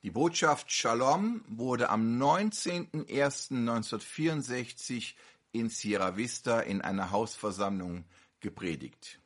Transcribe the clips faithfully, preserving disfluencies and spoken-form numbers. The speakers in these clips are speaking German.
Die Botschaft Shalom wurde am neunzehnten ersten neunzehnhundertvierundsechzig in Sierra Vista in einer Hausversammlung gepredigt.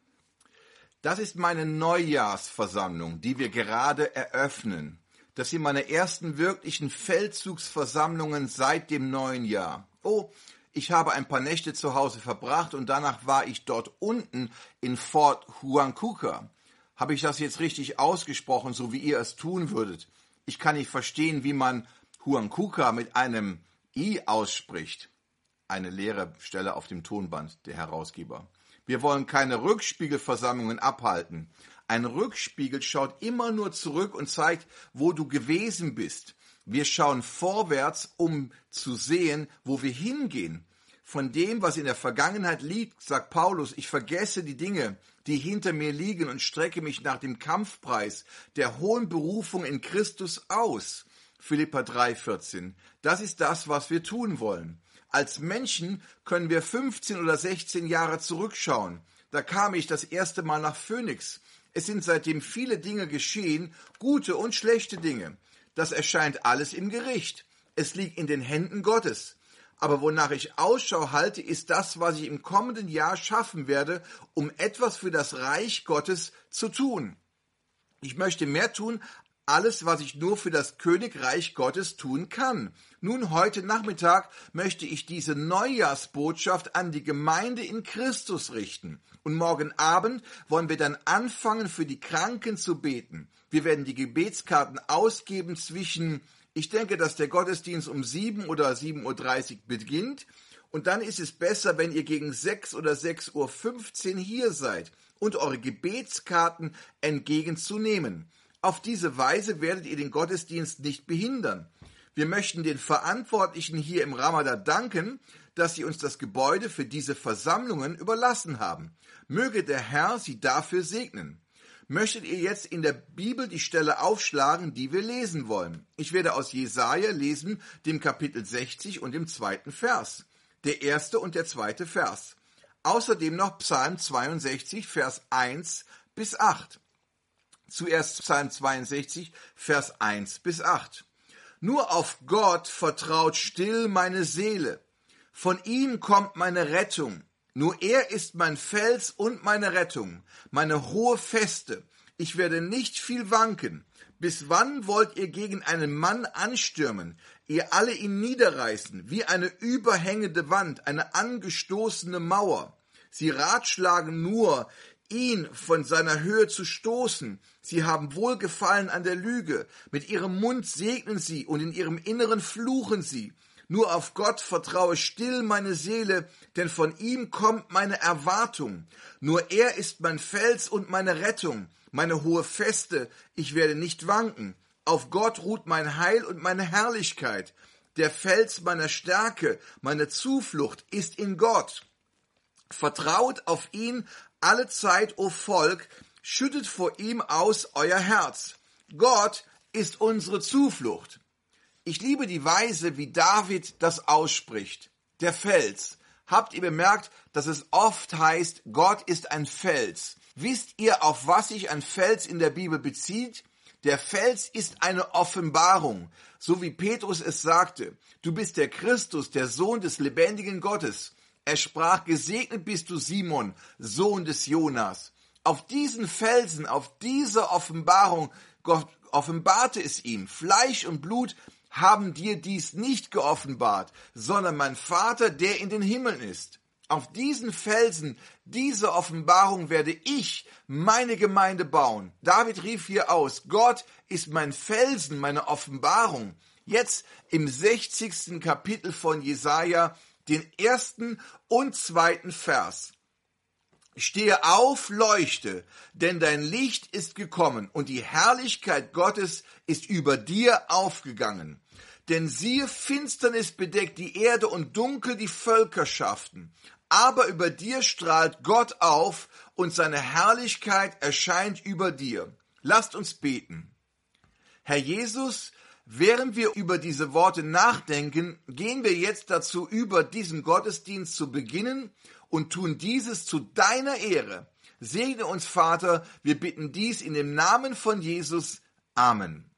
Das ist meine Neujahrsversammlung, die wir gerade eröffnen. Das sind meine ersten wirklichen Feldzugsversammlungen seit dem neuen Jahr. Oh, ich habe ein paar Nächte zu Hause verbracht und danach war ich dort unten in Fort Huancuca. Habe ich das jetzt richtig ausgesprochen, so wie ihr es tun würdet? Ich kann nicht verstehen, wie man Huancuca mit einem I ausspricht. Eine leere Stelle auf dem Tonband, der Herausgeber. Wir wollen keine Rückspiegelversammlungen abhalten. Ein Rückspiegel schaut immer nur zurück und zeigt, wo du gewesen bist. Wir schauen vorwärts, um zu sehen, wo wir hingehen. Von dem, was in der Vergangenheit liegt, sagt Paulus, ich vergesse die Dinge, die hinter mir liegen und strecke mich nach dem Kampfpreis der hohen Berufung in Christus aus. Philipper drei vierzehn. Das ist das, was wir tun wollen. Als Menschen können wir fünfzehn oder sechzehn Jahre zurückschauen. Da kam ich das erste Mal nach Phoenix. Es sind seitdem viele Dinge geschehen, gute und schlechte Dinge. Das erscheint alles im Gericht. Es liegt in den Händen Gottes. Aber wonach ich Ausschau halte, ist das, was ich im kommenden Jahr schaffen werde, um etwas für das Reich Gottes zu tun. Ich möchte mehr tun, alles, was ich nur für das Königreich Gottes tun kann. Nun, heute Nachmittag möchte ich diese Neujahrsbotschaft an die Gemeinde in Christus richten. Und morgen Abend wollen wir dann anfangen, für die Kranken zu beten. Wir werden die Gebetskarten ausgeben zwischen... Ich denke, dass der Gottesdienst um sieben oder sieben Uhr dreißig beginnt und dann ist es besser, wenn ihr gegen sechs oder sechs Uhr fünfzehn hier seid und eure Gebetskarten entgegenzunehmen. Auf diese Weise werdet ihr den Gottesdienst nicht behindern. Wir möchten den Verantwortlichen hier im Ramada danken, dass sie uns das Gebäude für diese Versammlungen überlassen haben. Möge der Herr sie dafür segnen. Möchtet ihr jetzt in der Bibel die Stelle aufschlagen, die wir lesen wollen? Ich werde aus Jesaja lesen, dem Kapitel sechzig und dem zweiten Vers. Der erste und der zweite Vers. Außerdem noch Psalm zweiundsechzig, Vers eins bis acht. Zuerst Psalm zweiundsechzig, Vers eins bis acht. Nur auf Gott vertraut still meine Seele. Von ihm kommt meine Rettung. Nur er ist mein Fels und meine Rettung, meine hohe Feste. Ich werde nicht viel wanken. Bis wann wollt ihr gegen einen Mann anstürmen, ihr alle ihn niederreißen, wie eine überhängende Wand, eine angestoßene Mauer? Sie ratschlagen nur, ihn von seiner Höhe zu stoßen. Sie haben Wohlgefallen an der Lüge. Mit ihrem Mund segnen sie und in ihrem Inneren fluchen sie. Nur auf Gott vertraue still meine Seele, denn von ihm kommt meine Erwartung. Nur er ist mein Fels und meine Rettung, meine hohe Feste, ich werde nicht wanken. Auf Gott ruht mein Heil und meine Herrlichkeit. Der Fels meiner Stärke, meine Zuflucht ist in Gott. Vertraut auf ihn alle Zeit, o Volk, schüttet vor ihm aus euer Herz. Gott ist unsere Zuflucht. Ich liebe die Weise, wie David das ausspricht. Der Fels. Habt ihr bemerkt, dass es oft heißt, Gott ist ein Fels? Wisst ihr, auf was sich ein Fels in der Bibel bezieht? Der Fels ist eine Offenbarung, so wie Petrus es sagte. Du bist der Christus, der Sohn des lebendigen Gottes. Er sprach, gesegnet bist du, Simon, Sohn des Jonas. Auf diesen Felsen, auf diese Offenbarung, Gott offenbarte es ihm. Fleisch und Blut haben dir dies nicht geoffenbart, sondern mein Vater, der in den Himmeln ist. Auf diesen Felsen, diese Offenbarung werde ich meine Gemeinde bauen. David rief hier aus, Gott ist mein Felsen, meine Offenbarung. Jetzt im sechzigsten Kapitel von Jesaja, den ersten und zweiten Vers. Stehe auf, leuchte, denn dein Licht ist gekommen und die Herrlichkeit Gottes ist über dir aufgegangen. Denn siehe, Finsternis bedeckt die Erde und dunkel die Völkerschaften. Aber über dir strahlt Gott auf und seine Herrlichkeit erscheint über dir. Lasst uns beten. Herr Jesus, während wir über diese Worte nachdenken, gehen wir jetzt dazu über, diesen Gottesdienst zu beginnen und tun dieses zu deiner Ehre. Segne uns, Vater, wir bitten dies in dem Namen von Jesus. Amen.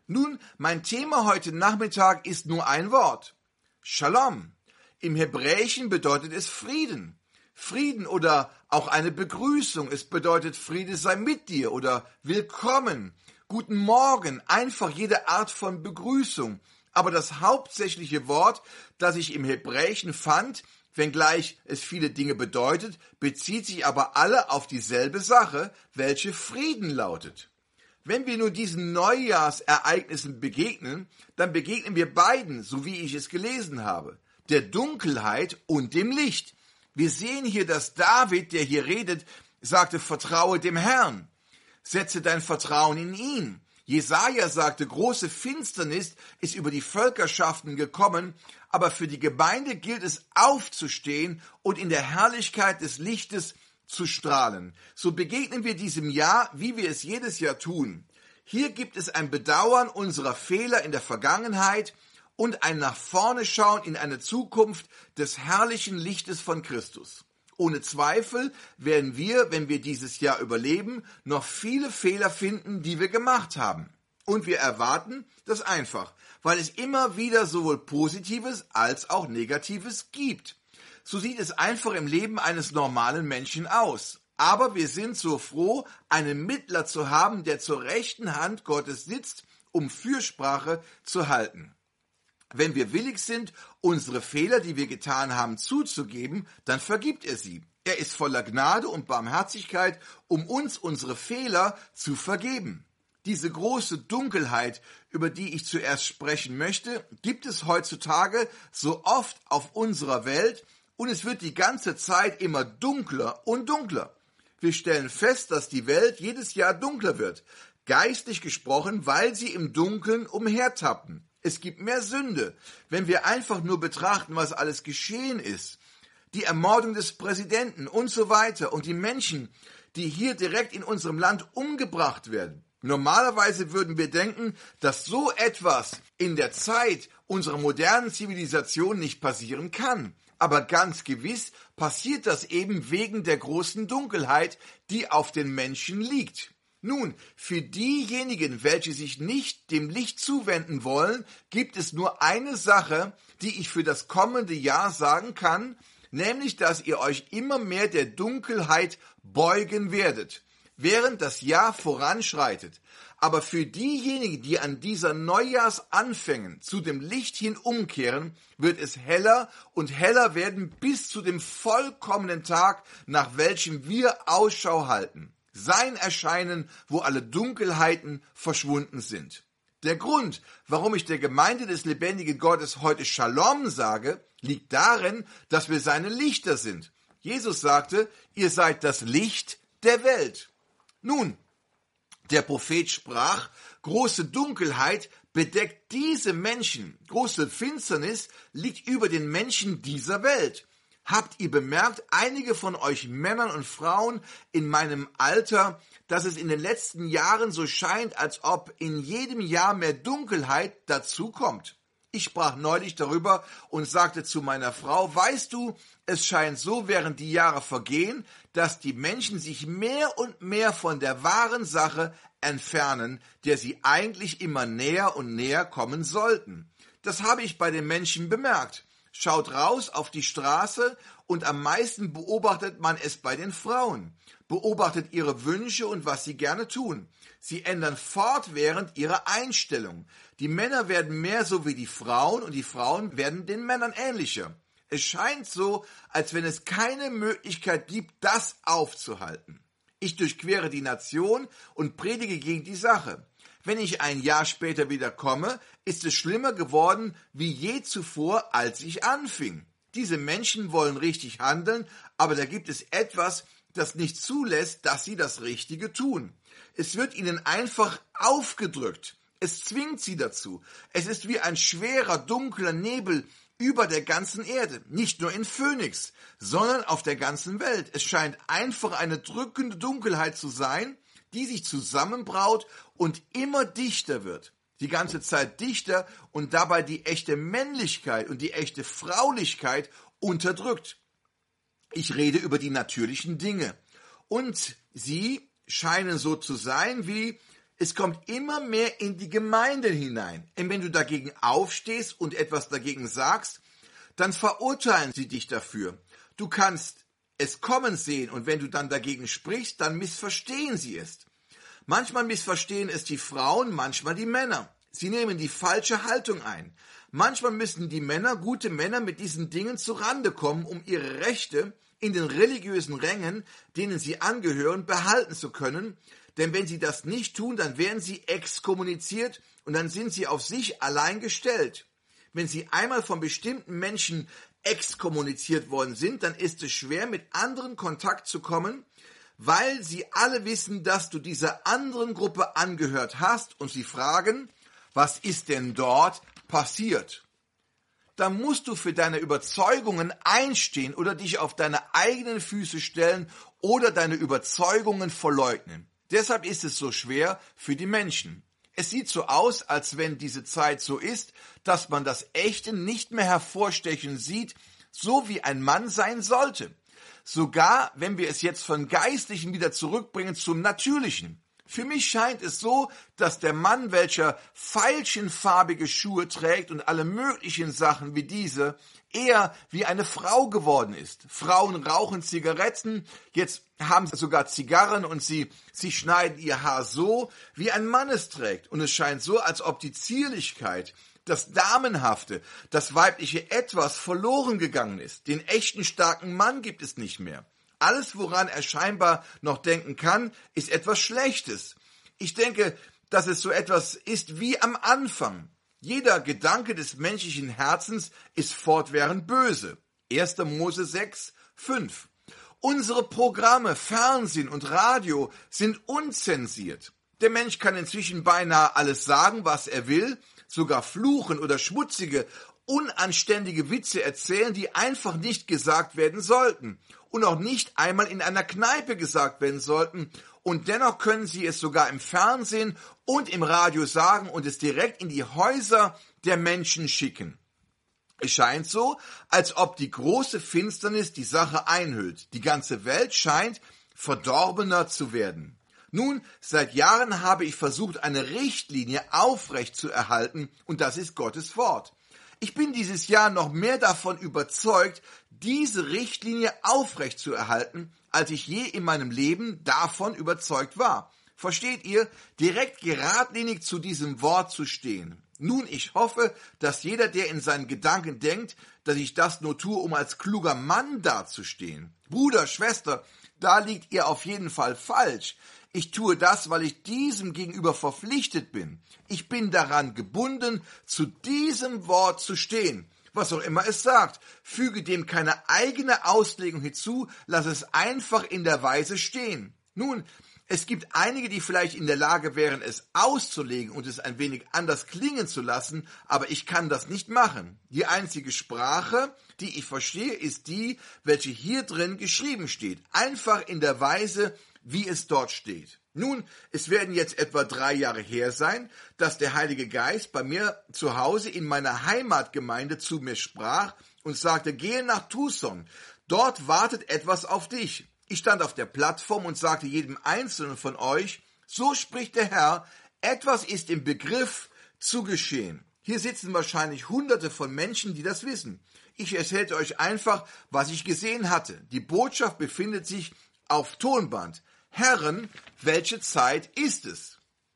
Nun, mein Thema heute Nachmittag ist nur ein Wort. Shalom. Im Hebräischen bedeutet es Frieden. Frieden oder auch eine Begrüßung. Es bedeutet Friede sei mit dir oder willkommen, guten Morgen, einfach jede Art von Begrüßung. Aber das hauptsächliche Wort, das ich im Hebräischen fand, wenngleich es viele Dinge bedeutet, bezieht sich aber alle auf dieselbe Sache, welche Frieden lautet. Wenn wir nur diesen Neujahrsereignissen begegnen, dann begegnen wir beiden, so wie ich es gelesen habe, der Dunkelheit und dem Licht. Wir sehen hier, dass David, der hier redet, sagte, vertraue dem Herrn, setze dein Vertrauen in ihn. Jesaja sagte, große Finsternis ist über die Völkerschaften gekommen, aber für die Gemeinde gilt es aufzustehen und in der Herrlichkeit des Lichtes zu strahlen. So begegnen wir diesem Jahr, wie wir es jedes Jahr tun. Hier gibt es ein Bedauern unserer Fehler in der Vergangenheit und ein nach vorne schauen in eine Zukunft des herrlichen Lichtes von Christus. Ohne Zweifel werden wir, wenn wir dieses Jahr überleben, noch viele Fehler finden, die wir gemacht haben. Und wir erwarten das einfach, weil es immer wieder sowohl Positives als auch Negatives gibt. So sieht es einfach im Leben eines normalen Menschen aus. Aber wir sind so froh, einen Mittler zu haben, der zur rechten Hand Gottes sitzt, um Fürsprache zu halten. Wenn wir willig sind, unsere Fehler, die wir getan haben, zuzugeben, dann vergibt er sie. Er ist voller Gnade und Barmherzigkeit, um uns unsere Fehler zu vergeben. Diese große Dunkelheit, über die ich zuerst sprechen möchte, gibt es heutzutage so oft auf unserer Welt und es wird die ganze Zeit immer dunkler und dunkler. Wir stellen fest, dass die Welt jedes Jahr dunkler wird, geistlich gesprochen, weil sie im Dunkeln umhertappen. Es gibt mehr Sünde, wenn wir einfach nur betrachten, was alles geschehen ist. Die Ermordung des Präsidenten und so weiter und die Menschen, die hier direkt in unserem Land umgebracht werden. Normalerweise würden wir denken, dass so etwas in der Zeit unserer modernen Zivilisation nicht passieren kann. Aber ganz gewiss passiert das eben wegen der großen Dunkelheit, die auf den Menschen liegt. Nun, für diejenigen, welche sich nicht dem Licht zuwenden wollen, gibt es nur eine Sache, die ich für das kommende Jahr sagen kann, nämlich, dass ihr euch immer mehr der Dunkelheit beugen werdet, während das Jahr voranschreitet. Aber für diejenigen, die an dieser Neujahrsanfängen zu dem Licht hin umkehren, wird es heller und heller werden bis zu dem vollkommenen Tag, nach welchem wir Ausschau halten. Sein Erscheinen, wo alle Dunkelheiten verschwunden sind. Der Grund, warum ich der Gemeinde des lebendigen Gottes heute Shalom sage, liegt darin, dass wir seine Lichter sind. Jesus sagte, ihr seid das Licht der Welt. Nun, der Prophet sprach, große Dunkelheit bedeckt diese Menschen, große Finsternis liegt über den Menschen dieser Welt. Habt ihr bemerkt, einige von euch Männern und Frauen in meinem Alter, dass es in den letzten Jahren so scheint, als ob in jedem Jahr mehr Dunkelheit dazukommt? Ich sprach neulich darüber und sagte zu meiner Frau, weißt du, es scheint so, während die Jahre vergehen, dass die Menschen sich mehr und mehr von der wahren Sache entfernen, der sie eigentlich immer näher und näher kommen sollten. Das habe ich bei den Menschen bemerkt. Schaut raus auf die Straße und am meisten beobachtet man es bei den Frauen. Beobachtet ihre Wünsche und was sie gerne tun. Sie ändern fortwährend ihre Einstellung. Die Männer werden mehr so wie die Frauen und die Frauen werden den Männern ähnlicher. Es scheint so, als wenn es keine Möglichkeit gibt, das aufzuhalten. Ich durchquere die Nation und predige gegen die Sache. Wenn ich ein Jahr später wieder komme, ist es schlimmer geworden wie je zuvor, als ich anfing. Diese Menschen wollen richtig handeln, aber da gibt es etwas, das nicht zulässt, dass sie das Richtige tun. Es wird ihnen einfach aufgedrückt. Es zwingt sie dazu. Es ist wie ein schwerer, dunkler Nebel über der ganzen Erde, nicht nur in Phoenix, sondern auf der ganzen Welt. Es scheint einfach eine drückende Dunkelheit zu sein, die sich zusammenbraut und immer dichter wird. Die ganze Zeit dichter und dabei die echte Männlichkeit und die echte Fraulichkeit unterdrückt. Ich rede über die natürlichen Dinge. Und sie scheinen so zu sein wie Es kommt immer mehr in die Gemeinden hinein. Und wenn du dagegen aufstehst und etwas dagegen sagst, dann verurteilen sie dich dafür. Du kannst es kommen sehen und wenn du dann dagegen sprichst, dann missverstehen sie es. Manchmal missverstehen es die Frauen, manchmal die Männer. Sie nehmen die falsche Haltung ein. Manchmal müssen die Männer, gute Männer, mit diesen Dingen zurande kommen, um ihre Rechte in den religiösen Rängen, denen sie angehören, behalten zu können. Denn wenn sie das nicht tun, dann werden sie exkommuniziert und dann sind sie auf sich allein gestellt. Wenn sie einmal von bestimmten Menschen exkommuniziert worden sind, dann ist es schwer, mit anderen Kontakt zu kommen, weil sie alle wissen, dass du dieser anderen Gruppe angehört hast und sie fragen, was ist denn dort passiert? Da musst du für deine Überzeugungen einstehen oder dich auf deine eigenen Füße stellen oder deine Überzeugungen verleugnen. Deshalb ist es so schwer für die Menschen. Es sieht so aus, als wenn diese Zeit so ist, dass man das Echte nicht mehr hervorstechen sieht, so wie ein Mann sein sollte. Sogar wenn wir es jetzt von Geistlichen wieder zurückbringen zum Natürlichen. Für mich scheint es so, dass der Mann, welcher veilchenfarbige Schuhe trägt und alle möglichen Sachen wie diese, eher wie eine Frau geworden ist. Frauen rauchen Zigaretten, jetzt haben sie sogar Zigarren und sie, sie schneiden ihr Haar so, wie ein Mann es trägt. Und es scheint so, als ob die Zierlichkeit, das Damenhafte, das weibliche Etwas verloren gegangen ist. Den echten starken Mann gibt es nicht mehr. Alles, woran er scheinbar noch denken kann, ist etwas Schlechtes. Ich denke, dass es so etwas ist wie am Anfang. Jeder Gedanke des menschlichen Herzens ist fortwährend böse. erster Mose sechs, fünf. Unsere Programme, Fernsehen und Radio sind unzensiert. Der Mensch kann inzwischen beinahe alles sagen, was er will, sogar fluchen oder schmutzige, unanständige Witze erzählen, die einfach nicht gesagt werden sollten und auch nicht einmal in einer Kneipe gesagt werden sollten. Und dennoch können sie es sogar im Fernsehen und im Radio sagen und es direkt in die Häuser der Menschen schicken. Es scheint so, als ob die große Finsternis die Sache einhüllt. Die ganze Welt scheint verdorbener zu werden. Nun, seit Jahren habe ich versucht, eine Richtlinie aufrecht zu erhalten und das ist Gottes Wort. Ich bin dieses Jahr noch mehr davon überzeugt, diese Richtlinie aufrecht zu erhalten, als ich je in meinem Leben davon überzeugt war. Versteht ihr? Direkt geradlinig zu diesem Wort zu stehen. Nun, ich hoffe, dass jeder, der in seinen Gedanken denkt, dass ich das nur tue, um als kluger Mann dazustehen. Bruder, Schwester, da liegt ihr auf jeden Fall falsch. Ich tue das, weil ich diesem gegenüber verpflichtet bin. Ich bin daran gebunden, zu diesem Wort zu stehen. Was auch immer es sagt, füge dem keine eigene Auslegung hinzu, lass es einfach in der Weise stehen. Nun, es gibt einige, die vielleicht in der Lage wären, es auszulegen und es ein wenig anders klingen zu lassen, aber ich kann das nicht machen. Die einzige Sprache, die ich verstehe, ist die, welche hier drin geschrieben steht. Einfach in der Weise, wie es dort steht. Nun, es werden jetzt etwa drei Jahre her sein, dass der Heilige Geist bei mir zu Hause in meiner Heimatgemeinde zu mir sprach und sagte, gehe nach Tucson, dort wartet etwas auf dich. Ich stand auf der Plattform und sagte jedem Einzelnen von euch, so spricht der Herr, etwas ist im Begriff zu geschehen. Hier sitzen wahrscheinlich Hunderte von Menschen, die das wissen. Ich erzählte euch einfach, was ich gesehen hatte. Die Botschaft befindet sich auf Tonband. Herren, welche Zeit ist es?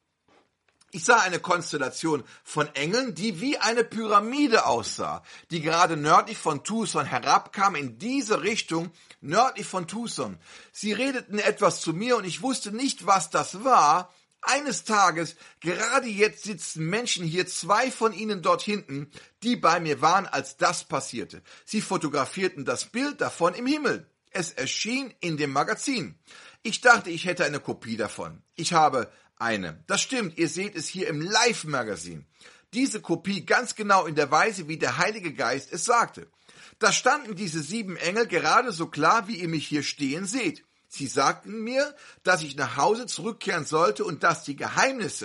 Ich sah eine Konstellation von Engeln, die wie eine Pyramide aussah, die gerade nördlich von Tucson herabkam, in diese Richtung, nördlich von Tucson. Sie redeten etwas zu mir und ich wusste nicht, was das war. Eines Tages, gerade jetzt sitzen Menschen hier, zwei von ihnen dort hinten, die bei mir waren, als das passierte. Sie fotografierten das Bild davon im Himmel. Es erschien in dem Magazin. Ich dachte, ich hätte eine Kopie davon. Ich habe eine. Das stimmt, ihr seht es hier im Live-Magazin. Diese Kopie ganz genau in der Weise, wie der Heilige Geist es sagte. Da standen diese sieben Engel gerade so klar, wie ihr mich hier stehen seht. Sie sagten mir, dass ich nach Hause zurückkehren sollte und dass die Geheimnisse,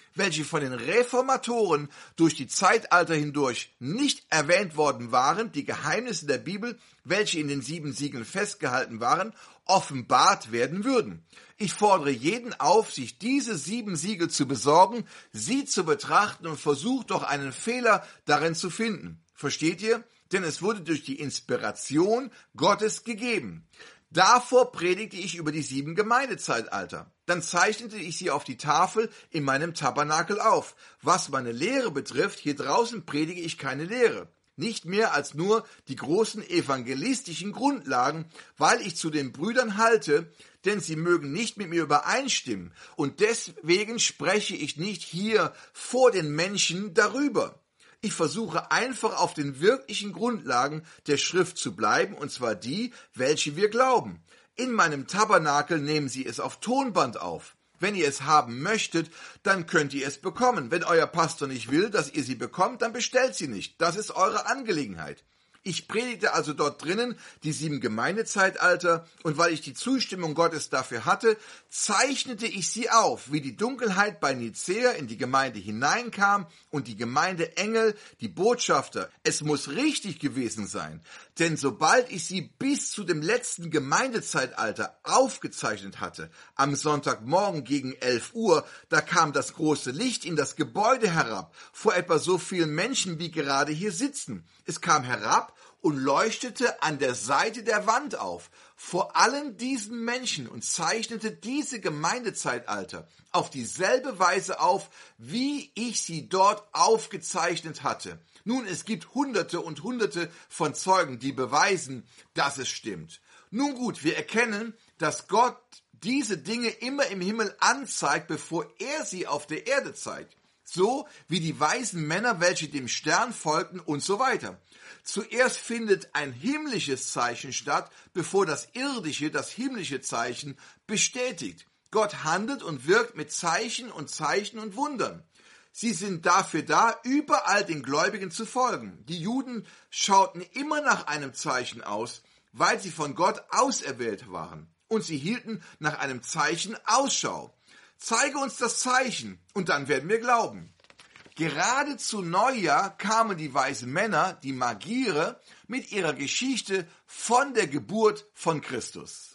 welche von den Reformatoren durch die Zeitalter hindurch nicht erwähnt worden waren, die Geheimnisse der Bibel, welche in den sieben Siegeln festgehalten waren, offenbart werden würden. Ich fordere jeden auf, sich diese sieben Siegel zu besorgen, sie zu betrachten und versucht doch einen Fehler darin zu finden. Versteht ihr? Denn es wurde durch die Inspiration Gottes gegeben. Davor predigte ich über die sieben Gemeindezeitalter. Dann zeichnete ich sie auf die Tafel in meinem Tabernakel auf. Was meine Lehre betrifft, hier draußen predige ich keine Lehre. Nicht mehr als nur die großen evangelistischen Grundlagen, weil ich zu den Brüdern halte, denn sie mögen nicht mit mir übereinstimmen. Und deswegen spreche ich nicht hier vor den Menschen darüber. Ich versuche einfach auf den wirklichen Grundlagen der Schrift zu bleiben, und zwar die, welche wir glauben. In meinem Tabernakel nehmen Sie es auf Tonband auf. Wenn ihr es haben möchtet, dann könnt ihr es bekommen. Wenn euer Pastor nicht will, dass ihr sie bekommt, dann bestellt sie nicht. Das ist eure Angelegenheit. Ich predigte also dort drinnen die sieben Gemeindezeitalter, und weil ich die Zustimmung Gottes dafür hatte, zeichnete ich sie auf, wie die Dunkelheit bei Nicäa in die Gemeinde hineinkam und die Gemeindeengel, die Botschafter. Es muss richtig gewesen sein, denn sobald ich sie bis zu dem letzten Gemeindezeitalter aufgezeichnet hatte, am Sonntagmorgen gegen elf Uhr, da kam das große Licht in das Gebäude herab, vor etwa so vielen Menschen, wie gerade hier sitzen. Es kam herab und leuchtete an der Seite der Wand auf, vor allen diesen Menschen, und zeichnete diese Gemeindezeitalter auf dieselbe Weise auf, wie ich sie dort aufgezeichnet hatte. Nun, es gibt Hunderte und Hunderte von Zeugen, die beweisen, dass es stimmt. Nun gut, wir erkennen, dass Gott diese Dinge immer im Himmel anzeigt, bevor er sie auf der Erde zeigt. So wie die weisen Männer, welche dem Stern folgten und so weiter. Zuerst findet ein himmlisches Zeichen statt, bevor das irdische, das himmlische Zeichen bestätigt. Gott handelt und wirkt mit Zeichen und Zeichen und Wundern. Sie sind dafür da, überall den Gläubigen zu folgen. Die Juden schauten immer nach einem Zeichen aus, weil sie von Gott auserwählt waren. Und sie hielten nach einem Zeichen Ausschau. Zeige uns das Zeichen, und dann werden wir glauben. Gerade zu Neujahr kamen die weisen Männer, die Magiere, mit ihrer Geschichte von der Geburt von Christus.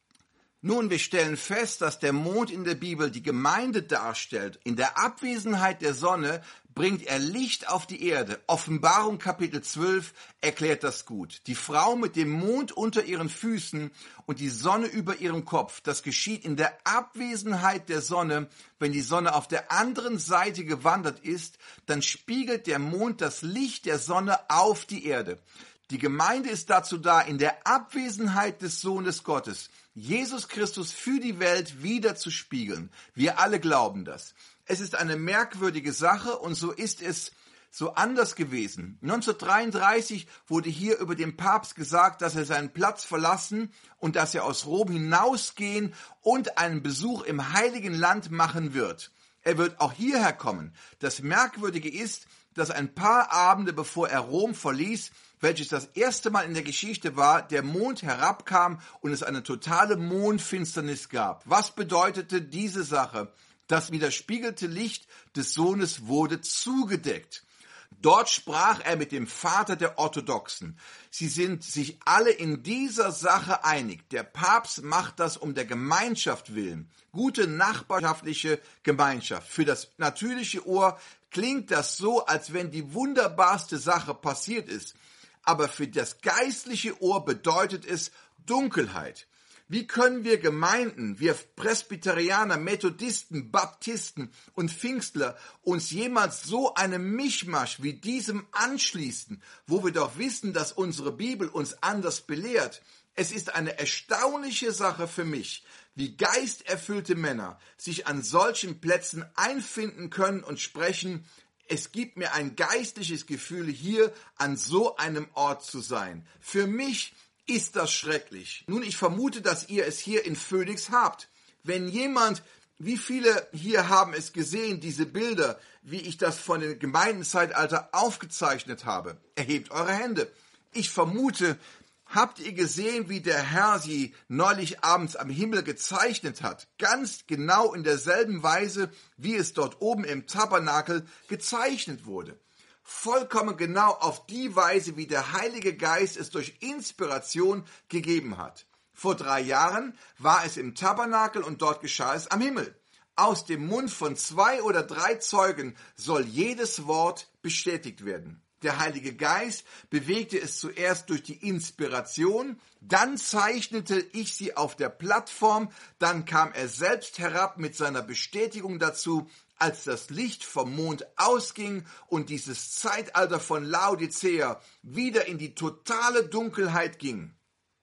Nun, wir stellen fest, dass der Mond in der Bibel die Gemeinde darstellt. In der Abwesenheit der Sonne bringt er Licht auf die Erde. Offenbarung Kapitel zwölf erklärt das gut. Die Frau mit dem Mond unter ihren Füßen und die Sonne über ihrem Kopf. Das geschieht in der Abwesenheit der Sonne. Wenn die Sonne auf der anderen Seite gewandert ist, dann spiegelt der Mond das Licht der Sonne auf die Erde. Die Gemeinde ist dazu da, in der Abwesenheit des Sohnes Gottes, Jesus Christus für die Welt wieder zu spiegeln. Wir alle glauben das. Es ist eine merkwürdige Sache, und so ist es so anders gewesen. neunzehnhundertdreiunddreißig wurde hier über den Papst gesagt, dass er seinen Platz verlassen und dass er aus Rom hinausgehen und einen Besuch im Heiligen Land machen wird. Er wird auch hierher kommen. Das Merkwürdige ist, dass ein paar Abende bevor er Rom verließ, welches das erste Mal in der Geschichte war, der Mond herabkam und es eine totale Mondfinsternis gab. Was bedeutete diese Sache? Das widerspiegelte Licht des Sohnes wurde zugedeckt. Dort sprach er mit dem Vater der Orthodoxen. Sie sind sich alle in dieser Sache einig. Der Papst macht das um der Gemeinschaft willen. Gute nachbarschaftliche Gemeinschaft. Für das natürliche Ohr klingt das so, als wenn die wunderbarste Sache passiert ist. Aber für das geistliche Ohr bedeutet es Dunkelheit. Wie können wir Gemeinden, wir Presbyterianer, Methodisten, Baptisten und Pfingstler uns jemals so einem Mischmasch wie diesem anschließen, wo wir doch wissen, dass unsere Bibel uns anders belehrt? Es ist eine erstaunliche Sache für mich, wie geisterfüllte Männer sich an solchen Plätzen einfinden können und sprechen. Es gibt mir ein geistliches Gefühl, hier an so einem Ort zu sein. Für mich ist das schrecklich. Nun, ich vermute, dass ihr es hier in Phoenix habt. Wenn jemand, wie viele hier haben es gesehen, diese Bilder, wie ich das von dem Gemeindenzeitalter aufgezeichnet habe? Erhebt eure Hände. Ich vermute, Habt ihr gesehen, wie der Herr sie neulich abends am Himmel gezeichnet hat? Ganz genau in derselben Weise, wie es dort oben im Tabernakel gezeichnet wurde. Vollkommen genau auf die Weise, wie der Heilige Geist es durch Inspiration gegeben hat. Vor drei Jahren war es im Tabernakel und dort geschah es am Himmel. Aus dem Mund von zwei oder drei Zeugen soll jedes Wort bestätigt werden. Der Heilige Geist bewegte es zuerst durch die Inspiration, dann zeichnete ich sie auf der Plattform, dann kam er selbst herab mit seiner Bestätigung dazu, als das Licht vom Mond ausging und dieses Zeitalter von Laodicea wieder in die totale Dunkelheit ging.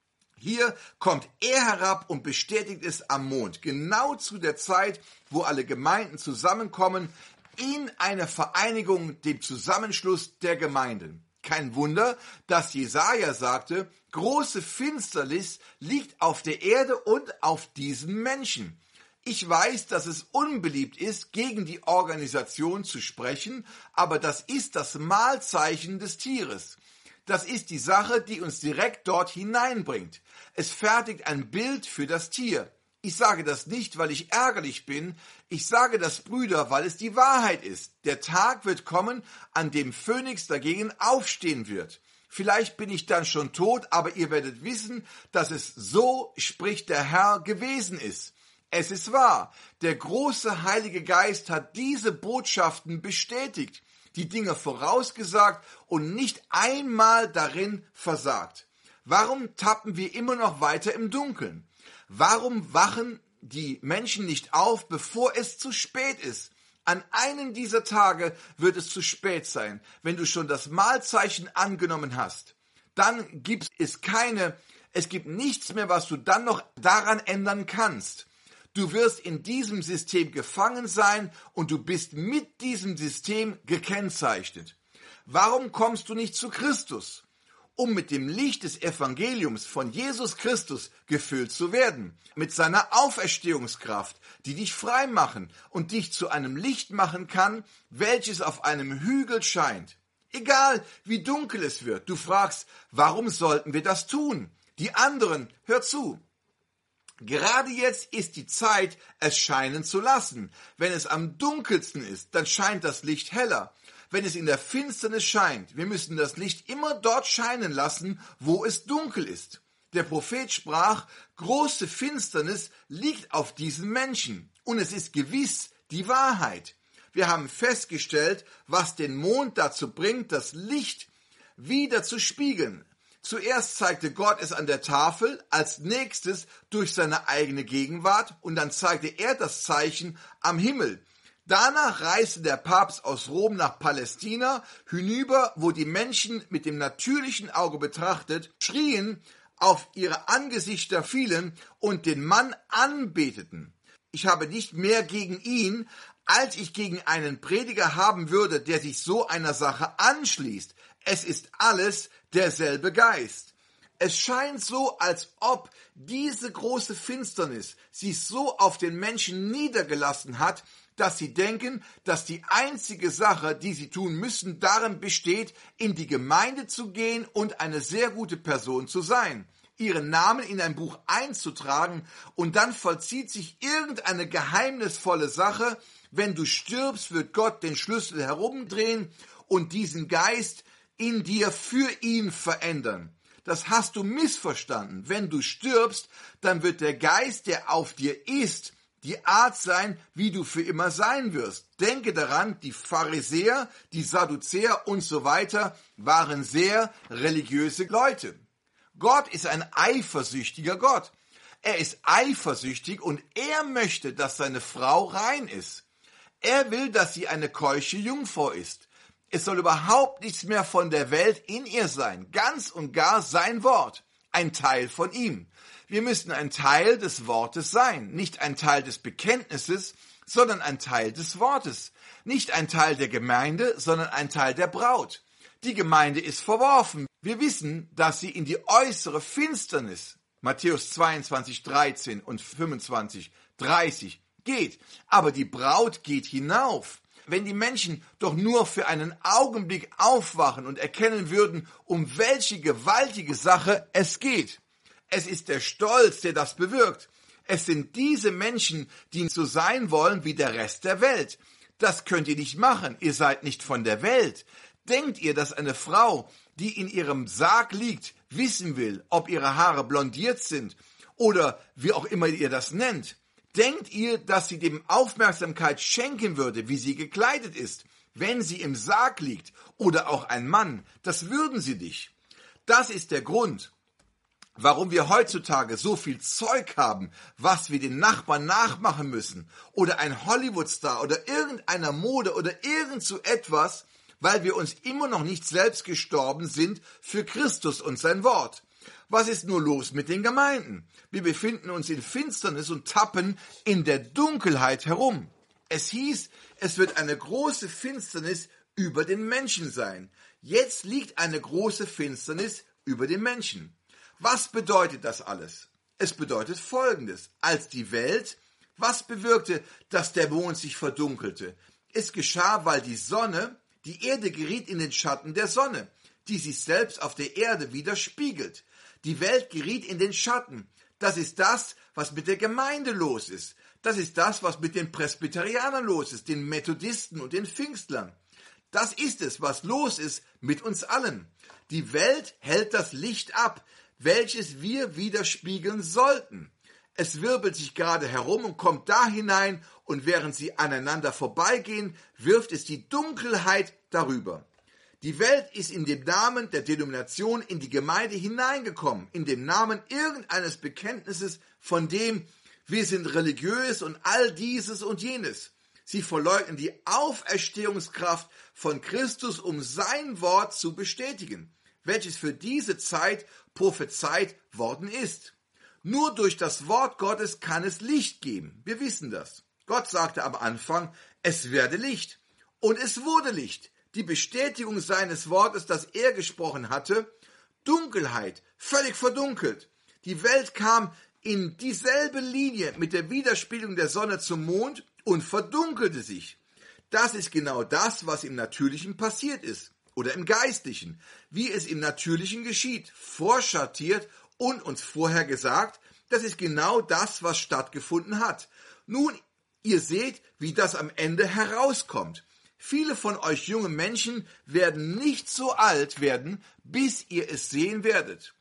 Hier kommt er herab und bestätigt es am Mond, genau zu der Zeit, wo alle Gemeinden zusammenkommen, in einer Vereinigung, dem Zusammenschluss der Gemeinden. Kein Wunder, dass Jesaja sagte, große Finsternis liegt auf der Erde und auf diesen Menschen. Ich weiß, dass es unbeliebt ist, gegen die Organisation zu sprechen, aber das ist das Mahlzeichen des Tieres. Das ist die Sache, die uns direkt dort hineinbringt. Es fertigt ein Bild für das Tier. Ich sage das nicht, weil ich ärgerlich bin. Ich sage das, Brüder, weil es die Wahrheit ist. Der Tag wird kommen, an dem Phönix dagegen aufstehen wird. Vielleicht bin ich dann schon tot, aber ihr werdet wissen, dass es so, spricht der Herr, gewesen ist. Es ist wahr. Der große Heilige Geist hat diese Botschaften bestätigt, die Dinge vorausgesagt und nicht einmal darin versagt. Warum tappen wir immer noch weiter im Dunkeln? Warum wachen die Menschen nicht auf, bevor es zu spät ist? An einem dieser Tage wird es zu spät sein, wenn du schon das Mahlzeichen angenommen hast. Dann gibt es keine, es gibt nichts mehr, was du dann noch daran ändern kannst. Du wirst in diesem System gefangen sein und du bist mit diesem System gekennzeichnet. Warum kommst du nicht zu Christus? Um mit dem Licht des Evangeliums von Jesus Christus gefüllt zu werden, mit seiner Auferstehungskraft, die dich frei machen und dich zu einem Licht machen kann, welches auf einem Hügel scheint. Egal, wie dunkel es wird, du fragst, warum sollten wir das tun? Die anderen, hör zu. Gerade jetzt ist die Zeit, es scheinen zu lassen. Wenn es am dunkelsten ist, dann scheint das Licht heller. Wenn es in der Finsternis scheint, wir müssen das Licht immer dort scheinen lassen, wo es dunkel ist. Der Prophet sprach, große Finsternis liegt auf diesen Menschen. Und es ist gewiss die Wahrheit. Wir haben festgestellt, was den Mond dazu bringt, das Licht wieder zu spiegeln. Zuerst zeigte Gott es an der Tafel, als nächstes durch seine eigene Gegenwart und dann zeigte er das Zeichen am Himmel. Danach reiste der Papst aus Rom nach Palästina hinüber, wo die Menschen mit dem natürlichen Auge betrachtet, schrien, auf ihre Angesichter fielen und den Mann anbeteten. Ich habe nicht mehr gegen ihn, als ich gegen einen Prediger haben würde, der sich so einer Sache anschließt. Es ist alles derselbe Geist. Es scheint so, als ob diese große Finsternis sich so auf den Menschen niedergelassen hat, dass sie denken, dass die einzige Sache, die sie tun müssen, darin besteht, in die Gemeinde zu gehen und eine sehr gute Person zu sein, ihren Namen in ein Buch einzutragen und dann vollzieht sich irgendeine geheimnisvolle Sache. Wenn du stirbst, wird Gott den Schlüssel herumdrehen und diesen Geist in dir für ihn verändern. Das hast du missverstanden. Wenn du stirbst, dann wird der Geist, der auf dir ist, die Art sein, wie du für immer sein wirst. Denke daran, die Pharisäer, die Sadduzäer und so weiter waren sehr religiöse Leute. Gott ist ein eifersüchtiger Gott. Er ist eifersüchtig und er möchte, dass seine Frau rein ist. Er will, dass sie eine keusche Jungfrau ist. Es soll überhaupt nichts mehr von der Welt in ihr sein. Ganz und gar sein Wort. Ein Teil von ihm. Wir müssen ein Teil des Wortes sein, nicht ein Teil des Bekenntnisses, sondern ein Teil des Wortes. Nicht ein Teil der Gemeinde, sondern ein Teil der Braut. Die Gemeinde ist verworfen. Wir wissen, dass sie in die äußere Finsternis, Matthäus zweiundzwanzig, dreizehn und fünfundzwanzig, dreißig, geht. Aber die Braut geht hinauf. Wenn die Menschen doch nur für einen Augenblick aufwachen und erkennen würden, um welche gewaltige Sache es geht. Es ist der Stolz, der das bewirkt. Es sind diese Menschen, die so sein wollen wie der Rest der Welt. Das könnt ihr nicht machen, ihr seid nicht von der Welt. Denkt ihr, dass eine Frau, die in ihrem Sarg liegt, wissen will, ob ihre Haare blondiert sind oder wie auch immer ihr das nennt? Denkt ihr, dass sie dem Aufmerksamkeit schenken würde, wie sie gekleidet ist, wenn sie im Sarg liegt, oder auch ein Mann? Das würden sie nicht. Das ist der Grund, warum wir heutzutage so viel Zeug haben, was wir den Nachbarn nachmachen müssen, oder ein Hollywoodstar oder irgendeiner Mode oder irgend so etwas, weil wir uns immer noch nicht selbst gestorben sind für Christus und sein Wort. Was ist nur los mit den Gemeinden? Wir befinden uns in Finsternis und tappen in der Dunkelheit herum. Es hieß, es wird eine große Finsternis über den Menschen sein. Jetzt liegt eine große Finsternis über den Menschen. Was bedeutet das alles? Es bedeutet Folgendes. Als die Welt, was bewirkte, dass der Mond sich verdunkelte? Es geschah, weil die Sonne, die Erde geriet in den Schatten der Sonne, die sich selbst auf der Erde widerspiegelt. Die Welt geriet in den Schatten. Das ist das, was mit der Gemeinde los ist. Das ist das, was mit den Presbyterianern los ist, den Methodisten und den Pfingstlern. Das ist es, was los ist mit uns allen. Die Welt hält das Licht ab, welches wir widerspiegeln sollten. Es wirbelt sich gerade herum und kommt da hinein, und während sie aneinander vorbeigehen, wirft es die Dunkelheit darüber. Die Welt ist in dem Namen der Denomination in die Gemeinde hineingekommen, in dem Namen irgendeines Bekenntnisses von dem, wir sind religiös und all dieses und jenes. Sie verleugnen die Auferstehungskraft von Christus, um sein Wort zu bestätigen, welches für diese Zeit prophezeit worden ist. Nur durch das Wort Gottes kann es Licht geben. Wir wissen das. Gott sagte am Anfang, es werde Licht. Und es wurde Licht. Die Bestätigung seines Wortes, das er gesprochen hatte, Dunkelheit, völlig verdunkelt. Die Welt kam in dieselbe Linie mit der Widerspiegelung der Sonne zum Mond und verdunkelte sich. Das ist genau das, was im Natürlichen passiert ist, oder im Geistlichen, wie es im Natürlichen geschieht, vorschattiert und uns vorher gesagt, das ist genau das, was stattgefunden hat. Nun, ihr seht, wie das am Ende herauskommt. Viele von euch jungen Menschen werden nicht so alt werden, bis ihr es sehen werdet.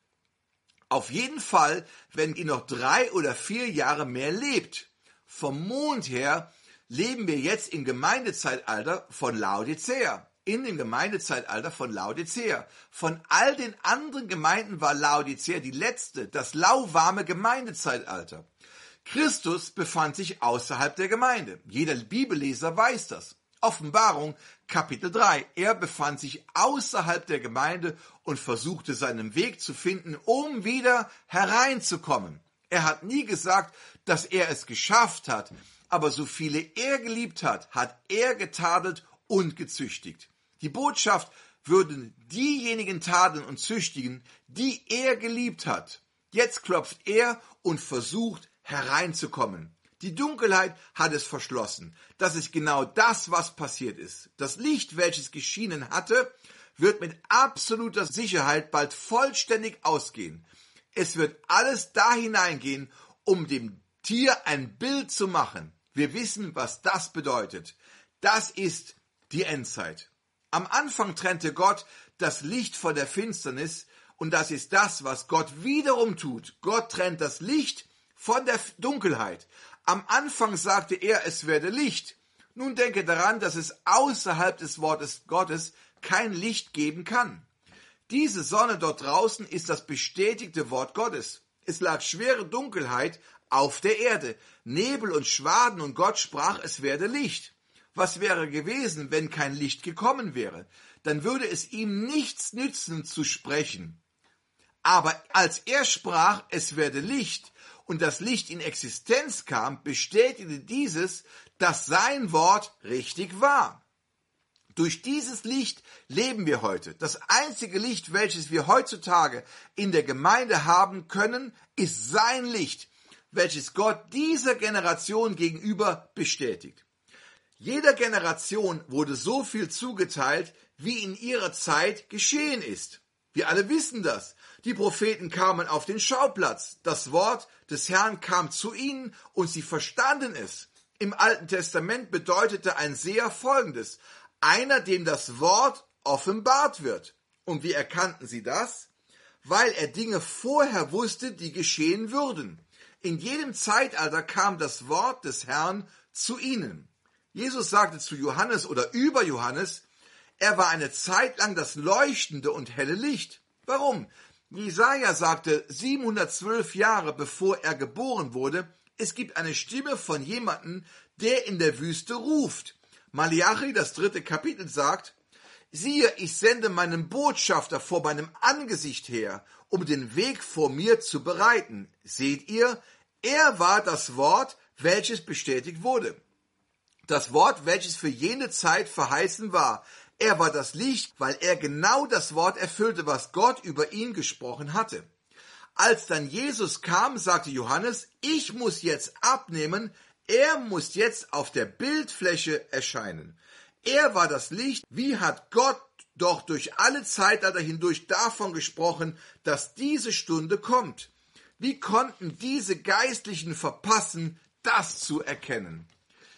Auf jeden Fall, wenn ihr noch drei oder vier Jahre mehr lebt. Vom Mond her leben wir jetzt im Gemeindezeitalter von Laodicea. In dem Gemeindezeitalter von Laodicea. Von all den anderen Gemeinden war Laodicea die letzte, das lauwarme Gemeindezeitalter. Christus befand sich außerhalb der Gemeinde. Jeder Bibelleser weiß das. Offenbarung, Kapitel drei. Er befand sich außerhalb der Gemeinde und versuchte seinen Weg zu finden, um wieder hereinzukommen. Er hat nie gesagt, dass er es geschafft hat, aber so viele er geliebt hat, hat er getadelt und gezüchtigt. Die Botschaft würden diejenigen tadeln und züchtigen, die er geliebt hat. Jetzt klopft er und versucht hereinzukommen. Die Dunkelheit hat es verschlossen. Das ist genau das, was passiert ist. Das Licht, welches geschienen hatte, wird mit absoluter Sicherheit bald vollständig ausgehen. Es wird alles da hineingehen, um dem Tier ein Bild zu machen. Wir wissen, was das bedeutet. Das ist die Endzeit. Am Anfang trennte Gott das Licht von der Finsternis, und das ist das, was Gott wiederum tut. Gott trennt das Licht von der Dunkelheit. Am Anfang sagte er, es werde Licht. Nun denke daran, dass es außerhalb des Wortes Gottes kein Licht geben kann. Diese Sonne dort draußen ist das bestätigte Wort Gottes. Es lag schwere Dunkelheit auf der Erde, Nebel und Schwaden, und Gott sprach, es werde Licht. Was wäre gewesen, wenn kein Licht gekommen wäre? Dann würde es ihm nichts nützen zu sprechen. Aber als er sprach, es werde Licht, und das Licht in Existenz kam, bestätigte dieses, dass sein Wort richtig war. Durch dieses Licht leben wir heute. Das einzige Licht, welches wir heutzutage in der Gemeinde haben können, ist sein Licht, welches Gott dieser Generation gegenüber bestätigt. Jeder Generation wurde so viel zugeteilt, wie in ihrer Zeit geschehen ist. Wir alle wissen das. Die Propheten kamen auf den Schauplatz. Das Wort des Herrn kam zu ihnen und sie verstanden es. Im Alten Testament bedeutete ein Seher Folgendes: einer, dem das Wort offenbart wird. Und wie erkannten sie das? Weil er Dinge vorher wusste, die geschehen würden. In jedem Zeitalter kam das Wort des Herrn zu ihnen. Jesus sagte zu Johannes oder über Johannes, er war eine Zeit lang das leuchtende und helle Licht. Warum? Jesaja sagte siebenhundertzwölf Jahre bevor er geboren wurde, es gibt eine Stimme von jemandem, der in der Wüste ruft. Maleachi, das dritte Kapitel, sagt, siehe, ich sende meinen Botschafter vor meinem Angesicht her, um den Weg vor mir zu bereiten. Seht ihr, er war das Wort, welches bestätigt wurde. Das Wort, welches für jene Zeit verheißen war. Er war das Licht, weil er genau das Wort erfüllte, was Gott über ihn gesprochen hatte. Als dann Jesus kam, sagte Johannes, ich muss jetzt abnehmen, er muss jetzt auf der Bildfläche erscheinen. Er war das Licht. Wie hat Gott doch durch alle Zeitalter hindurch davon gesprochen, dass diese Stunde kommt? Wie konnten diese Geistlichen verpassen, das zu erkennen?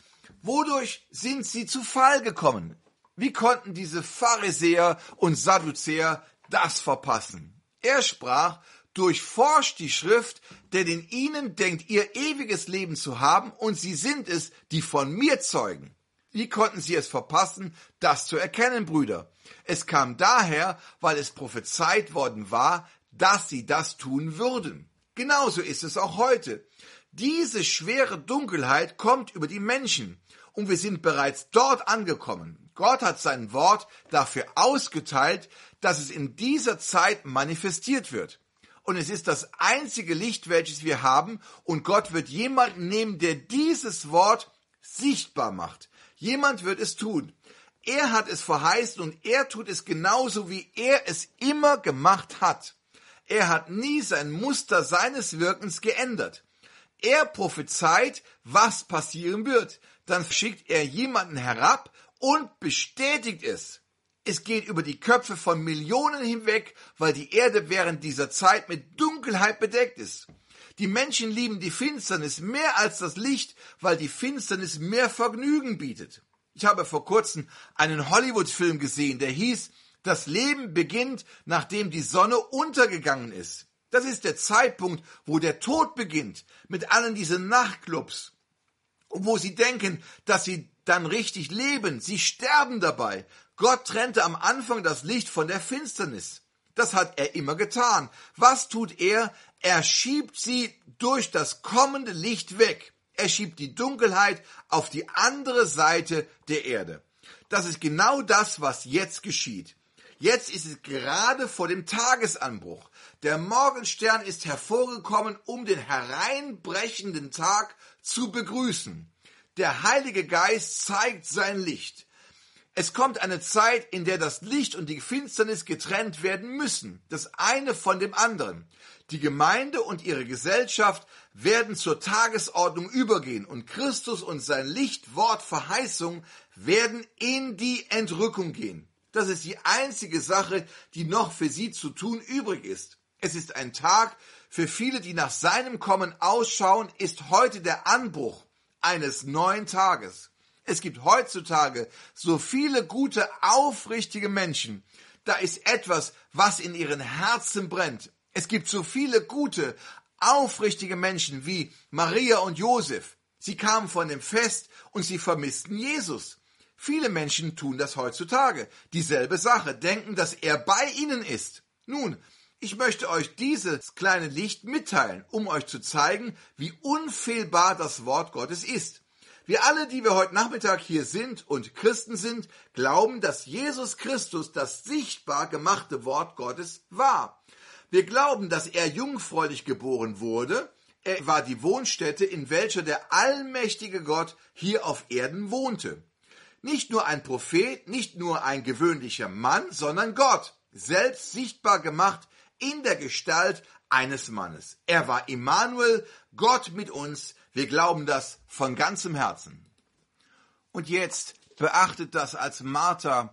Wodurch sind sie zu Fall gekommen? Wie konnten diese Pharisäer und Sadduzäer das verpassen? Er sprach, durchforscht die Schrift, denn in ihnen denkt ihr ewiges Leben zu haben, und sie sind es, die von mir zeugen. Wie konnten sie es verpassen, das zu erkennen, Brüder? Es kam daher, weil es prophezeit worden war, dass sie das tun würden. Genauso ist es auch heute. Diese schwere Dunkelheit kommt über die Menschen. Und wir sind bereits dort angekommen. Gott hat sein Wort dafür ausgeteilt, dass es in dieser Zeit manifestiert wird. Und es ist das einzige Licht, welches wir haben. Und Gott wird jemanden nehmen, der dieses Wort sichtbar macht. Jemand wird es tun. Er hat es verheißen und er tut es genauso, wie er es immer gemacht hat. Er hat nie sein Muster seines Wirkens geändert. Er prophezeit, was passieren wird. Dann schickt er jemanden herab und bestätigt es. Es geht über die Köpfe von Millionen hinweg, weil die Erde während dieser Zeit mit Dunkelheit bedeckt ist. Die Menschen lieben die Finsternis mehr als das Licht, weil die Finsternis mehr Vergnügen bietet. Ich habe vor kurzem einen Hollywood-Film gesehen, der hieß, das Leben beginnt, nachdem die Sonne untergegangen ist. Das ist der Zeitpunkt, wo der Tod beginnt, mit allen diesen Nachtclubs. Und wo sie denken, dass sie dann richtig leben. Sie sterben dabei. Gott trennte am Anfang das Licht von der Finsternis. Das hat er immer getan. Was tut er? Er schiebt sie durch das kommende Licht weg. Er schiebt die Dunkelheit auf die andere Seite der Erde. Das ist genau das, was jetzt geschieht. Jetzt ist es gerade vor dem Tagesanbruch. Der Morgenstern ist hervorgekommen, um den hereinbrechenden Tag zu begrüßen. Der Heilige Geist zeigt sein Licht. Es kommt eine Zeit, in der das Licht und die Finsternis getrennt werden müssen, das eine von dem anderen. Die Gemeinde und ihre Gesellschaft werden zur Tagesordnung übergehen und Christus und sein Licht, Wort, Verheißung werden in die Entrückung gehen. Das ist die einzige Sache, die noch für sie zu tun übrig ist. Es ist ein Tag, für viele, die nach seinem Kommen ausschauen, ist heute der Anbruch eines neuen Tages. Es gibt heutzutage so viele gute, aufrichtige Menschen. Da ist etwas, was in ihren Herzen brennt. Es gibt so viele gute, aufrichtige Menschen wie Maria und Josef. Sie kamen von dem Fest und sie vermissten Jesus. Viele Menschen tun das heutzutage. Dieselbe Sache, denken, dass er bei ihnen ist. Nun, ich möchte euch dieses kleine Licht mitteilen, um euch zu zeigen, wie unfehlbar das Wort Gottes ist. Wir alle, die wir heute Nachmittag hier sind und Christen sind, glauben, dass Jesus Christus das sichtbar gemachte Wort Gottes war. Wir glauben, dass er jungfräulich geboren wurde. Er war die Wohnstätte, in welcher der allmächtige Gott hier auf Erden wohnte. Nicht nur ein Prophet, nicht nur ein gewöhnlicher Mann, sondern Gott, selbst sichtbar gemacht in der Gestalt eines Mannes. Er war Immanuel, Gott mit uns. Wir glauben das von ganzem Herzen. Und jetzt beachtet das als Martha.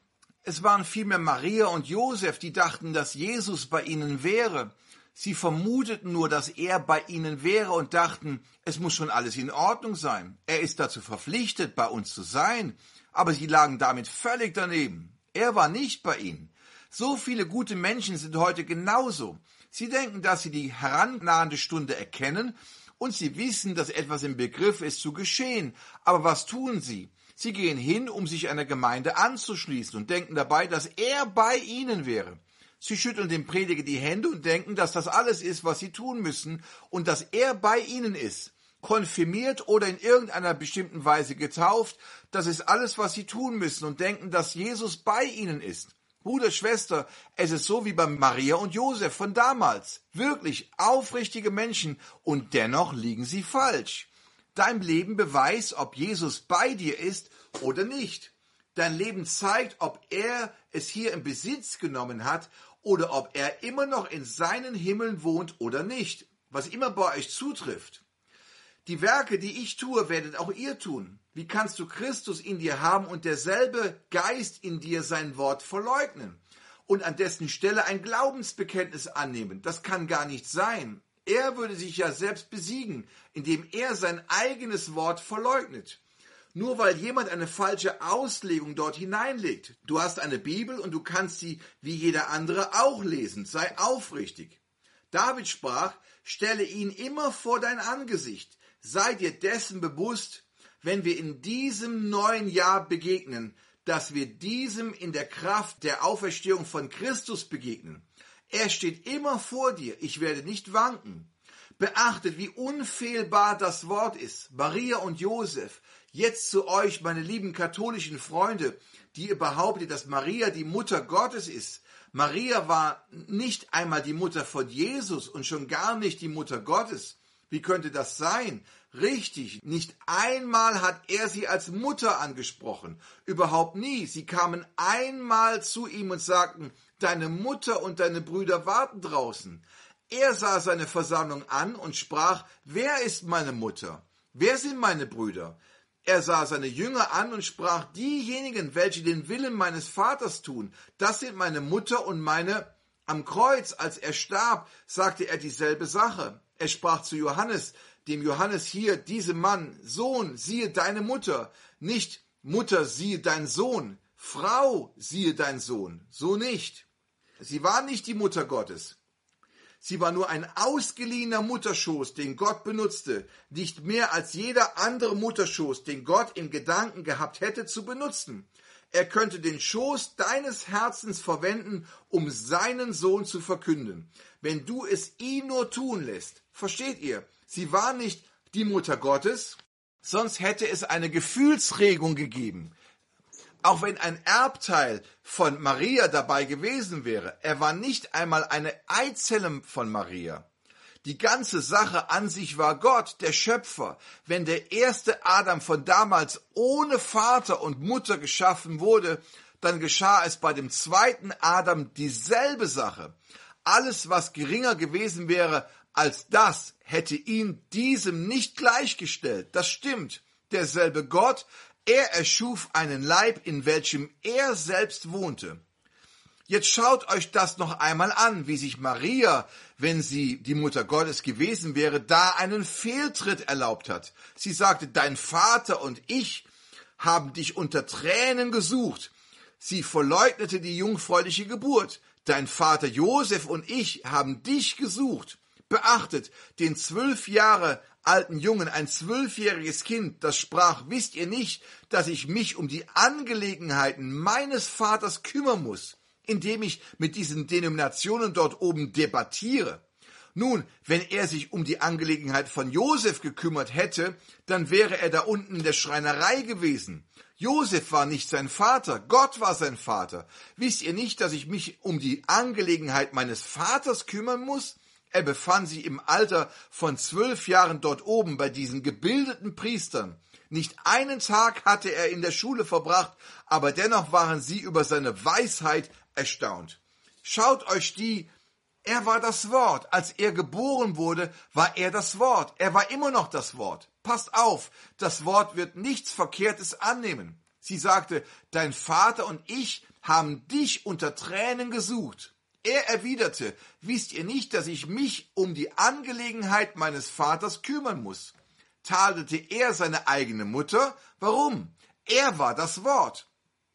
Es waren vielmehr Maria und Josef, die dachten, dass Jesus bei ihnen wäre. Sie vermuteten nur, dass er bei ihnen wäre und dachten, es muss schon alles in Ordnung sein. Er ist dazu verpflichtet, bei uns zu sein. Aber sie lagen damit völlig daneben. Er war nicht bei ihnen. So viele gute Menschen sind heute genauso. Sie denken, dass sie die herannahende Stunde erkennen und sie wissen, dass etwas im Begriff ist zu geschehen. Aber was tun sie? Sie gehen hin, um sich einer Gemeinde anzuschließen und denken dabei, dass er bei ihnen wäre. Sie schütteln dem Prediger die Hände und denken, dass das alles ist, was sie tun müssen und dass er bei ihnen ist. Konfirmiert oder in irgendeiner bestimmten Weise getauft, das ist alles, was sie tun müssen und denken, dass Jesus bei ihnen ist. Bruder, Schwester, es ist so wie bei Maria und Josef von damals. Wirklich aufrichtige Menschen und dennoch liegen sie falsch. Dein Leben beweist, ob Jesus bei dir ist oder nicht. Dein Leben zeigt, ob er es hier in Besitz genommen hat oder ob er immer noch in seinen Himmeln wohnt oder nicht, was immer bei euch zutrifft. Die Werke, die ich tue, werdet auch ihr tun. Wie kannst du Christus in dir haben und derselbe Geist in dir sein Wort verleugnen und an dessen Stelle ein Glaubensbekenntnis annehmen? Das kann gar nicht sein. Er würde sich ja selbst besiegen, indem er sein eigenes Wort verleugnet. Nur weil jemand eine falsche Auslegung dort hineinlegt. Du hast eine Bibel und du kannst sie wie jeder andere auch lesen. Sei aufrichtig. David sprach, stelle ihn immer vor dein Angesicht. Sei dir dessen bewusst, wenn wir in diesem neuen Jahr begegnen, dass wir diesem in der Kraft der Auferstehung von Christus begegnen. Er steht immer vor dir. Ich werde nicht wanken. Beachtet, wie unfehlbar das Wort ist. Maria und Josef, jetzt zu euch, meine lieben katholischen Freunde, die ihr behauptet, dass Maria die Mutter Gottes ist. Maria war nicht einmal die Mutter von Jesus und schon gar nicht die Mutter Gottes. Wie könnte das sein? Richtig, nicht einmal hat er sie als Mutter angesprochen. Überhaupt nie. Sie kamen einmal zu ihm und sagten, deine Mutter und deine Brüder warten draußen. Er sah seine Versammlung an und sprach, wer ist meine Mutter? Wer sind meine Brüder? Er sah seine Jünger an und sprach, diejenigen, welche den Willen meines Vaters tun, das sind meine Mutter und meine. Am Kreuz, als er starb, sagte er dieselbe Sache. Er sprach zu Johannes, dem Johannes hier, diesem Mann, Sohn, siehe deine Mutter, nicht Mutter, siehe dein Sohn, Frau, siehe dein Sohn, so nicht. Sie war nicht die Mutter Gottes. Sie war nur ein ausgeliehener Mutterschoß, den Gott benutzte, nicht mehr als jeder andere Mutterschoß, den Gott im Gedanken gehabt hätte zu benutzen. Er könnte den Schoß deines Herzens verwenden, um seinen Sohn zu verkünden, wenn du es ihn nur tun lässt. Versteht ihr? Sie war nicht die Mutter Gottes, sonst hätte es eine Gefühlsregung gegeben. Auch wenn ein Erbteil von Maria dabei gewesen wäre, er war nicht einmal eine Eizelle von Maria. Die ganze Sache an sich war Gott, der Schöpfer. Wenn der erste Adam von damals ohne Vater und Mutter geschaffen wurde, dann geschah es bei dem zweiten Adam dieselbe Sache. Alles, was geringer gewesen wäre als das, hätte ihn diesem nicht gleichgestellt. Das stimmt. Derselbe Gott, er erschuf einen Leib, in welchem er selbst wohnte. Jetzt schaut euch das noch einmal an, wie sich Maria, wenn sie die Mutter Gottes gewesen wäre, da einen Fehltritt erlaubt hat. Sie sagte, dein Vater und ich haben dich unter Tränen gesucht. Sie verleugnete die jungfräuliche Geburt. Dein Vater Josef und ich haben dich gesucht. Beachtet, den zwölf Jahre alten Jungen, ein zwölfjähriges Kind, das sprach, wisst ihr nicht, dass ich mich um die Angelegenheiten meines Vaters kümmern muss, indem ich mit diesen Denominationen dort oben debattiere. Nun, wenn er sich um die Angelegenheit von Josef gekümmert hätte, dann wäre er da unten in der Schreinerei gewesen. Josef war nicht sein Vater, Gott war sein Vater. Wisst ihr nicht, dass ich mich um die Angelegenheit meines Vaters kümmern muss? Er befand sich im Alter von zwölf Jahren dort oben bei diesen gebildeten Priestern. Nicht einen Tag hatte er in der Schule verbracht, aber dennoch waren sie über seine Weisheit erstaunt. Schaut euch die, er war das Wort. Als er geboren wurde, war er das Wort. Er war immer noch das Wort. Passt auf, das Wort wird nichts Verkehrtes annehmen. Sie sagte, dein Vater und ich haben dich unter Tränen gesucht. Er erwiderte, wisst ihr nicht, dass ich mich um die Angelegenheit meines Vaters kümmern muss? Tadelte er seine eigene Mutter? Warum? Er war das Wort.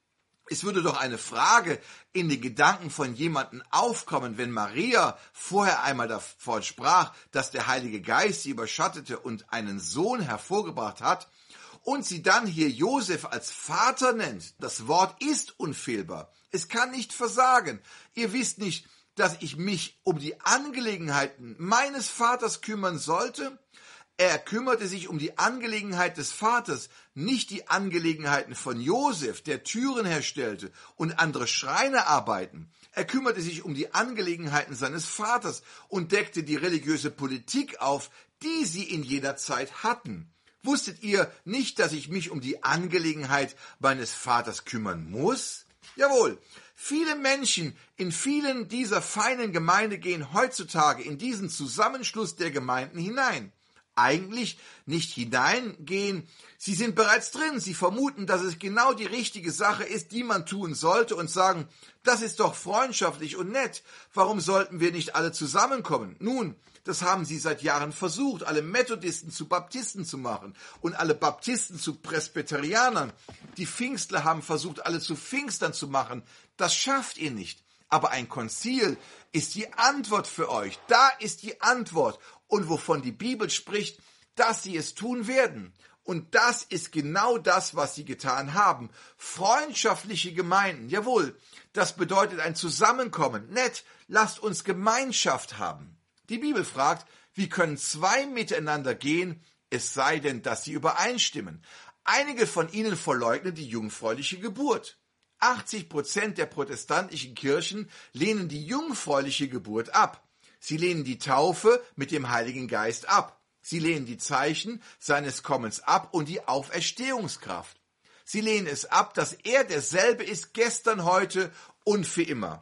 Es würde doch eine Frage in den Gedanken von jemandem aufkommen, wenn Maria vorher einmal davon sprach, dass der Heilige Geist sie überschattete und einen Sohn hervorgebracht hat, und sie dann hier Josef als Vater nennt. Das Wort ist unfehlbar. Es kann nicht versagen. Ihr wisst nicht, dass ich mich um die Angelegenheiten meines Vaters kümmern sollte? Er kümmerte sich um die Angelegenheit des Vaters, nicht die Angelegenheiten von Josef, der Türen herstellte und andere Schreine arbeiten. Er kümmerte sich um die Angelegenheiten seines Vaters und deckte die religiöse Politik auf, die sie in jener Zeit hatten. Wusstet ihr nicht, dass ich mich um die Angelegenheit meines Vaters kümmern muss? Jawohl, viele Menschen in vielen dieser feinen Gemeinden gehen heutzutage in diesen Zusammenschluss der Gemeinden hinein. Eigentlich nicht hineingehen, sie sind bereits drin, sie vermuten, dass es genau die richtige Sache ist, die man tun sollte und sagen, das ist doch freundschaftlich und nett, warum sollten wir nicht alle zusammenkommen? Nun, das haben sie seit Jahren versucht, alle Methodisten zu Baptisten zu machen und alle Baptisten zu Presbyterianern. Die Pfingstler haben versucht, alle zu Pfingstern zu machen. Das schafft ihr nicht. Aber ein Konzil ist die Antwort für euch. Da ist die Antwort. Und wovon die Bibel spricht, dass sie es tun werden. Und das ist genau das, was sie getan haben. Freundschaftliche Gemeinden, jawohl, das bedeutet ein Zusammenkommen. Nett, lasst uns Gemeinschaft haben. Die Bibel fragt, wie können zwei miteinander gehen, es sei denn, dass sie übereinstimmen. Einige von ihnen verleugnen die jungfräuliche Geburt. achtzig Prozent der protestantischen Kirchen lehnen die jungfräuliche Geburt ab. Sie lehnen die Taufe mit dem Heiligen Geist ab. Sie lehnen die Zeichen seines Kommens ab und die Auferstehungskraft. Sie lehnen es ab, dass er derselbe ist gestern, heute und für immer.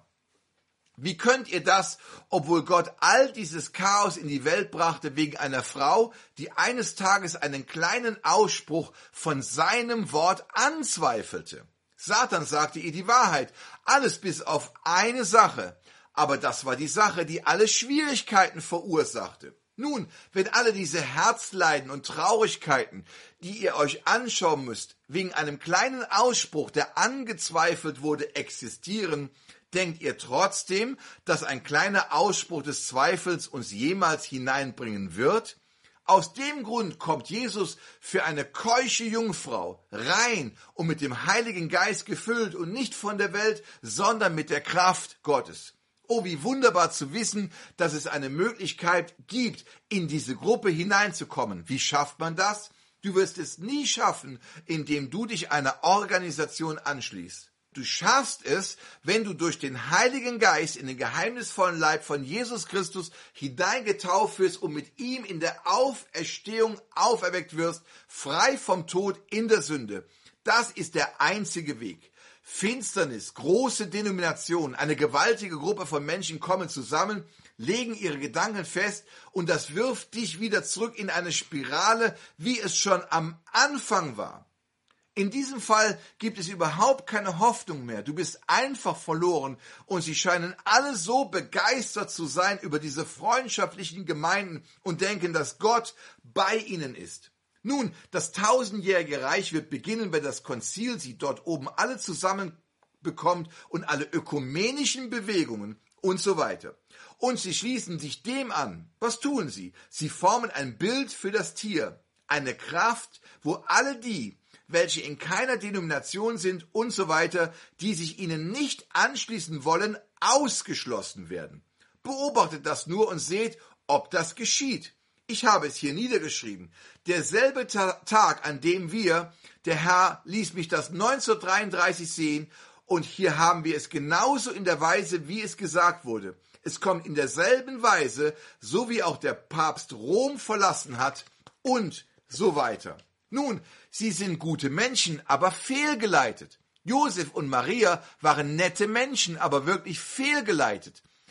Wie könnt ihr das, obwohl Gott all dieses Chaos in die Welt brachte wegen einer Frau, die eines Tages einen kleinen Ausspruch von seinem Wort anzweifelte? Satan sagte ihr die Wahrheit, alles bis auf eine Sache. Aber das war die Sache, die alle Schwierigkeiten verursachte. Nun, wenn alle diese Herzleiden und Traurigkeiten, die ihr euch anschauen müsst, wegen einem kleinen Ausspruch, der angezweifelt wurde, existieren, denkt ihr trotzdem, dass ein kleiner Ausspruch des Zweifels uns jemals hineinbringen wird? Aus dem Grund kommt Jesus für eine keusche Jungfrau, rein und mit dem Heiligen Geist gefüllt und nicht von der Welt, sondern mit der Kraft Gottes. Oh, wie wunderbar zu wissen, dass es eine Möglichkeit gibt, in diese Gruppe hineinzukommen. Wie schafft man das? Du wirst es nie schaffen, indem du dich einer Organisation anschließt. Du schaffst es, wenn du durch den Heiligen Geist in den geheimnisvollen Leib von Jesus Christus hineingetauft wirst und mit ihm in der Auferstehung auferweckt wirst, frei vom Tod in der Sünde. Das ist der einzige Weg. Finsternis, große Denominationen, eine gewaltige Gruppe von Menschen kommen zusammen, legen ihre Gedanken fest und das wirft dich wieder zurück in eine Spirale, wie es schon am Anfang war. In diesem Fall gibt es überhaupt keine Hoffnung mehr. Du bist einfach verloren und sie scheinen alle so begeistert zu sein über diese freundschaftlichen Gemeinden und denken, dass Gott bei ihnen ist. Nun, das tausendjährige Reich wird beginnen, wenn das Konzil sie dort oben alle zusammenbekommt und alle ökumenischen Bewegungen und so weiter. Und sie schließen sich dem an. Was tun sie? Sie formen ein Bild für das Tier, eine Kraft, wo alle die, welche in keiner Denomination sind und so weiter, die sich ihnen nicht anschließen wollen, ausgeschlossen werden. Beobachtet das nur und seht, ob das geschieht. Ich habe es hier niedergeschrieben. Derselbe Ta- Tag, an dem wir, der Herr ließ mich das neunzehnhundertdreiunddreißig sehen, und hier haben wir es genauso in der Weise, wie es gesagt wurde. Es kommt in derselben Weise, so wie auch der Papst Rom verlassen hat und so weiter. Nun, sie sind gute Menschen, aber fehlgeleitet. Josef und Maria waren nette Menschen, aber wirklich fehlgeleitet.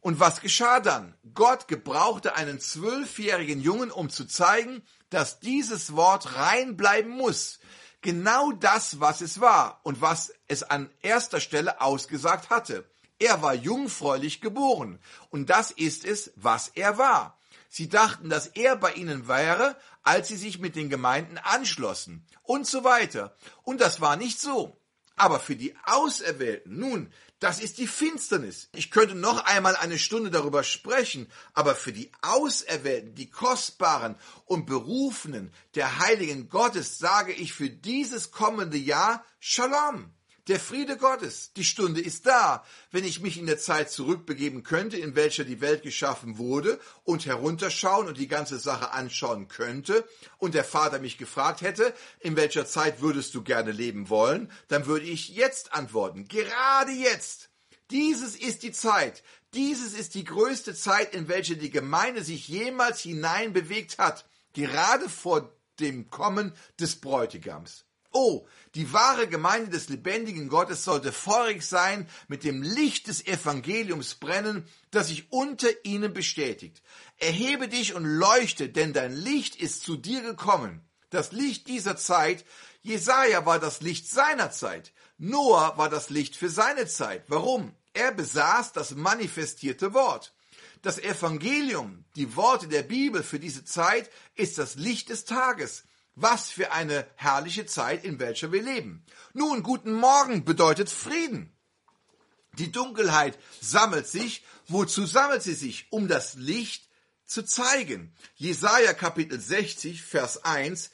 Und was geschah dann? Gott gebrauchte einen zwölfjährigen Jungen, um zu zeigen, dass dieses Wort rein bleiben muss. Genau das, was es war und was es an erster Stelle ausgesagt hatte. Er war jungfräulich geboren und das ist es, was er war. Sie dachten, dass er bei ihnen wäre, als sie sich mit den Gemeinden anschlossen und so weiter. Und das war nicht so. Aber für die Auserwählten, nun, das ist die Finsternis. Ich könnte noch einmal eine Stunde darüber sprechen, aber für die Auserwählten, die Kostbaren und Berufenen der Heiligen Gottes sage ich für dieses kommende Jahr Shalom. Der Friede Gottes, die Stunde ist da. Wenn ich mich in der Zeit zurückbegeben könnte, in welcher die Welt geschaffen wurde, und herunterschauen und die ganze Sache anschauen könnte, und der Vater mich gefragt hätte, in welcher Zeit würdest du gerne leben wollen, dann würde ich jetzt antworten, gerade jetzt. Dieses ist die Zeit, dieses ist die größte Zeit, in welche die Gemeinde sich jemals hineinbewegt hat, gerade vor dem Kommen des Bräutigams. Oh, die wahre Gemeinde des lebendigen Gottes sollte feurig sein, mit dem Licht des Evangeliums brennen, das sich unter ihnen bestätigt. Erhebe dich und leuchte, denn dein Licht ist zu dir gekommen. Das Licht dieser Zeit, Jesaja war das Licht seiner Zeit. Noah war das Licht für seine Zeit. Warum? Er besaß das manifestierte Wort. Das Evangelium, die Worte der Bibel für diese Zeit, ist das Licht des Tages. Was für eine herrliche Zeit, in welcher wir leben. Nun, guten Morgen bedeutet Frieden. Die Dunkelheit sammelt sich. Wozu sammelt sie sich? Um das Licht zu zeigen. Jesaja Kapitel sechzig, Vers eins.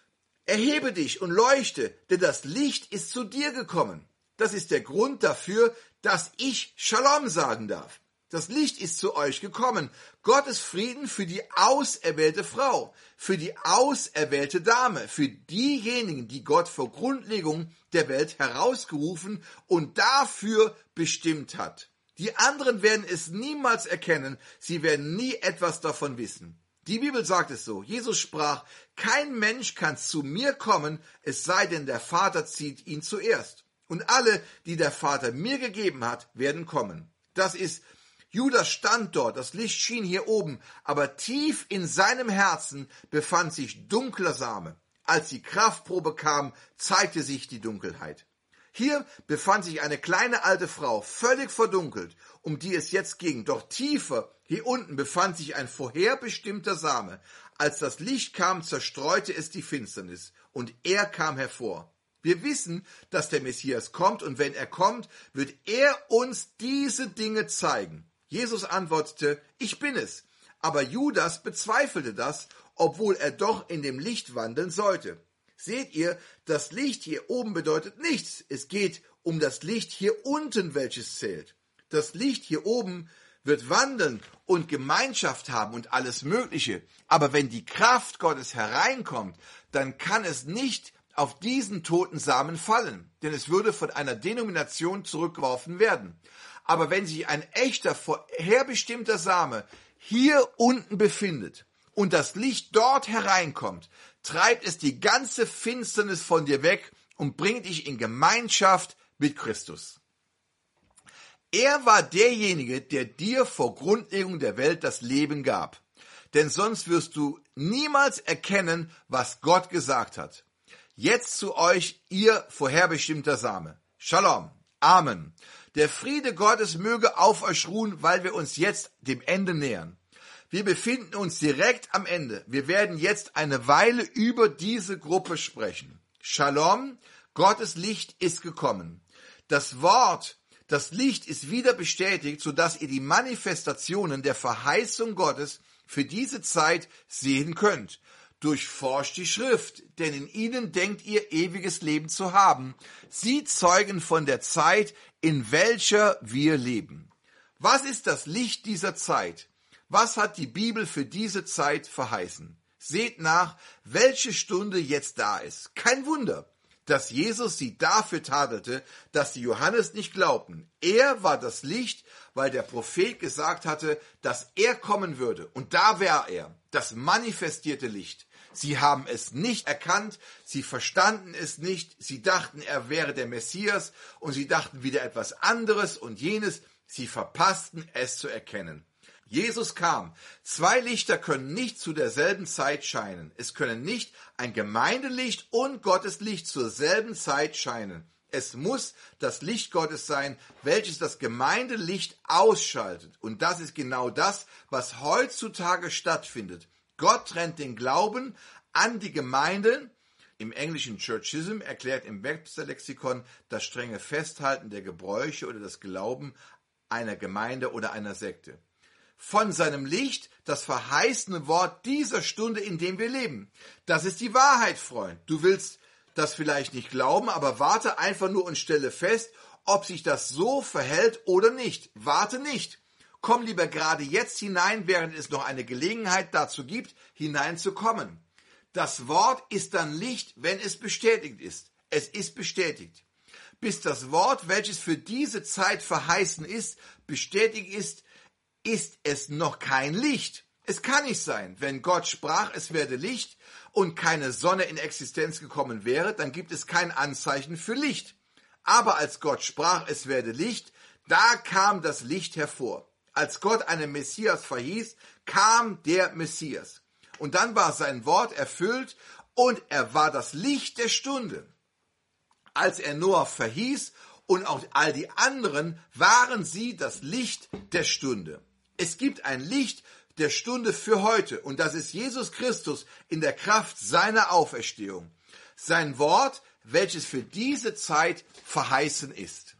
Erhebe dich und leuchte, denn das Licht ist zu dir gekommen. Das ist der Grund dafür, dass ich Shalom sagen darf. Das Licht ist zu euch gekommen. Gottes Frieden für die auserwählte Frau, für die auserwählte Dame, für diejenigen, die Gott vor Grundlegung der Welt herausgerufen und dafür bestimmt hat. Die anderen werden es niemals erkennen, sie werden nie etwas davon wissen. Die Bibel sagt es so, Jesus sprach, kein Mensch kann zu mir kommen, es sei denn, der Vater zieht ihn zuerst. Und alle, die der Vater mir gegeben hat, werden kommen. Das ist Judas stand dort, das Licht schien hier oben, aber tief in seinem Herzen befand sich dunkler Same. Als die Kraftprobe kam, zeigte sich die Dunkelheit. Hier befand sich eine kleine alte Frau, völlig verdunkelt, um die es jetzt ging. Doch tiefer, hier unten, befand sich ein vorherbestimmter Same. Als das Licht kam, zerstreute es die Finsternis, und er kam hervor. Wir wissen, dass der Messias kommt, und wenn er kommt, wird er uns diese Dinge zeigen. Jesus antwortete, ich bin es. Aber Judas bezweifelte das, obwohl er doch in dem Licht wandeln sollte. Seht ihr, das Licht hier oben bedeutet nichts. Es geht um das Licht hier unten, welches zählt. Das Licht hier oben wird wandeln und Gemeinschaft haben und alles Mögliche. Aber wenn die Kraft Gottes hereinkommt, dann kann es nicht auf diesen toten Samen fallen, denn es würde von einer Denomination zurückgeworfen werden. Aber wenn sich ein echter, vorherbestimmter Same hier unten befindet und das Licht dort hereinkommt, treibt es die ganze Finsternis von dir weg und bringt dich in Gemeinschaft mit Christus. Er war derjenige, der dir vor Grundlegung der Welt das Leben gab. Denn sonst wirst du niemals erkennen, was Gott gesagt hat. Jetzt zu euch, ihr vorherbestimmter Same. Shalom. Amen. Der Friede Gottes möge auf euch ruhen, weil wir uns jetzt dem Ende nähern. Wir befinden uns direkt am Ende. Wir werden jetzt eine Weile über diese Gruppe sprechen. Shalom, Gottes Licht ist gekommen. Das Wort, das Licht ist wieder bestätigt, sodass ihr die Manifestationen der Verheißung Gottes für diese Zeit sehen könnt. Durchforscht die Schrift, denn in ihnen denkt ihr, ewiges Leben zu haben. Sie zeugen von der Zeit, in welcher wir leben. Was ist das Licht dieser Zeit? Was hat die Bibel für diese Zeit verheißen? Seht nach, welche Stunde jetzt da ist. Kein Wunder, dass Jesus sie dafür tadelte, dass die Johannes nicht glaubten. Er war das Licht, weil der Prophet gesagt hatte, dass er kommen würde. Und da war er, das manifestierte Licht. Sie haben es nicht erkannt, sie verstanden es nicht, sie dachten, er wäre der Messias und sie dachten wieder etwas anderes und jenes. Sie verpassten es zu erkennen. Jesus kam. Zwei Lichter können nicht zu derselben Zeit scheinen. Es können nicht ein Gemeindelicht und Gottes Licht zur selben Zeit scheinen. Es muss das Licht Gottes sein, welches das Gemeindelicht ausschaltet. Und das ist genau das, was heutzutage stattfindet. Gott trennt den Glauben an die Gemeinde. Im englischen Churchism erklärt im Webster-Lexikon das strenge Festhalten der Gebräuche oder das Glauben einer Gemeinde oder einer Sekte. Von seinem Licht, das verheißene Wort dieser Stunde, in dem wir leben. Das ist die Wahrheit, Freund. Du willst das vielleicht nicht glauben, aber warte einfach nur und stelle fest, ob sich das so verhält oder nicht. Warte nicht. Komm lieber gerade jetzt hinein, während es noch eine Gelegenheit dazu gibt, hineinzukommen. Das Wort ist dann Licht, wenn es bestätigt ist. Es ist bestätigt. Bis das Wort, welches für diese Zeit verheißen ist, bestätigt ist, ist es noch kein Licht. Es kann nicht sein, wenn Gott sprach, es werde Licht und keine Sonne in Existenz gekommen wäre, dann gibt es kein Anzeichen für Licht. Aber als Gott sprach, es werde Licht, da kam das Licht hervor. Als Gott einen Messias verhieß, kam der Messias. Und dann war sein Wort erfüllt und er war das Licht der Stunde. Als er Noah verhieß und auch all die anderen, waren sie das Licht der Stunde. Es gibt ein Licht der Stunde für heute und das ist Jesus Christus in der Kraft seiner Auferstehung. Sein Wort, welches für diese Zeit verheißen ist.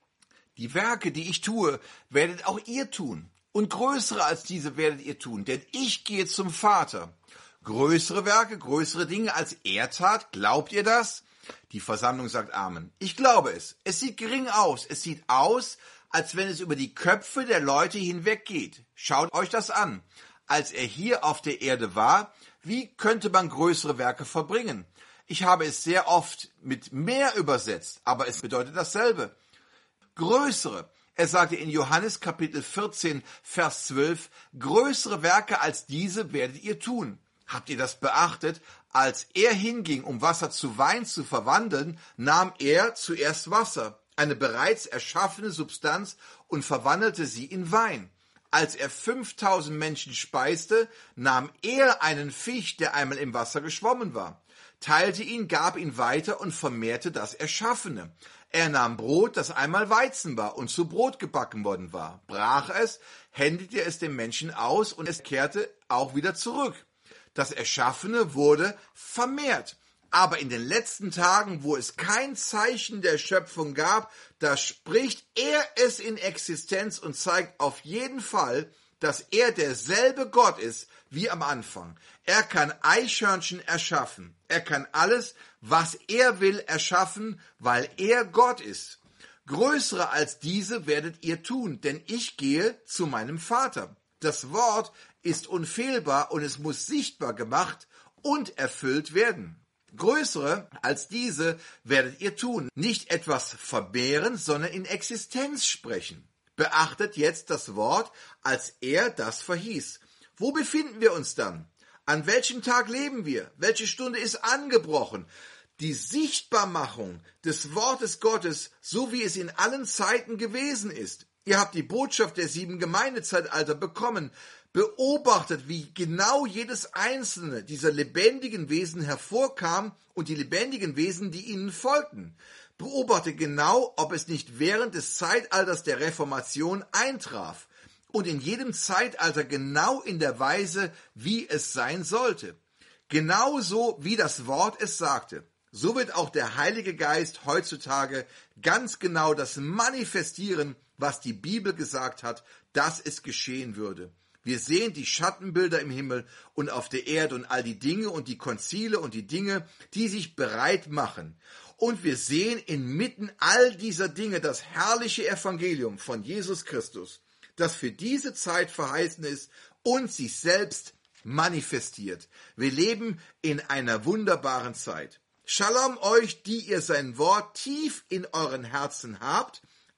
Die Werke, die ich tue, werdet auch ihr tun. Und größere als diese werdet ihr tun, denn ich gehe zum Vater. Größere Werke, größere Dinge als er tat, glaubt ihr das? Die Versammlung sagt Amen. Ich glaube es. Es sieht gering aus. Es sieht aus, als wenn es über die Köpfe der Leute hinweggeht. Schaut euch das an. Als er hier auf der Erde war, wie könnte man größere Werke verbringen? Ich habe es sehr oft mit mehr übersetzt, aber es bedeutet dasselbe. Größere. Er sagte in Johannes Kapitel vierzehn, Vers zwölf, größere Werke als diese werdet ihr tun. Habt ihr das beachtet? Als er hinging, um Wasser zu Wein zu verwandeln, nahm er zuerst Wasser, eine bereits erschaffene Substanz, und verwandelte sie in Wein. Als er fünftausend Menschen speiste, nahm er einen Fisch, der einmal im Wasser geschwommen war, teilte ihn, gab ihn weiter und vermehrte das Erschaffene. Er nahm Brot, das einmal Weizen war und zu Brot gebacken worden war, brach es, händigte es dem Menschen aus und es kehrte auch wieder zurück. Das Erschaffene wurde vermehrt. Aber in den letzten Tagen, wo es kein Zeichen der Schöpfung gab, da spricht er es in Existenz und zeigt auf jeden Fall, dass er derselbe Gott ist wie am Anfang. Er kann Eichhörnchen erschaffen. Er kann alles, was er will, erschaffen, weil er Gott ist. Größere als diese werdet ihr tun, denn ich gehe zu meinem Vater. Das Wort ist unfehlbar und es muss sichtbar gemacht und erfüllt werden. Größere als diese werdet ihr tun, nicht etwas vermehren, sondern in Existenz sprechen. Beachtet jetzt das Wort, als er das verhieß. Wo befinden wir uns dann? An welchem Tag leben wir? Welche Stunde ist angebrochen? Die Sichtbarmachung des Wortes Gottes, so wie es in allen Zeiten gewesen ist. Ihr habt die Botschaft der sieben Gemeindezeitalter bekommen. Beobachtet, wie genau jedes einzelne dieser lebendigen Wesen hervorkam und die lebendigen Wesen, die ihnen folgten. Beobachtet genau, ob es nicht während des Zeitalters der Reformation eintraf und in jedem Zeitalter genau in der Weise, wie es sein sollte. Genauso wie das Wort es sagte. So wird auch der Heilige Geist heutzutage ganz genau das manifestieren, was die Bibel gesagt hat, dass es geschehen würde. Wir sehen die Schattenbilder im Himmel und auf der Erde und all die Dinge und die Konzile und die Dinge, die sich bereit machen. Und wir sehen inmitten all dieser Dinge das herrliche Evangelium von Jesus Christus, das für diese Zeit verheißen ist und sich selbst manifestiert. Wir leben in einer wunderbaren Zeit. Shalom euch, die ihr sein Wort tief in euren Herzen habt,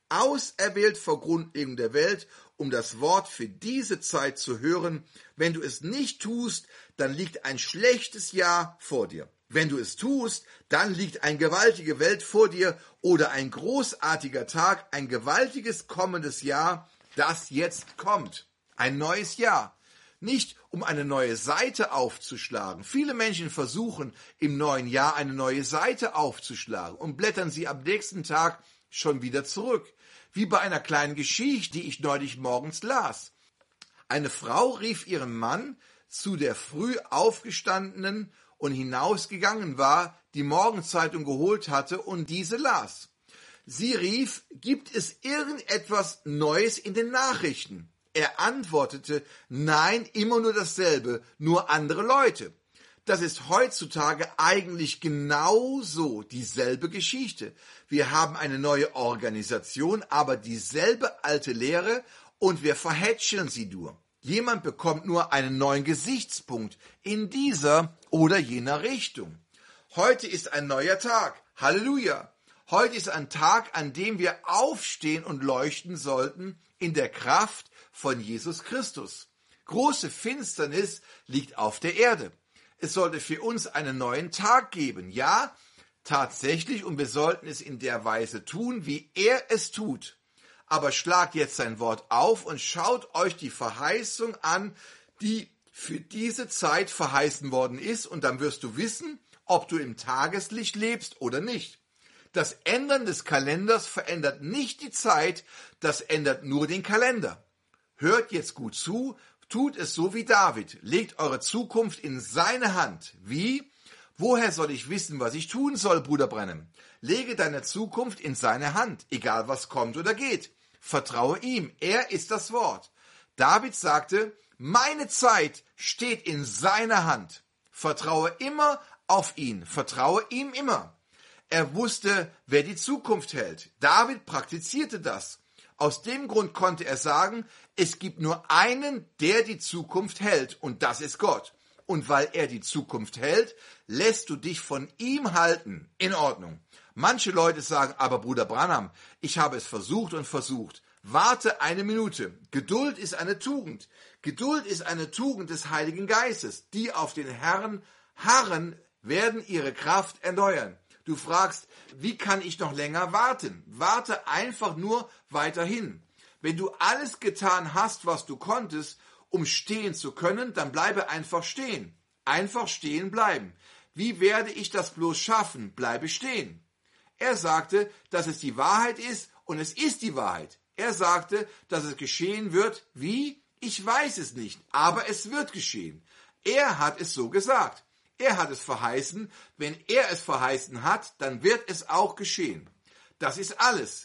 auserwählt vor Grundlegung der Welt, um das Wort für diese Zeit zu hören. Wenn du es nicht tust, dann liegt ein schlechtes Jahr vor dir. Wenn du es tust, dann liegt eine gewaltige Welt vor dir oder ein großartiger Tag, ein gewaltiges kommendes Jahr, das jetzt kommt. Ein neues Jahr. Nicht um eine neue Seite aufzuschlagen. Viele Menschen versuchen im neuen Jahr eine neue Seite aufzuschlagen und blättern sie am nächsten Tag schon wieder zurück. Wie bei einer kleinen Geschichte, die ich neulich morgens las. Eine Frau rief ihren Mann, zu der früh aufgestandenen und hinausgegangen war, die Morgenzeitung geholt hatte und diese las. Sie rief, gibt es irgendetwas Neues in den Nachrichten? Er antwortete, nein, immer nur dasselbe, nur andere Leute. Das ist heutzutage eigentlich genauso dieselbe Geschichte. Wir haben eine neue Organisation, aber dieselbe alte Lehre und wir verhätscheln sie nur. Jemand bekommt nur einen neuen Gesichtspunkt in dieser oder jener Richtung. Heute ist ein neuer Tag. Halleluja. Heute ist ein Tag, an dem wir aufstehen und leuchten sollten in der Kraft von Jesus Christus. Große Finsternis liegt auf der Erde. Es sollte für uns einen neuen Tag geben. Ja, tatsächlich, und wir sollten es in der Weise tun, wie er es tut. Aber schlagt jetzt sein Wort auf und schaut euch die Verheißung an, die für diese Zeit verheißen worden ist, und dann wirst du wissen, ob du im Tageslicht lebst oder nicht. Das Ändern des Kalenders verändert nicht die Zeit, das ändert nur den Kalender. Hört jetzt gut zu, tut es so wie David, legt eure Zukunft in seine Hand. Wie? Woher soll ich wissen, was ich tun soll, Bruder Branham? Lege deine Zukunft in seine Hand, egal was kommt oder geht. Vertraue ihm, er ist das Wort. David sagte, meine Zeit steht in seiner Hand. Vertraue immer auf ihn, vertraue ihm immer. Er wusste, wer die Zukunft hält. David praktizierte das. Aus dem Grund konnte er sagen, es gibt nur einen, der die Zukunft hält, und das ist Gott. Und weil er die Zukunft hält, lässt du dich von ihm halten. In Ordnung. Manche Leute sagen, aber Bruder Branham, ich habe es versucht und versucht. Warte eine Minute. Geduld ist eine Tugend. Geduld ist eine Tugend des Heiligen Geistes. Die auf den Herrn harren, werden ihre Kraft erneuern. Du fragst, wie kann ich noch länger warten? Warte einfach nur weiterhin. Wenn du alles getan hast, was du konntest, um stehen zu können, dann bleibe einfach stehen. Einfach stehen bleiben. Wie werde ich das bloß schaffen? Bleibe stehen. Er sagte, dass es die Wahrheit ist, und es ist die Wahrheit. Er sagte, dass es geschehen wird. Wie? Ich weiß es nicht, aber es wird geschehen. Er hat es so gesagt. Er hat es verheißen. Wenn er es verheißen hat, dann wird es auch geschehen. Das ist alles.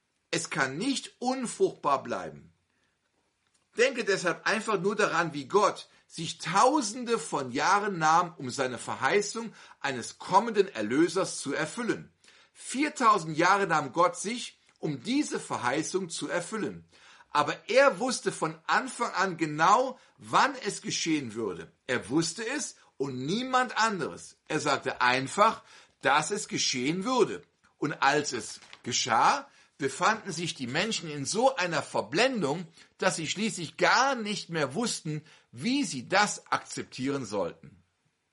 Es kann nicht unfruchtbar bleiben. Denke deshalb einfach nur daran, wie Gott sich Tausende von Jahren nahm, um seine Verheißung eines kommenden Erlösers zu erfüllen. viertausend Jahre nahm Gott sich, um diese Verheißung zu erfüllen. Aber er wusste von Anfang an genau, wann es geschehen würde. Er wusste es und niemand anderes. Er sagte einfach, dass es geschehen würde. Und als es geschah, befanden sich die Menschen in so einer Verblendung, dass sie schließlich gar nicht mehr wussten, wie sie das akzeptieren sollten.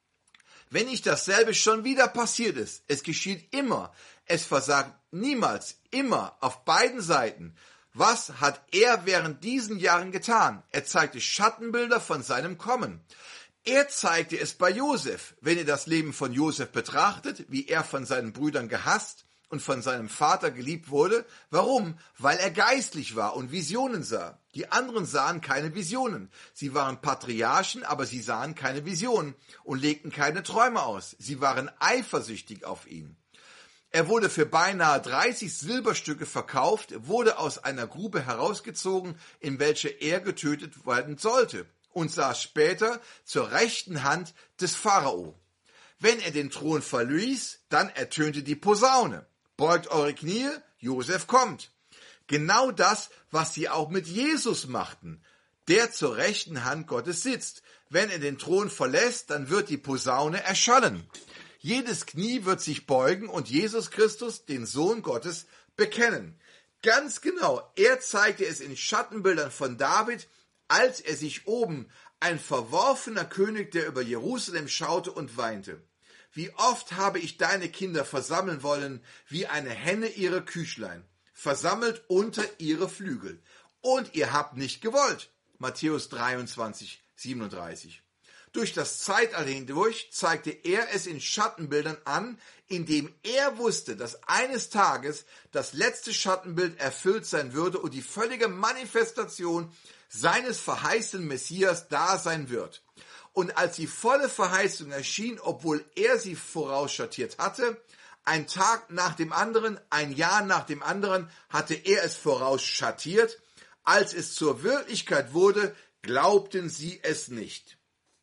Wenn nicht dasselbe schon wieder passiert ist, es geschieht immer, es versagt niemals, immer, auf beiden Seiten. Was hat er während diesen Jahren getan? Er zeigte Schattenbilder von seinem Kommen. Er zeigte es bei Josef. Wenn ihr das Leben von Josef betrachtet, wie er von seinen Brüdern gehasst und von seinem Vater geliebt wurde. Warum? Weil er geistlich war und Visionen sah. Die anderen sahen keine Visionen. Sie waren Patriarchen, aber sie sahen keine Visionen und legten keine Träume aus. Sie waren eifersüchtig auf ihn. Er wurde für beinahe dreißig Silberstücke verkauft, wurde aus einer Grube herausgezogen, in welche er getötet werden sollte, und saß später zur rechten Hand des Pharao. Wenn er den Thron verließ, dann ertönte die Posaune. Beugt eure Knie, Josef kommt. Genau das, was sie auch mit Jesus machten, der zur rechten Hand Gottes sitzt. Wenn er den Thron verlässt, dann wird die Posaune erschallen. Jedes Knie wird sich beugen und Jesus Christus, den Sohn Gottes, bekennen. Ganz genau, er zeigte es in Schattenbildern von David, als er sich oben, ein verworfener König, der über Jerusalem schaute und weinte. Wie oft habe ich deine Kinder versammeln wollen, wie eine Henne ihre Küchlein, versammelt unter ihre Flügel. Und ihr habt nicht gewollt. Matthäus dreiundzwanzig, siebenunddreißig. Durch das Zeitalter hindurch zeigte er es in Schattenbildern an, indem er wusste, dass eines Tages das letzte Schattenbild erfüllt sein würde und die völlige Manifestation seines verheißenen Messias da sein wird. Und als die volle Verheißung erschien, obwohl er sie vorausschattiert hatte, ein Tag nach dem anderen, ein Jahr nach dem anderen, hatte er es vorausschattiert. Als es zur Wirklichkeit wurde, glaubten sie es nicht.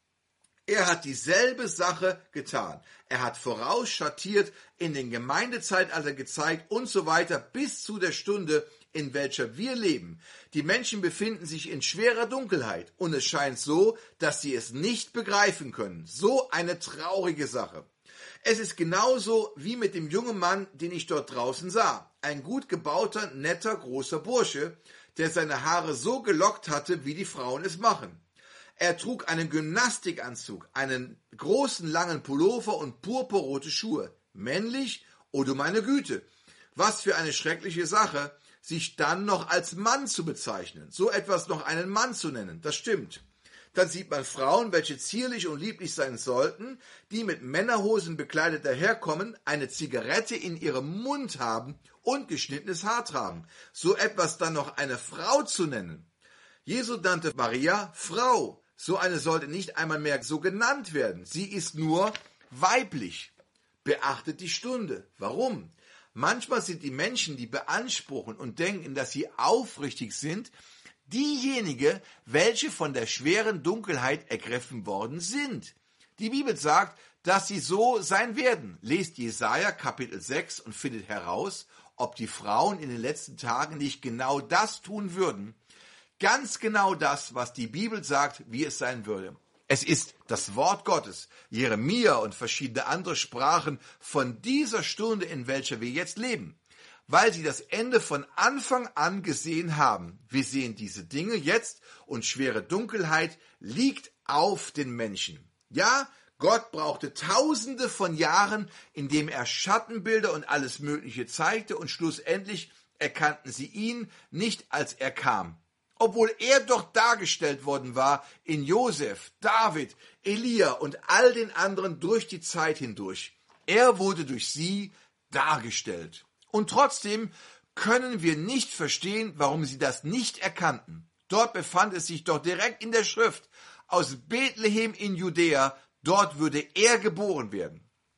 Er hat dieselbe Sache getan. Er hat vorausschattiert, in den Gemeindezeitalter gezeigt und so weiter bis zu der Stunde, in welcher wir leben. Die Menschen befinden sich in schwerer Dunkelheit und es scheint so, dass sie es nicht begreifen können. So eine traurige Sache. Es ist genauso wie mit dem jungen Mann, den ich dort draußen sah. Ein gut gebauter, netter, großer Bursche, der seine Haare so gelockt hatte, wie die Frauen es machen. Er trug einen Gymnastikanzug, einen großen langen Pullover und purpurrote Schuhe. Männlich? Oh du meine Güte. Was für eine schreckliche Sache, sich dann noch als Mann zu bezeichnen. So etwas noch einen Mann zu nennen, das stimmt. Dann sieht man Frauen, welche zierlich und lieblich sein sollten, die mit Männerhosen bekleidet daherkommen, eine Zigarette in ihrem Mund haben und geschnittenes Haar tragen. So etwas dann noch eine Frau zu nennen. Jesus nannte Maria Frau. So eine sollte nicht einmal mehr so genannt werden. Sie ist nur weiblich. Beachtet die Stunde. Warum? Manchmal sind die Menschen, die beanspruchen und denken, dass sie aufrichtig sind, diejenigen, welche von der schweren Dunkelheit ergriffen worden sind. Die Bibel sagt, dass sie so sein werden. Lest Jesaja Kapitel sechs und findet heraus, ob die Frauen in den letzten Tagen nicht genau das tun würden. Ganz genau das, was die Bibel sagt, wie es sein würde. Es ist das Wort Gottes. Jeremia und verschiedene andere sprachen von dieser Stunde, in welcher wir jetzt leben, weil sie das Ende von Anfang an gesehen haben. Wir sehen diese Dinge jetzt und schwere Dunkelheit liegt auf den Menschen. Ja, Gott brauchte tausende von Jahren, indem er Schattenbilder und alles Mögliche zeigte und schlussendlich erkannten sie ihn nicht, als er kam. Obwohl er doch dargestellt worden war in Josef, David, Elia und all den anderen durch die Zeit hindurch. Er wurde durch sie dargestellt. Und trotzdem können wir nicht verstehen, warum sie das nicht erkannten. Dort befand es sich doch direkt in der Schrift, aus Bethlehem in Judäa, dort würde er geboren werden.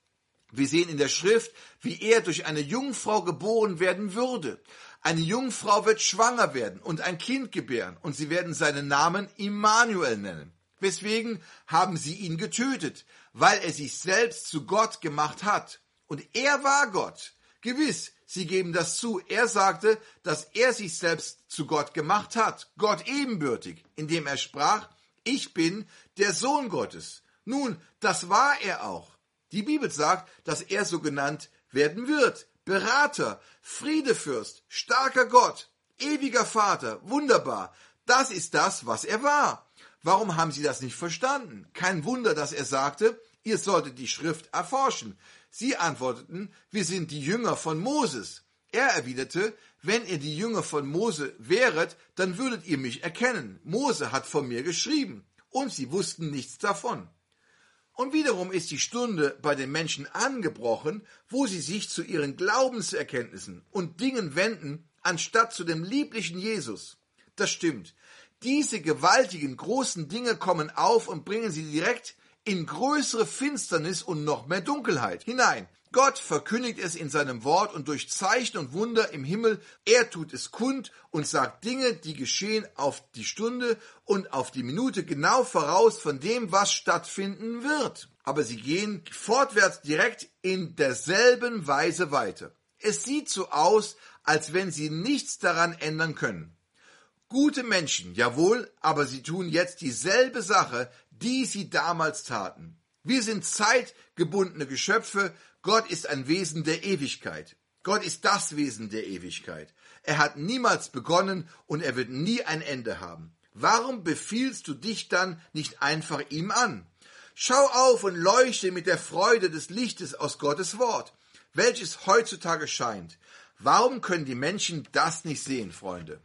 Wir sehen in der Schrift, wie er durch eine Jungfrau geboren werden würde. Eine Jungfrau wird schwanger werden und ein Kind gebären und sie werden seinen Namen Immanuel nennen. Weswegen haben sie ihn getötet? Weil er sich selbst zu Gott gemacht hat. Und er war Gott. Gewiss, sie geben das zu. Er sagte, dass er sich selbst zu Gott gemacht hat. Gott ebenbürtig, indem er sprach, ich bin der Sohn Gottes. Nun, das war er auch. Die Bibel sagt, dass er so genannt werden wird. Berater, Friedefürst, starker Gott, ewiger Vater, wunderbar. Das ist das, was er war. Warum haben sie das nicht verstanden? Kein Wunder, dass er sagte, ihr solltet die Schrift erforschen. Sie antworteten, wir sind die Jünger von Moses. Er erwiderte, wenn ihr die Jünger von Mose wäret, dann würdet ihr mich erkennen. Mose hat von mir geschrieben. Und sie wussten nichts davon. Und wiederum ist die Stunde bei den Menschen angebrochen, wo sie sich zu ihren Glaubenserkenntnissen und Dingen wenden, anstatt zu dem lieblichen Jesus. Das stimmt. Diese gewaltigen, großen Dinge kommen auf und bringen sie direkt in größere Finsternis und noch mehr Dunkelheit hinein. Gott verkündigt es in seinem Wort und durch Zeichen und Wunder im Himmel, er tut es kund und sagt Dinge, die geschehen auf die Stunde und auf die Minute genau voraus von dem, was stattfinden wird. Aber sie gehen fortwärts direkt in derselben Weise weiter. Es sieht so aus, als wenn sie nichts daran ändern können. Gute Menschen, jawohl, aber sie tun jetzt dieselbe Sache, die sie damals taten. Wir sind zeitgebundene Geschöpfe. Gott ist ein Wesen der Ewigkeit. Gott ist das Wesen der Ewigkeit. Er hat niemals begonnen und er wird nie ein Ende haben. Warum befiehlst du dich dann nicht einfach ihm an? Schau auf und leuchte mit der Freude des Lichtes aus Gottes Wort, welches heutzutage scheint. Warum können die Menschen das nicht sehen, Freunde?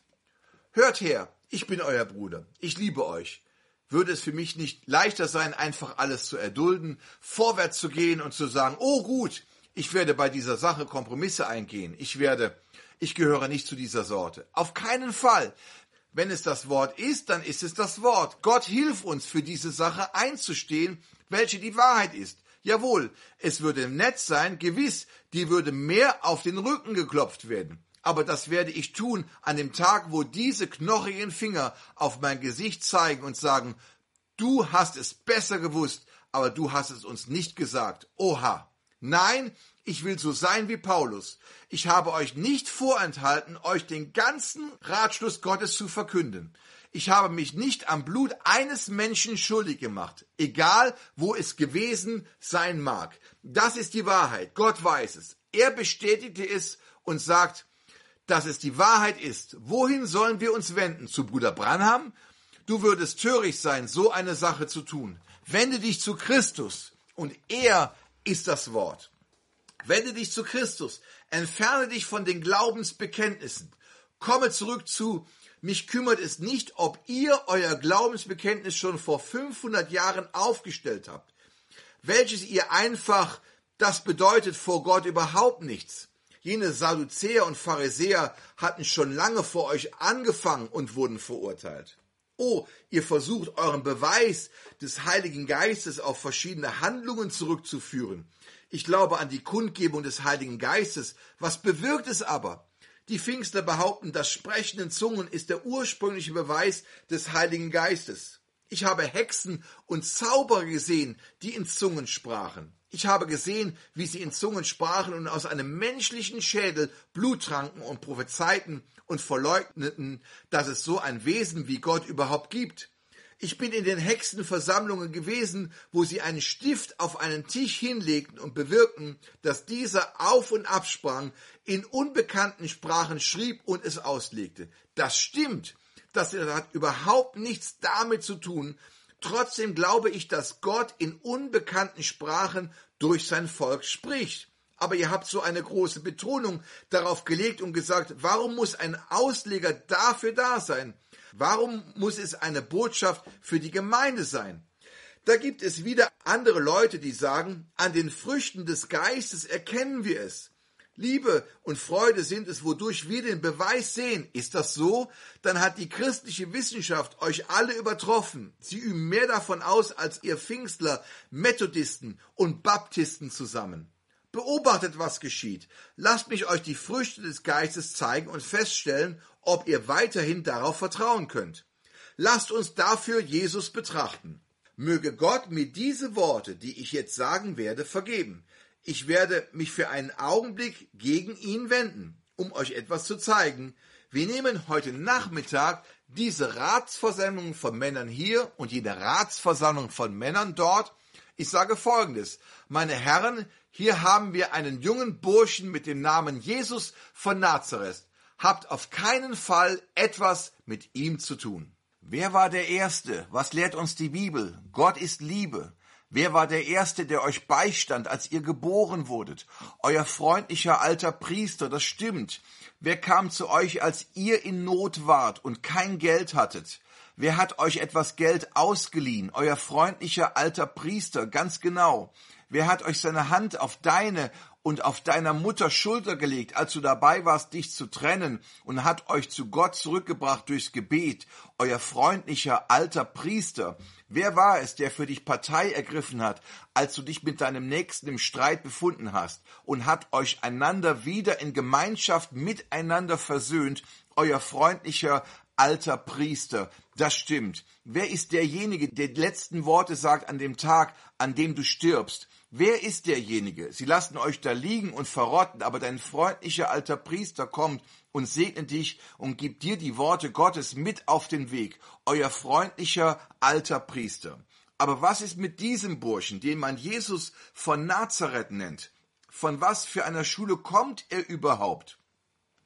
Hört her, ich bin euer Bruder, ich liebe euch. Würde es für mich nicht leichter sein, einfach alles zu erdulden, vorwärts zu gehen und zu sagen, oh gut, ich werde bei dieser Sache Kompromisse eingehen, ich werde, ich gehöre nicht zu dieser Sorte. Auf keinen Fall. Wenn es das Wort ist, dann ist es das Wort. Gott hilf uns, für diese Sache einzustehen, welche die Wahrheit ist. Jawohl, es würde nett sein, gewiss, die würde mehr auf den Rücken geklopft werden. Aber das werde ich tun an dem Tag, wo diese knochigen Finger auf mein Gesicht zeigen und sagen, du hast es besser gewusst, aber du hast es uns nicht gesagt. Oha! Nein, ich will so sein wie Paulus. Ich habe euch nicht vorenthalten, euch den ganzen Ratschluss Gottes zu verkünden. Ich habe mich nicht am Blut eines Menschen schuldig gemacht, egal wo es gewesen sein mag. Das ist die Wahrheit, Gott weiß es. Er bestätigte es und sagt, dass es die Wahrheit ist. Wohin sollen wir uns wenden? Zu Bruder Branham? Du würdest töricht sein, so eine Sache zu tun. Wende dich zu Christus und er ist das Wort. Wende dich zu Christus, entferne dich von den Glaubensbekenntnissen. Komme zurück zu, mich kümmert es nicht, ob ihr euer Glaubensbekenntnis schon vor fünfhundert Jahren aufgestellt habt, welches ihr einfach, das bedeutet vor Gott überhaupt nichts. Jene Sadduzäer und Pharisäer hatten schon lange vor euch angefangen und wurden verurteilt. Oh, ihr versucht euren Beweis des Heiligen Geistes auf verschiedene Handlungen zurückzuführen. Ich glaube an die Kundgebung des Heiligen Geistes. Was bewirkt es aber? Die Pfingstler behaupten, das Sprechen in Zungen ist der ursprüngliche Beweis des Heiligen Geistes. Ich habe Hexen und Zauberer gesehen, die in Zungen sprachen. Ich habe gesehen, wie sie in Zungen sprachen und aus einem menschlichen Schädel Blut tranken und prophezeiten und verleugneten, dass es so ein Wesen wie Gott überhaupt gibt. Ich bin in den Hexenversammlungen gewesen, wo sie einen Stift auf einen Tisch hinlegten und bewirkten, dass dieser auf und absprang, in unbekannten Sprachen schrieb und es auslegte. Das stimmt. Das hat überhaupt nichts damit zu tun. Trotzdem glaube ich, dass Gott in unbekannten Sprachen durch sein Volk spricht. Aber ihr habt so eine große Betonung darauf gelegt und gesagt, warum muss ein Ausleger dafür da sein? Warum muss es eine Botschaft für die Gemeinde sein? Da gibt es wieder andere Leute, die sagen, an den Früchten des Geistes erkennen wir es. Liebe und Freude sind es, wodurch wir den Beweis sehen. Ist das so? Dann hat die christliche Wissenschaft euch alle übertroffen. Sie üben mehr davon aus als ihr Pfingstler, Methodisten und Baptisten zusammen. Beobachtet, was geschieht. Lasst mich euch die Früchte des Geistes zeigen und feststellen, ob ihr weiterhin darauf vertrauen könnt. Lasst uns dafür Jesus betrachten. Möge Gott mir diese Worte, die ich jetzt sagen werde, vergeben. Ich werde mich für einen Augenblick gegen ihn wenden, um euch etwas zu zeigen. Wir nehmen heute Nachmittag diese Ratsversammlung von Männern hier und jede Ratsversammlung von Männern dort. Ich sage Folgendes, meine Herren, hier haben wir einen jungen Burschen mit dem Namen Jesus von Nazareth. Habt auf keinen Fall etwas mit ihm zu tun. Wer war der Erste? Was lehrt uns die Bibel? Gott ist Liebe. Wer war der Erste, der euch beistand, als ihr geboren wurdet? Euer freundlicher alter Priester, das stimmt. Wer kam zu euch, als ihr in Not wart und kein Geld hattet? Wer hat euch etwas Geld ausgeliehen? Euer freundlicher alter Priester, ganz genau. Wer hat euch seine Hand auf deine und auf deiner Mutter Schulter gelegt, als du dabei warst, dich zu trennen, und hat euch zu Gott zurückgebracht durchs Gebet? Euer freundlicher alter Priester. Wer war es, der für dich Partei ergriffen hat, als du dich mit deinem Nächsten im Streit befunden hast, und hat euch einander wieder in Gemeinschaft miteinander versöhnt? Euer freundlicher alter Priester. Das stimmt. Wer ist derjenige, der die letzten Worte sagt an dem Tag, an dem du stirbst? Wer ist derjenige? Sie lassen euch da liegen und verrotten, aber dein freundlicher alter Priester kommt und segnet dich und gibt dir die Worte Gottes mit auf den Weg. Euer freundlicher alter Priester. Aber was ist mit diesem Burschen, den man Jesus von Nazareth nennt? Von was für einer Schule kommt er überhaupt?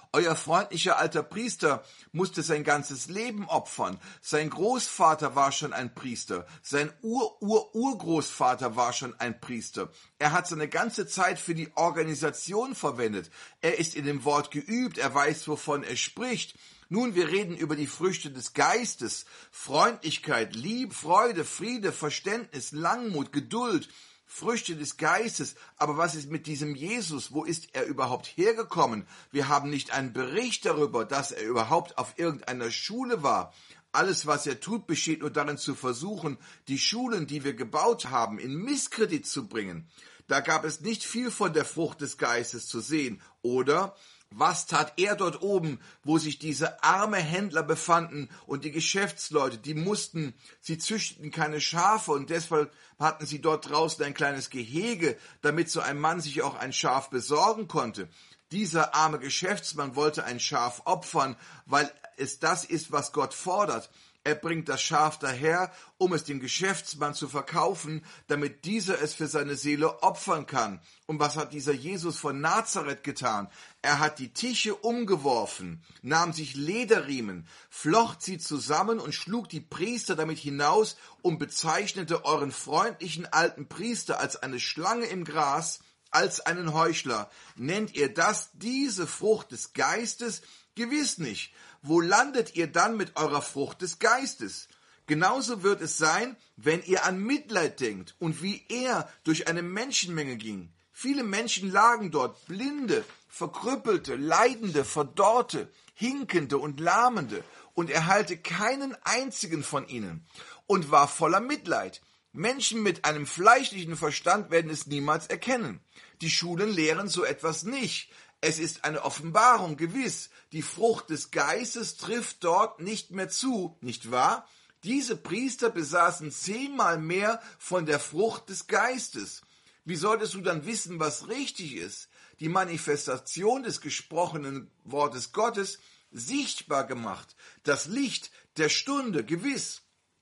Euer freundlicher alter Priester musste sein ganzes Leben opfern. Sein Großvater war schon ein Priester. Sein Ur-Ur-Urgroßvater war schon ein Priester. Er hat seine ganze Zeit für die Organisation verwendet. Er ist in dem Wort geübt. Er weiß, wovon er spricht. Nun, wir reden über die Früchte des Geistes. Freundlichkeit, Liebe, Freude, Friede, Verständnis, Langmut, Geduld. Früchte des Geistes. Aber was ist mit diesem Jesus? Wo ist er überhaupt hergekommen? Wir haben nicht einen Bericht darüber, dass er überhaupt auf irgendeiner Schule war. Alles, was er tut, besteht nur darin zu versuchen, die Schulen, die wir gebaut haben, in Misskredit zu bringen. Da gab es nicht viel von der Frucht des Geistes zu sehen, oder? Was tat er dort oben, wo sich diese arme Händler befanden und die Geschäftsleute, die mussten, sie züchteten keine Schafe und deshalb hatten sie dort draußen ein kleines Gehege, damit so ein Mann sich auch ein Schaf besorgen konnte. Dieser arme Geschäftsmann wollte ein Schaf opfern, weil es das ist, was Gott fordert. Er bringt das Schaf daher, um es dem Geschäftsmann zu verkaufen, damit dieser es für seine Seele opfern kann. Und was hat dieser Jesus von Nazareth getan? Er hat die Tische umgeworfen, nahm sich Lederriemen, flocht sie zusammen und schlug die Priester damit hinaus und bezeichnete euren freundlichen alten Priester als eine Schlange im Gras, als einen Heuchler. Nennt ihr das diese Frucht des Geistes? Gewiss nicht. Wo landet ihr dann mit eurer Frucht des Geistes? Genauso wird es sein, wenn ihr an Mitleid denkt und wie er durch eine Menschenmenge ging. Viele Menschen lagen dort, Blinde, Verkrüppelte, Leidende, Verdorrte, Hinkende und Lahmende, und er heilte keinen einzigen von ihnen und war voller Mitleid. Menschen mit einem fleischlichen Verstand werden es niemals erkennen. Die Schulen lehren so etwas nicht. Es ist eine Offenbarung, gewiss. Die Frucht des Geistes trifft dort nicht mehr zu, nicht wahr? Diese Priester besaßen zehnmal mehr von der Frucht des Geistes. Wie solltest du dann wissen, was richtig ist? Die Manifestation des gesprochenen Wortes Gottes sichtbar gemacht. Das Licht der Stunde, gewiss.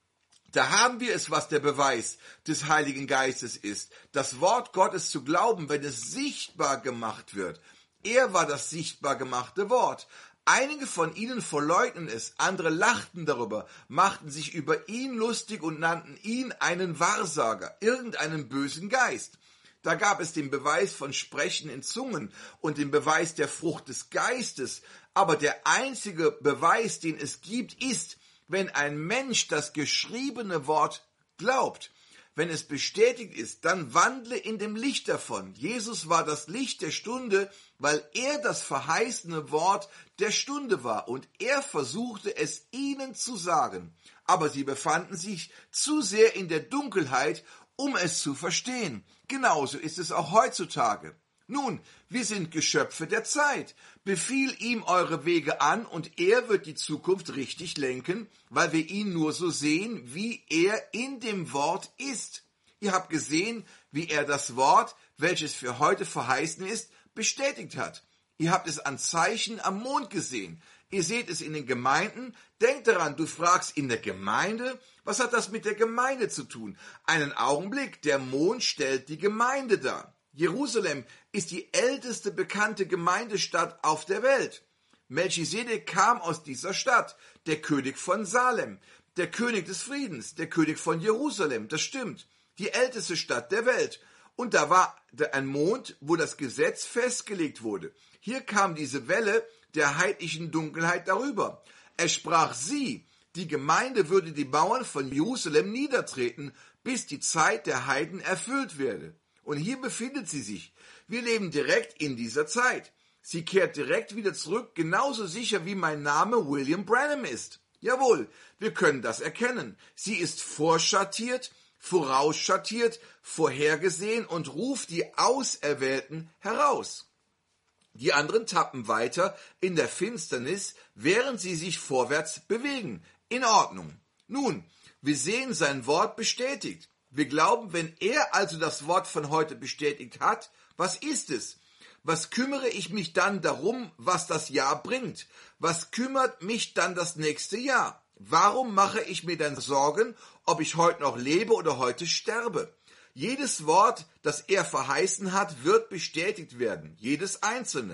Da haben wir es, was der Beweis des Heiligen Geistes ist. Das Wort Gottes zu glauben, wenn es sichtbar gemacht wird. Er war das sichtbar gemachte Wort. Einige von ihnen verleugnen es, andere lachten darüber, machten sich über ihn lustig und nannten ihn einen Wahrsager, irgendeinen bösen Geist. Da gab es den Beweis von Sprechen in Zungen und den Beweis der Frucht des Geistes. Aber der einzige Beweis, den es gibt, ist, wenn ein Mensch das geschriebene Wort glaubt. Wenn es bestätigt ist, dann wandle in dem Licht davon. Jesus war das Licht der Stunde, weil er das verheißene Wort der Stunde war und er versuchte es ihnen zu sagen. Aber sie befanden sich zu sehr in der Dunkelheit, um es zu verstehen. Genauso ist es auch heutzutage. Nun, wir sind Geschöpfe der Zeit. Befiehl ihm eure Wege an und er wird die Zukunft richtig lenken, weil wir ihn nur so sehen, wie er in dem Wort ist. Ihr habt gesehen, wie er das Wort, welches für heute verheißen ist, bestätigt hat. Ihr habt es an Zeichen am Mond gesehen. Ihr seht es in den Gemeinden. Denkt daran, du fragst in der Gemeinde, was hat das mit der Gemeinde zu tun? Einen Augenblick, der Mond stellt die Gemeinde dar. Jerusalem ist die älteste bekannte Gemeindestadt auf der Welt. Melchisedek kam aus dieser Stadt, der König von Salem, der König des Friedens, der König von Jerusalem, das stimmt, die älteste Stadt der Welt. Und da war ein Mond, wo das Gesetz festgelegt wurde. Hier kam diese Welle der heidnischen Dunkelheit darüber. Er sprach sie, die Gemeinde würde die Mauern von Jerusalem niedertreten, bis die Zeit der Heiden erfüllt werde. Und hier befindet sie sich. Wir leben direkt in dieser Zeit. Sie kehrt direkt wieder zurück, genauso sicher wie mein Name William Branham ist. Jawohl, wir können das erkennen. Sie ist vorschattiert, vorausschattiert, vorhergesehen und ruft die Auserwählten heraus. Die anderen tappen weiter in der Finsternis, während sie sich vorwärts bewegen. In Ordnung. Nun, wir sehen sein Wort bestätigt. Wir glauben, wenn er also das Wort von heute bestätigt hat, was ist es? Was kümmere ich mich dann darum, was das Jahr bringt? Was kümmert mich dann das nächste Jahr? Warum mache ich mir dann Sorgen, ob ich heute noch lebe oder heute sterbe? Jedes Wort, das er verheißen hat, wird bestätigt werden, jedes einzelne.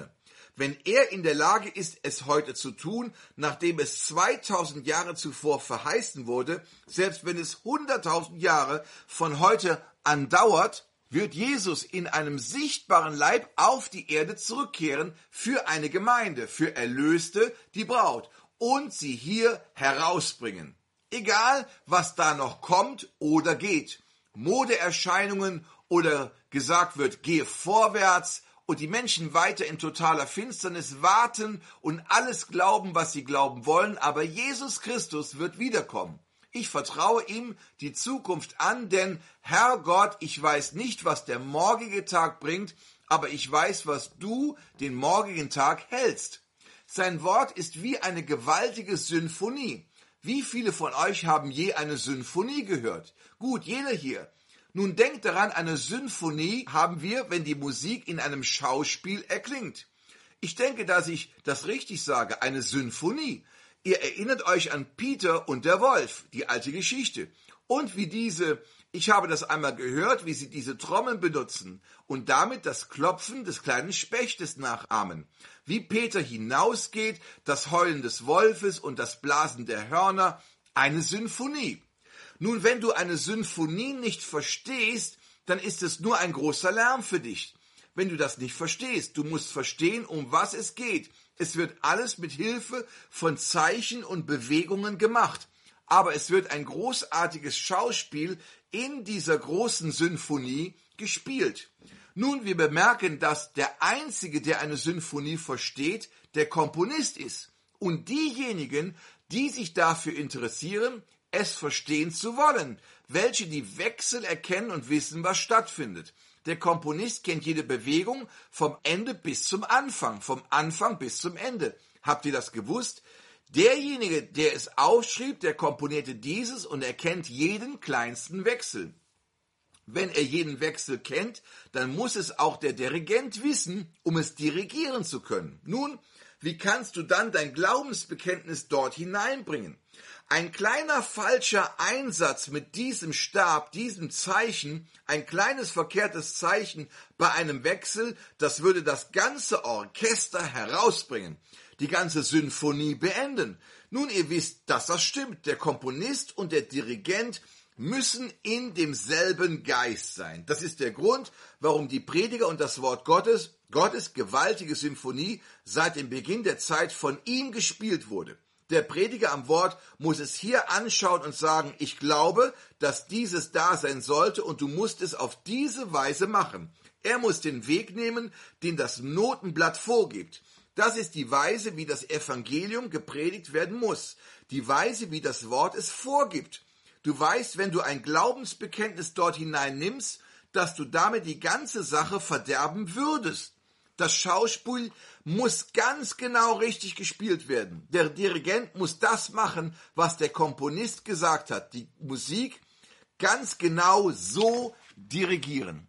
wenn er in der Lage ist, es heute zu tun, nachdem es zweitausend Jahre zuvor verheißen wurde, selbst wenn es hunderttausend Jahre von heute andauert, wird Jesus in einem sichtbaren Leib auf die Erde zurückkehren für eine Gemeinde, für Erlöste, die Braut, und sie hier herausbringen. Egal, was da noch kommt oder geht. Modeerscheinungen oder gesagt wird, gehe vorwärts und die Menschen weiter in totaler Finsternis warten und alles glauben, was sie glauben wollen, aber Jesus Christus wird wiederkommen. Ich vertraue ihm die Zukunft an, denn Herr Gott, ich weiß nicht, was der morgige Tag bringt, aber ich weiß, was du den morgigen Tag hältst. Sein Wort ist wie eine gewaltige Symphonie. Wie viele von euch haben je eine Symphonie gehört? Gut, jeder hier. Nun denkt daran, eine Symphonie haben wir, wenn die Musik in einem Schauspiel erklingt. Ich denke, dass ich das richtig sage, eine Symphonie. Ihr erinnert euch an Peter und der Wolf, die alte Geschichte. Und wie diese, ich habe das einmal gehört, wie sie diese Trommeln benutzen und damit das Klopfen des kleinen Spechtes nachahmen. Wie Peter hinausgeht, das Heulen des Wolfes und das Blasen der Hörner, eine Symphonie. Nun, wenn du eine Symphonie nicht verstehst, dann ist es nur ein großer Lärm für dich. Wenn du das nicht verstehst, du musst verstehen, um was es geht. Es wird alles mit Hilfe von Zeichen und Bewegungen gemacht. Aber es wird ein großartiges Schauspiel in dieser großen Symphonie gespielt. Nun, wir bemerken, dass der Einzige, der eine Symphonie versteht, der Komponist ist. Und diejenigen, die sich dafür interessieren, es verstehen zu wollen, welche die Wechsel erkennen und wissen, was stattfindet. Der Komponist kennt jede Bewegung vom Ende bis zum Anfang, vom Anfang bis zum Ende. Habt ihr das gewusst? Derjenige, der es aufschrieb, der komponierte dieses und erkennt jeden kleinsten Wechsel. Wenn er jeden Wechsel kennt, dann muss es auch der Dirigent wissen, um es dirigieren zu können. Nun, wie kannst du dann dein Glaubensbekenntnis dort hineinbringen? Ein kleiner falscher Einsatz mit diesem Stab, diesem Zeichen, ein kleines verkehrtes Zeichen bei einem Wechsel, das würde das ganze Orchester herausbringen, die ganze Symphonie beenden. Nun, ihr wisst, dass das stimmt. Der Komponist und der Dirigent müssen in demselben Geist sein. Das ist der Grund, warum die Prediger und das Wort Gottes, Gottes gewaltige Symphonie, seit dem Beginn der Zeit von ihm gespielt wurde. Der Prediger am Wort muss es hier anschauen und sagen, ich glaube, dass dieses da sein sollte und du musst es auf diese Weise machen. Er muss den Weg nehmen, den das Notenblatt vorgibt. Das ist die Weise, wie das Evangelium gepredigt werden muss. Die Weise, wie das Wort es vorgibt. Du weißt, wenn du ein Glaubensbekenntnis dort hineinnimmst, dass du damit die ganze Sache verderben würdest. Das Schauspiel muss ganz genau richtig gespielt werden. Der Dirigent muss das machen, was der Komponist gesagt hat. Die Musik ganz genau so dirigieren.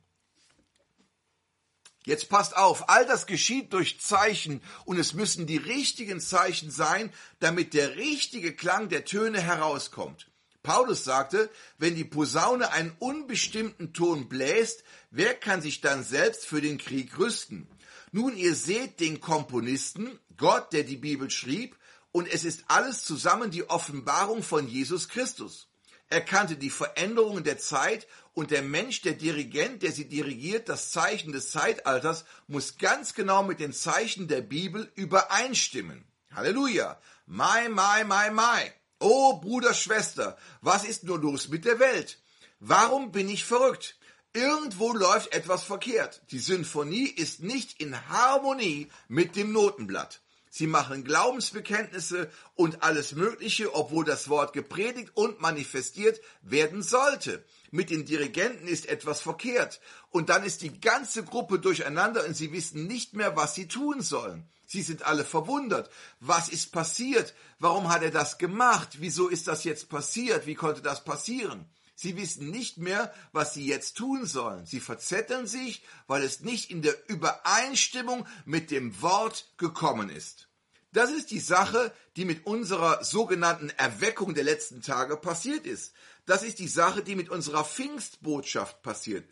Jetzt passt auf, all das geschieht durch Zeichen und es müssen die richtigen Zeichen sein, damit der richtige Klang der Töne herauskommt. Paulus sagte, wenn die Posaune einen unbestimmten Ton bläst, wer kann sich dann selbst für den Krieg rüsten? Nun, ihr seht den Komponisten, Gott, der die Bibel schrieb, und es ist alles zusammen die Offenbarung von Jesus Christus. Er kannte die Veränderungen der Zeit und der Mensch, der Dirigent, der sie dirigiert, das Zeichen des Zeitalters, muss ganz genau mit den Zeichen der Bibel übereinstimmen. Halleluja! Mai, mai, mai, mai! Oh, Bruder, Schwester, was ist nur los mit der Welt? Warum bin ich verrückt? Irgendwo läuft etwas verkehrt. Die Symphonie ist nicht in Harmonie mit dem Notenblatt. Sie machen Glaubensbekenntnisse und alles Mögliche, obwohl das Wort gepredigt und manifestiert werden sollte. Mit den Dirigenten ist etwas verkehrt. Und dann ist die ganze Gruppe durcheinander und sie wissen nicht mehr, was sie tun sollen. Sie sind alle verwundert. Was ist passiert? Warum hat er das gemacht? Wieso ist das jetzt passiert? Wie konnte das passieren? Sie wissen nicht mehr, was sie jetzt tun sollen. Sie verzetteln sich, weil es nicht in der Übereinstimmung mit dem Wort gekommen ist. Das ist die Sache, die mit unserer sogenannten Erweckung der letzten Tage passiert ist. Das ist die Sache, die mit unserer Pfingstbotschaft passiert ist.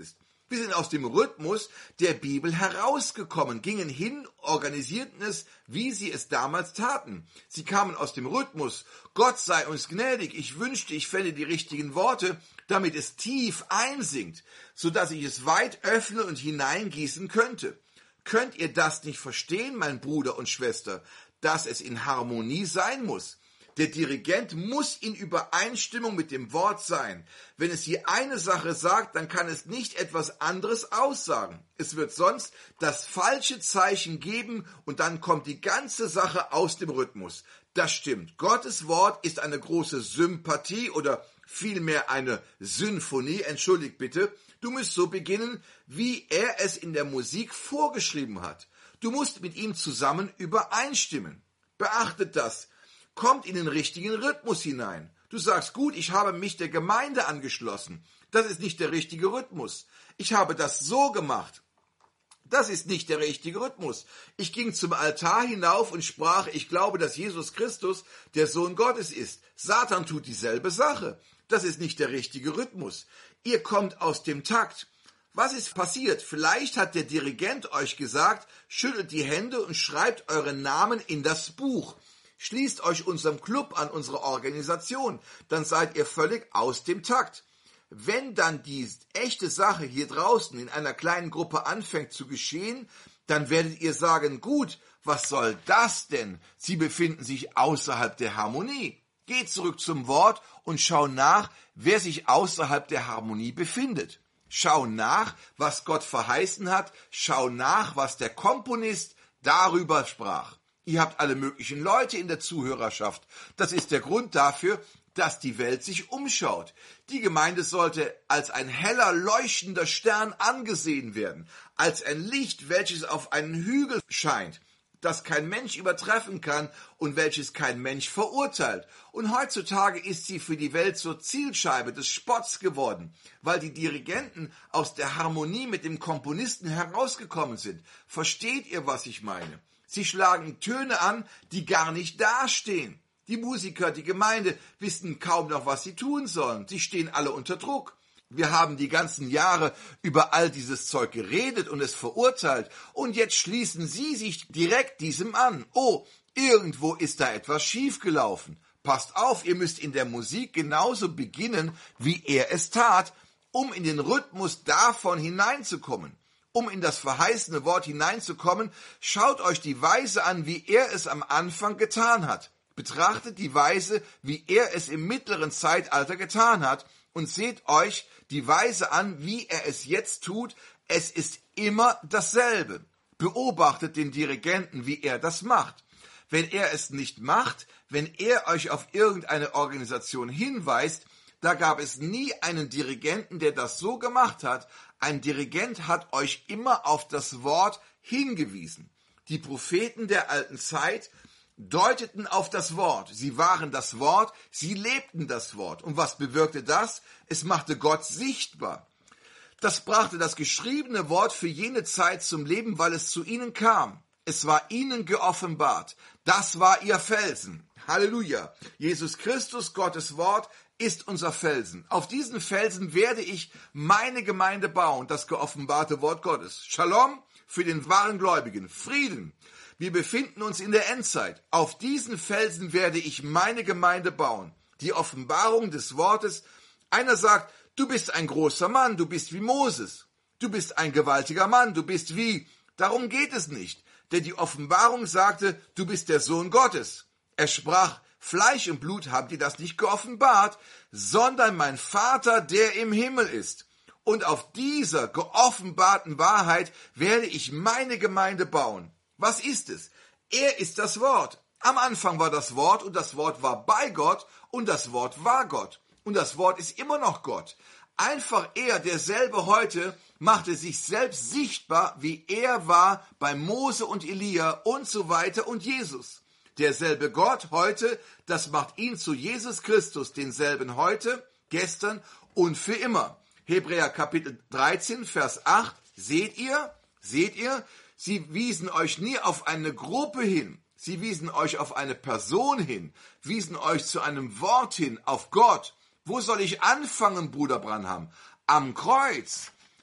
Wir sind aus dem Rhythmus der Bibel herausgekommen, gingen hin, organisierten es, wie sie es damals taten. Sie kamen aus dem Rhythmus, Gott sei uns gnädig, ich wünschte, ich fände die richtigen Worte, damit es tief einsinkt, sodass ich es weit öffnen und hineingießen könnte. Könnt ihr das nicht verstehen, mein Bruder und Schwester, dass es in Harmonie sein muss? Der Dirigent muss in Übereinstimmung mit dem Wort sein. Wenn es hier eine Sache sagt, dann kann es nicht etwas anderes aussagen. Es wird sonst das falsche Zeichen geben und dann kommt die ganze Sache aus dem Rhythmus. Das stimmt. Gottes Wort ist eine große Sympathie oder vielmehr eine Symphonie. Entschuldigt bitte. Du musst so beginnen, wie er es in der Musik vorgeschrieben hat. Du musst mit ihm zusammen übereinstimmen. Beachtet das. Kommt in den richtigen Rhythmus hinein. Du sagst, gut, ich habe mich der Gemeinde angeschlossen. Das ist nicht der richtige Rhythmus. Ich habe das so gemacht. Das ist nicht der richtige Rhythmus. Ich ging zum Altar hinauf und sprach, ich glaube, dass Jesus Christus der Sohn Gottes ist. Satan tut dieselbe Sache. Das ist nicht der richtige Rhythmus. Ihr kommt aus dem Takt. Was ist passiert? Vielleicht hat der Dirigent euch gesagt, schüttelt die Hände und schreibt euren Namen in das Buch. Schließt euch unserem Club an, unsere Organisation, dann seid ihr völlig aus dem Takt. Wenn dann die echte Sache hier draußen in einer kleinen Gruppe anfängt zu geschehen, dann werdet ihr sagen, gut, was soll das denn? Sie befinden sich außerhalb der Harmonie. Geht zurück zum Wort und schau nach, wer sich außerhalb der Harmonie befindet. Schau nach, was Gott verheißen hat, schau nach, was der Komponist darüber sprach. Ihr habt alle möglichen Leute in der Zuhörerschaft. Das ist der Grund dafür, dass die Welt sich umschaut. Die Gemeinde sollte als ein heller, leuchtender Stern angesehen werden, als ein Licht, welches auf einen Hügel scheint, das kein Mensch übertreffen kann und welches kein Mensch verurteilt. Und heutzutage ist sie für die Welt zur Zielscheibe des Spotts geworden, weil die Dirigenten aus der Harmonie mit dem Komponisten herausgekommen sind. Versteht ihr, was ich meine? Sie schlagen Töne an, die gar nicht dastehen. Die Musiker, die Gemeinde wissen kaum noch, was sie tun sollen. Sie stehen alle unter Druck. Wir haben die ganzen Jahre über all dieses Zeug geredet und es verurteilt. Und jetzt schließen sie sich direkt diesem an. Oh, irgendwo ist da etwas schiefgelaufen. Passt auf, ihr müsst in der Musik genauso beginnen, wie er es tat, um in den Rhythmus davon hineinzukommen. Um in das verheißene Wort hineinzukommen, schaut euch die Weise an, wie er es am Anfang getan hat. Betrachtet die Weise, wie er es im mittleren Zeitalter getan hat und seht euch die Weise an, wie er es jetzt tut. Es ist immer dasselbe. Beobachtet den Dirigenten, wie er das macht. Wenn er es nicht macht, wenn er euch auf irgendeine Organisation hinweist, da gab es nie einen Dirigenten, der das so gemacht hat. Ein Dirigent hat euch immer auf das Wort hingewiesen. Die Propheten der alten Zeit deuteten auf das Wort. Sie waren das Wort, sie lebten das Wort. Und was bewirkte das? Es machte Gott sichtbar. Das brachte das geschriebene Wort für jene Zeit zum Leben, weil es zu ihnen kam. Es war ihnen geoffenbart. Das war ihr Felsen. Halleluja. Jesus Christus, Gottes Wort, ist unser Felsen. Auf diesen Felsen werde ich meine Gemeinde bauen, das geoffenbarte Wort Gottes. Shalom für den wahren Gläubigen. Frieden. Wir befinden uns in der Endzeit. Auf diesen Felsen werde ich meine Gemeinde bauen. Die Offenbarung des Wortes. Einer sagt, du bist ein großer Mann, du bist wie Moses. Du bist ein gewaltiger Mann, du bist wie... Darum geht es nicht. Denn die Offenbarung sagte, du bist der Sohn Gottes. Er sprach, Fleisch und Blut haben dir das nicht geoffenbart, sondern mein Vater, der im Himmel ist. Und auf dieser geoffenbarten Wahrheit werde ich meine Gemeinde bauen. Was ist es? Er ist das Wort. Am Anfang war das Wort und das Wort war bei Gott und das Wort war Gott. Und das Wort ist immer noch Gott. Einfach er, derselbe heute, machte sich selbst sichtbar, wie er war bei Mose und Elia und so weiter und Jesus. Derselbe Gott heute, das macht ihn zu Jesus Christus, denselben heute, gestern und für immer. Hebräer Kapitel dreizehn, Vers acht. Seht ihr? Seht ihr? Sie wiesen euch nie auf eine Gruppe hin. Sie wiesen euch auf eine Person hin, wiesen euch zu einem Wort hin, auf Gott. Wo soll ich anfangen, Bruder Branham? Am Kreuz.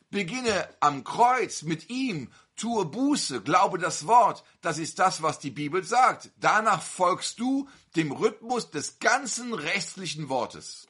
Beginne am Kreuz mit ihm, tue Buße, glaube das Wort. Das ist das, was die Bibel sagt. Danach folgst du dem Rhythmus des ganzen restlichen Wortes.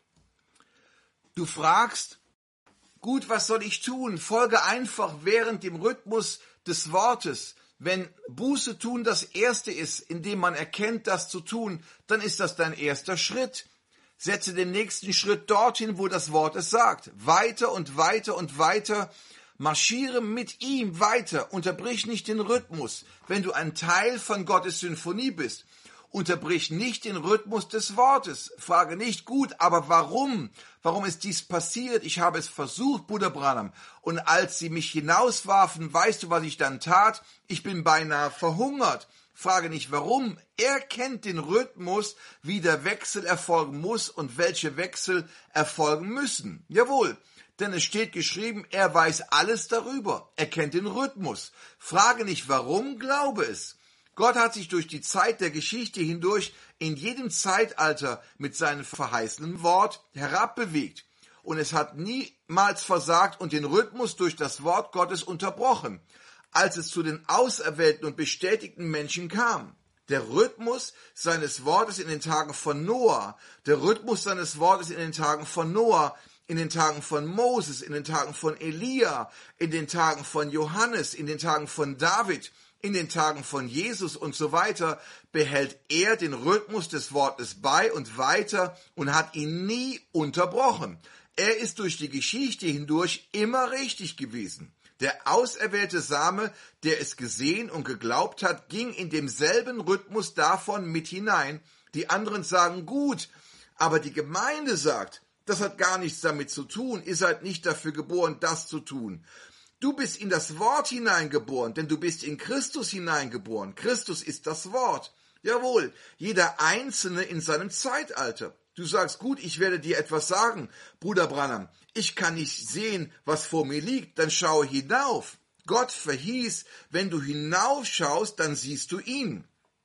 Du fragst, gut, was soll ich tun? Folge einfach während dem Rhythmus des Wortes. Wenn Buße tun das Erste ist, indem man erkennt, das zu tun, dann ist das dein erster Schritt. Setze den nächsten Schritt dorthin, wo das Wort es sagt. Weiter und weiter und weiter. Marschiere mit ihm weiter. Unterbrich nicht den Rhythmus. Wenn du ein Teil von Gottes Symphonie bist, unterbrich nicht den Rhythmus des Wortes. Frage nicht, gut, aber warum? Warum ist dies passiert? Ich habe es versucht, Bruder Branham. Und als sie mich hinauswarfen, weißt du, was ich dann tat? Ich bin beinahe verhungert. Frage nicht, warum. Er kennt den Rhythmus, wie der Wechsel erfolgen muss und welche Wechsel erfolgen müssen. Jawohl, denn es steht geschrieben, er weiß alles darüber. Er kennt den Rhythmus. Frage nicht, warum, glaube es. Gott hat sich durch die Zeit der Geschichte hindurch in jedem Zeitalter mit seinem verheißenen Wort herabbewegt. Und es hat niemals versagt und den Rhythmus durch das Wort Gottes unterbrochen, als es zu den auserwählten und bestätigten Menschen kam. Der Rhythmus seines Wortes in den Tagen von Noah, der Rhythmus seines Wortes in den Tagen von Noah, in den Tagen von Moses, in den Tagen von Elia, in den Tagen von Johannes, in den Tagen von David, in den Tagen von Jesus und so weiter, behält er den Rhythmus des Wortes bei und weiter und hat ihn nie unterbrochen. Er ist durch die Geschichte hindurch immer richtig gewesen. Der auserwählte Same, der es gesehen und geglaubt hat, ging in demselben Rhythmus davon mit hinein. Die anderen sagen, gut, aber die Gemeinde sagt, das hat gar nichts damit zu tun, ihr seid nicht dafür geboren, das zu tun. Du bist in das Wort hineingeboren, denn du bist in Christus hineingeboren. Christus ist das Wort. Jawohl, jeder Einzelne in seinem Zeitalter. Du sagst, gut, ich werde dir etwas sagen, Bruder Branham. Ich kann nicht sehen, was vor mir liegt, dann schaue hinauf. Gott verhieß, wenn du hinaufschaust, dann siehst du ihn.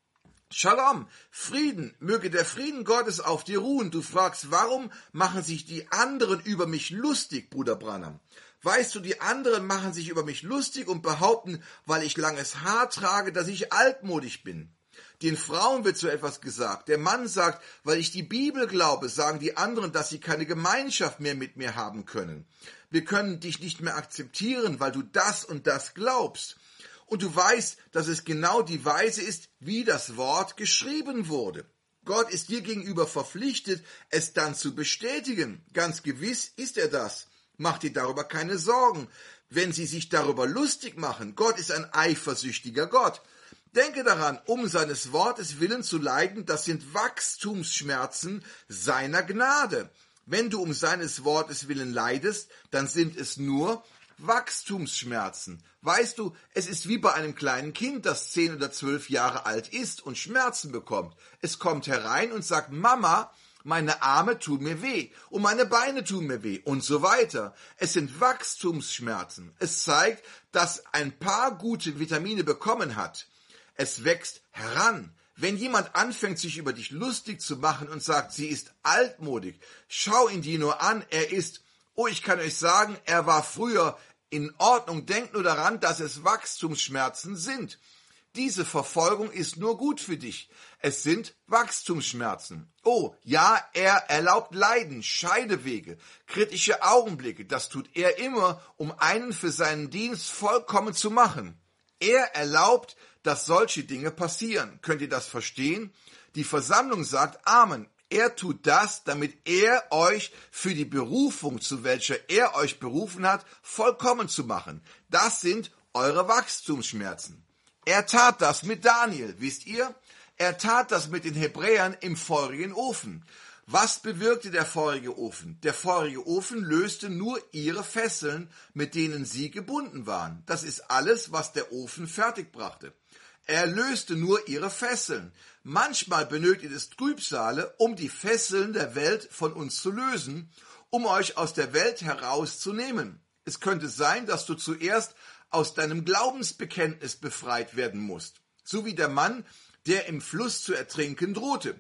Shalom, Frieden, möge der Frieden Gottes auf dir ruhen. Du fragst, warum machen sich die anderen über mich lustig, Bruder Branham? Weißt du, die anderen machen sich über mich lustig und behaupten, weil ich langes Haar trage, dass ich altmodisch bin. Den Frauen wird so etwas gesagt. Der Mann sagt, weil ich die Bibel glaube, sagen die anderen, dass sie keine Gemeinschaft mehr mit mir haben können. Wir können dich nicht mehr akzeptieren, weil du das und das glaubst. Und du weißt, dass es genau die Weise ist, wie das Wort geschrieben wurde. Gott ist dir gegenüber verpflichtet, es dann zu bestätigen. Ganz gewiss ist er das. Mach dir darüber keine Sorgen, wenn sie sich darüber lustig machen. Gott ist ein eifersüchtiger Gott. Denke daran, um seines Wortes willen zu leiden, das sind Wachstumsschmerzen seiner Gnade. Wenn du um seines Wortes willen leidest, dann sind es nur Wachstumsschmerzen. Weißt du, es ist wie bei einem kleinen Kind, das zehn oder zwölf Jahre alt ist und Schmerzen bekommt. Es kommt herein und sagt, Mama, meine Arme tun mir weh und meine Beine tun mir weh und so weiter. Es sind Wachstumsschmerzen. Es zeigt, dass ein paar gute Vitamine bekommen hat. Es wächst heran. Wenn jemand anfängt, sich über dich lustig zu machen und sagt, sie ist altmodig, schau ihn dir nur an, er ist, oh, ich kann euch sagen, er war früher in Ordnung. Denkt nur daran, dass es Wachstumsschmerzen sind. Diese Verfolgung ist nur gut für dich. Es sind Wachstumsschmerzen. Oh, ja, er erlaubt Leiden, Scheidewege, kritische Augenblicke. Das tut er immer, um einen für seinen Dienst vollkommen zu machen. Er erlaubt, dass solche Dinge passieren. Könnt ihr das verstehen? Die Versammlung sagt Amen. Er tut das, damit er euch für die Berufung, zu welcher er euch berufen hat, vollkommen zu machen. Das sind eure Wachstumsschmerzen. Er tat das mit Daniel, wisst ihr? Er tat das mit den Hebräern im feurigen Ofen. Was bewirkte der feurige Ofen? Der feurige Ofen löste nur ihre Fesseln, mit denen sie gebunden waren. Das ist alles, was der Ofen fertigbrachte. Er löste nur ihre Fesseln. Manchmal benötigt es Trübsale, um die Fesseln der Welt von uns zu lösen, um euch aus der Welt herauszunehmen. Es könnte sein, dass du zuerst aus deinem Glaubensbekenntnis befreit werden musst, so wie der Mann, der im Fluss zu ertrinken drohte.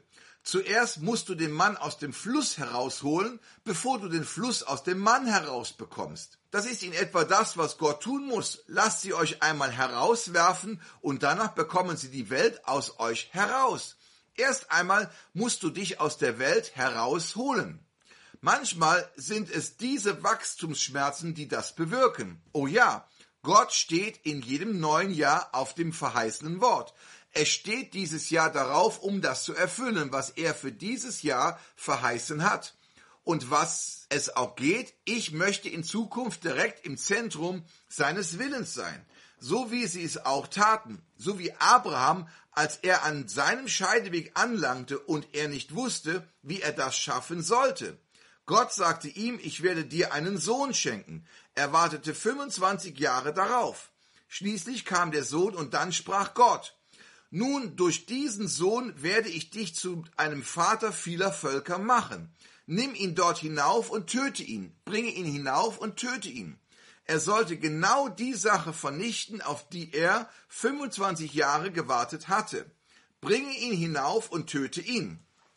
Zuerst musst du den Mann aus dem Fluss herausholen, bevor du den Fluss aus dem Mann herausbekommst. Das ist in etwa das, was Gott tun muss. Lasst sie euch einmal herauswerfen und danach bekommen sie die Welt aus euch heraus. Erst einmal musst du dich aus der Welt herausholen. Manchmal sind es diese Wachstumsschmerzen, die das bewirken. Oh ja, Gott steht in jedem neuen Jahr auf dem verheißenen Wort. Er steht dieses Jahr darauf, um das zu erfüllen, was er für dieses Jahr verheißen hat. Und was es auch geht, ich möchte in Zukunft direkt im Zentrum seines Willens sein. So wie sie es auch taten. So wie Abraham, als er an seinem Scheideweg anlangte und er nicht wusste, wie er das schaffen sollte. Gott sagte ihm, ich werde dir einen Sohn schenken. Er wartete fünfundzwanzig Jahre darauf. Schließlich kam der Sohn und dann sprach Gott: Nun, durch diesen Sohn werde ich dich zu einem Vater vieler Völker machen. Nimm ihn dort hinauf und töte ihn. Bringe ihn hinauf und töte ihn. Er sollte genau die Sache vernichten, auf die er fünfundzwanzig Jahre gewartet hatte. Bringe ihn hinauf und töte ihn.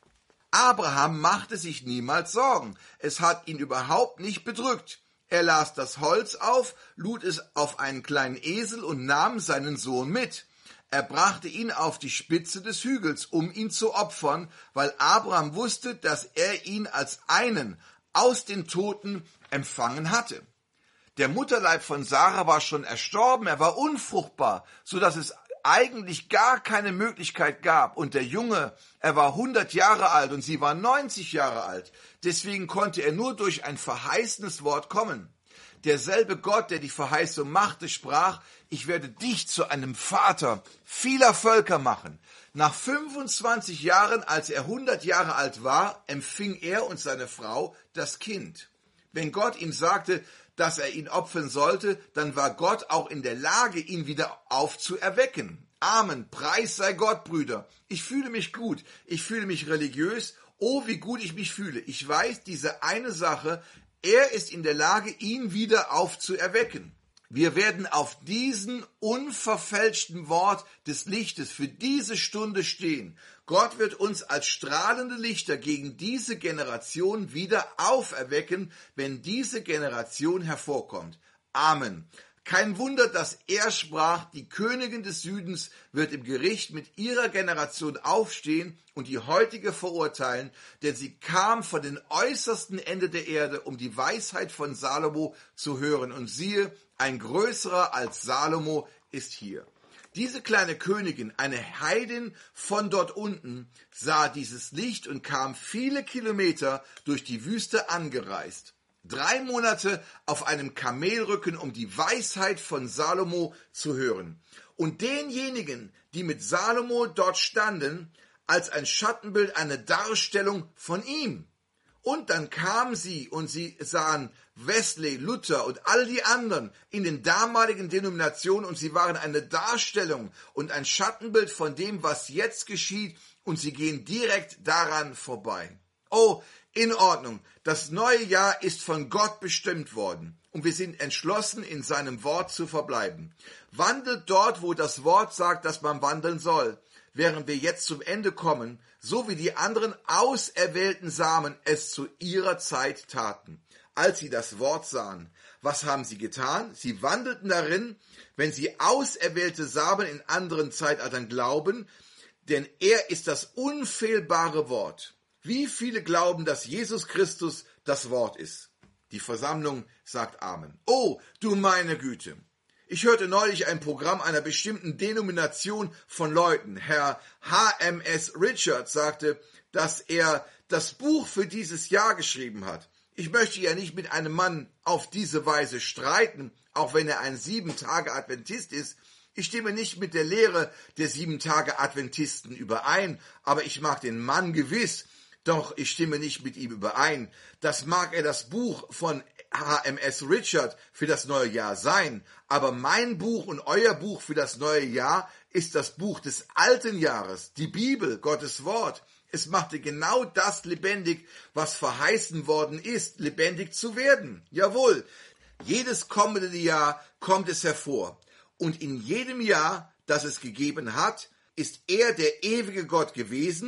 Abraham machte sich niemals Sorgen. Es hat ihn überhaupt nicht bedrückt. Er las das Holz auf, lud es auf einen kleinen Esel und nahm seinen Sohn mit. Er brachte ihn auf die Spitze des Hügels, um ihn zu opfern, weil Abraham wusste, dass er ihn als einen aus den Toten empfangen hatte. Der Mutterleib von Sarah war schon erstorben, er war unfruchtbar, so dass es eigentlich gar keine Möglichkeit gab. Und der Junge, er war hundert Jahre alt und sie war neunzig Jahre alt. Deswegen konnte er nur durch ein verheißenes Wort kommen. Derselbe Gott, der die Verheißung machte, sprach: Ich werde dich zu einem Vater vieler Völker machen. Nach fünfundzwanzig Jahren, als er hundert Jahre alt war, empfing er und seine Frau das Kind. Wenn Gott ihm sagte, dass er ihn opfern sollte, dann war Gott auch in der Lage, ihn wieder aufzuerwecken. Amen. Preis sei Gott, Brüder. Ich fühle mich gut. Ich fühle mich religiös. Oh, wie gut ich mich fühle. Ich weiß diese eine Sache: Er ist in der Lage, ihn wieder aufzuerwecken. Wir werden auf diesen unverfälschten Wort des Lichtes für diese Stunde stehen. Gott wird uns als strahlende Lichter gegen diese Generation wieder auferwecken, wenn diese Generation hervorkommt. Amen. Kein Wunder, dass er sprach, die Königin des Südens wird im Gericht mit ihrer Generation aufstehen und die heutige verurteilen, denn sie kam von den äußersten Ende der Erde, um die Weisheit von Salomo zu hören. Und siehe, ein größerer als Salomo ist hier. Diese kleine Königin, eine Heidin von dort unten, sah dieses Licht und kam viele Kilometer durch die Wüste angereist. Drei Monate auf einem Kamelrücken, um die Weisheit von Salomo zu hören. Und denjenigen, die mit Salomo dort standen, als ein Schattenbild, eine Darstellung von ihm. Und dann kamen sie und sie sahen Wesley, Luther und all die anderen in den damaligen Denominationen und sie waren eine Darstellung und ein Schattenbild von dem, was jetzt geschieht, und sie gehen direkt daran vorbei. Oh, in Ordnung. Das neue Jahr ist von Gott bestimmt worden und wir sind entschlossen, in seinem Wort zu verbleiben. Wandelt dort, wo das Wort sagt, dass man wandeln soll, während wir jetzt zum Ende kommen, so wie die anderen auserwählten Samen es zu ihrer Zeit taten, als sie das Wort sahen. Was haben sie getan? Sie wandelten darin, wenn sie auserwählte Samen in anderen Zeitaltern glauben, denn er ist das unfehlbare Wort. Wie viele glauben, dass Jesus Christus das Wort ist? Die Versammlung sagt Amen. Oh, du meine Güte! Ich hörte neulich ein Programm einer bestimmten Denomination von Leuten. Herr H M S Richards sagte, dass er das Buch für dieses Jahr geschrieben hat. Ich möchte ja nicht mit einem Mann auf diese Weise streiten, auch wenn er ein Sieben-Tage-Adventist ist. Ich stimme nicht mit der Lehre der Sieben-Tage-Adventisten überein, aber ich mag den Mann gewiss. Doch ich stimme nicht mit ihm überein. Das mag er das Buch von H M S Richard für das neue Jahr sein, aber mein Buch und euer Buch für das neue Jahr ist das Buch des alten Jahres, die Bibel, Gottes Wort. Es machte genau das lebendig, was verheißen worden ist, lebendig zu werden. Jawohl, jedes kommende Jahr kommt es hervor. Und in jedem Jahr, das es gegeben hat, ist er der ewige Gott gewesen,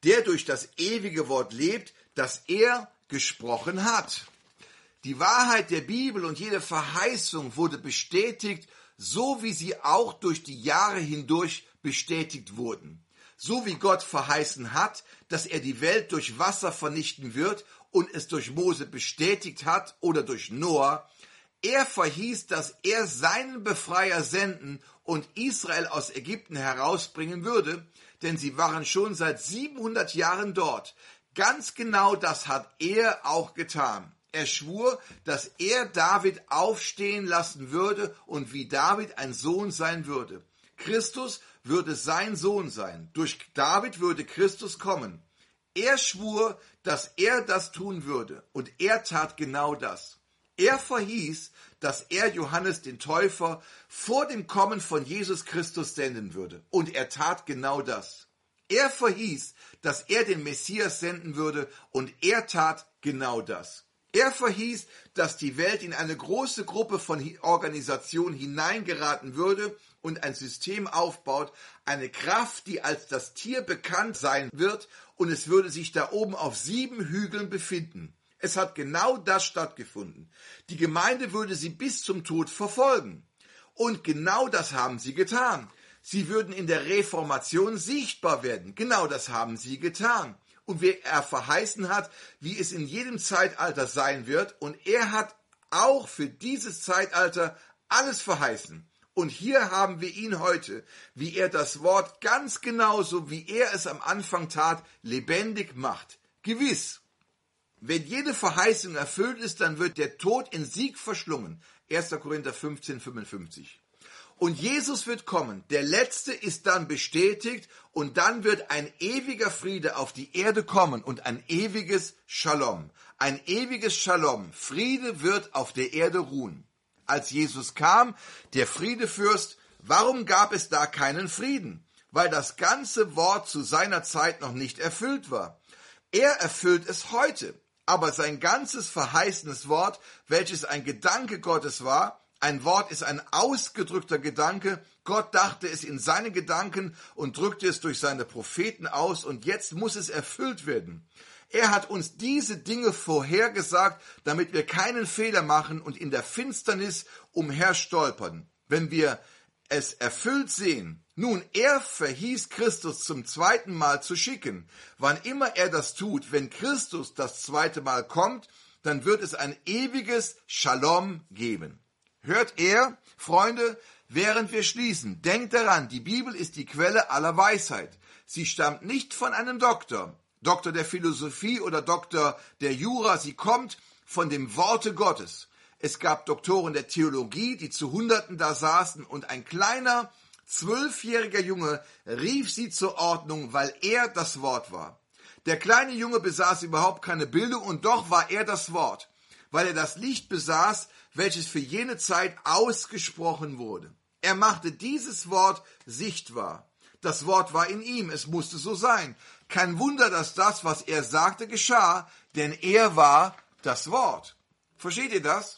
der durch das ewige Wort lebt, das er gesprochen hat. Die Wahrheit der Bibel und jede Verheißung wurde bestätigt, so wie sie auch durch die Jahre hindurch bestätigt wurden. So wie Gott verheißen hat, dass er die Welt durch Wasser vernichten wird und es durch Mose bestätigt hat oder durch Noah. Er verhieß, dass er seinen Befreier senden und Israel aus Ägypten herausbringen würde, denn sie waren schon seit siebenhundert Jahren dort. Ganz genau das hat er auch getan. Er schwur, dass er David aufstehen lassen würde und wie David ein Sohn sein würde. Christus würde sein Sohn sein. Durch David würde Christus kommen. Er schwur, dass er das tun würde und er tat genau das. Er verhieß, dass er Johannes den Täufer vor dem Kommen von Jesus Christus senden würde und er tat genau das. Er verhieß, dass er den Messias senden würde und er tat genau das. Er verhieß, dass die Welt in eine große Gruppe von Organisationen hineingeraten würde und ein System aufbaut, eine Kraft, die als das Tier bekannt sein wird und es würde sich da oben auf sieben Hügeln befinden. Es hat genau das stattgefunden. Die Gemeinde würde sie bis zum Tod verfolgen. Und genau das haben sie getan. Sie würden in der Reformation sichtbar werden. Genau das haben sie getan. Und wie er verheißen hat, wie es in jedem Zeitalter sein wird. Und er hat auch für dieses Zeitalter alles verheißen. Und hier haben wir ihn heute, wie er das Wort ganz genauso, wie er es am Anfang tat, lebendig macht. Gewiss, wenn jede Verheißung erfüllt ist, dann wird der Tod in Sieg verschlungen. erster Korinther fünfzehn, fünfundfünfzig. Und Jesus wird kommen. Der Letzte ist dann bestätigt und dann wird ein ewiger Friede auf die Erde kommen und ein ewiges Shalom. Ein ewiges Shalom. Friede wird auf der Erde ruhen. Als Jesus kam, der Friedefürst, warum gab es da keinen Frieden? Weil das ganze Wort zu seiner Zeit noch nicht erfüllt war. Er erfüllt es heute, aber sein ganzes verheißenes Wort, welches ein Gedanke Gottes war, ein Wort ist ein ausgedrückter Gedanke. Gott dachte es in seine Gedanken und drückte es durch seine Propheten aus und jetzt muss es erfüllt werden. Er hat uns diese Dinge vorhergesagt, damit wir keinen Fehler machen und in der Finsternis umherstolpern. Wenn wir es erfüllt sehen, nun, er verhieß Christus zum zweiten Mal zu schicken. Wann immer er das tut, wenn Christus das zweite Mal kommt, dann wird es ein ewiges Shalom geben. Hört er, Freunde, während wir schließen, denkt daran, die Bibel ist die Quelle aller Weisheit. Sie stammt nicht von einem Doktor, Doktor der Philosophie oder Doktor der Jura, sie kommt von dem Worte Gottes. Es gab Doktoren der Theologie, die zu Hunderten da saßen und ein kleiner, zwölfjähriger Junge rief sie zur Ordnung, weil er das Wort war. Der kleine Junge besaß überhaupt keine Bildung und doch war er das Wort, weil er das Licht besaß, welches für jene Zeit ausgesprochen wurde. Er machte dieses Wort sichtbar. Das Wort war in ihm, es musste so sein. Kein Wunder, dass das, was er sagte, geschah, denn er war das Wort. Versteht ihr das?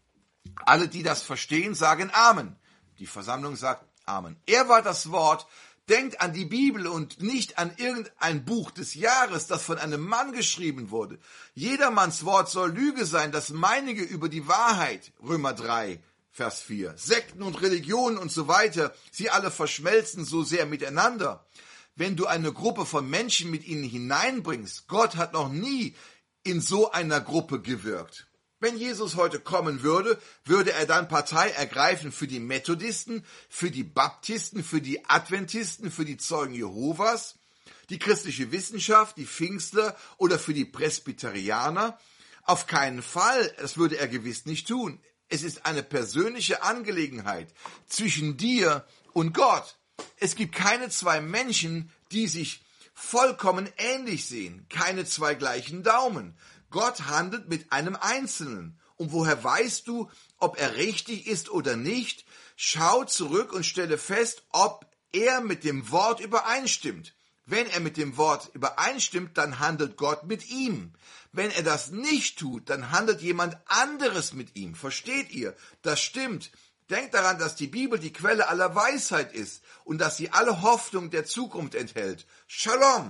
Alle, die das verstehen, sagen Amen. Die Versammlung sagt Amen. Er war das Wort. Denkt an die Bibel und nicht an irgendein Buch des Jahres, das von einem Mann geschrieben wurde. Jedermanns Wort soll Lüge sein, das meinige über die Wahrheit. Römer drei, Vers vier. Sekten und Religionen und so weiter, sie alle verschmelzen so sehr miteinander. Wenn du eine Gruppe von Menschen mit ihnen hineinbringst, Gott hat noch nie in so einer Gruppe gewirkt. Wenn Jesus heute kommen würde, würde er dann Partei ergreifen für die Methodisten, für die Baptisten, für die Adventisten, für die Zeugen Jehovas, die christliche Wissenschaft, die Pfingstler oder für die Presbyterianer? Auf keinen Fall, das würde er gewiss nicht tun. Es ist eine persönliche Angelegenheit zwischen dir und Gott. Es gibt keine zwei Menschen, die sich vollkommen ähnlich sehen, keine zwei gleichen Daumen. Gott handelt mit einem Einzelnen. Und woher weißt du, ob er richtig ist oder nicht? Schau zurück und stelle fest, ob er mit dem Wort übereinstimmt. Wenn er mit dem Wort übereinstimmt, dann handelt Gott mit ihm. Wenn er das nicht tut, dann handelt jemand anderes mit ihm. Versteht ihr? Das stimmt. Denkt daran, dass die Bibel die Quelle aller Weisheit ist und dass sie alle Hoffnung der Zukunft enthält. Shalom!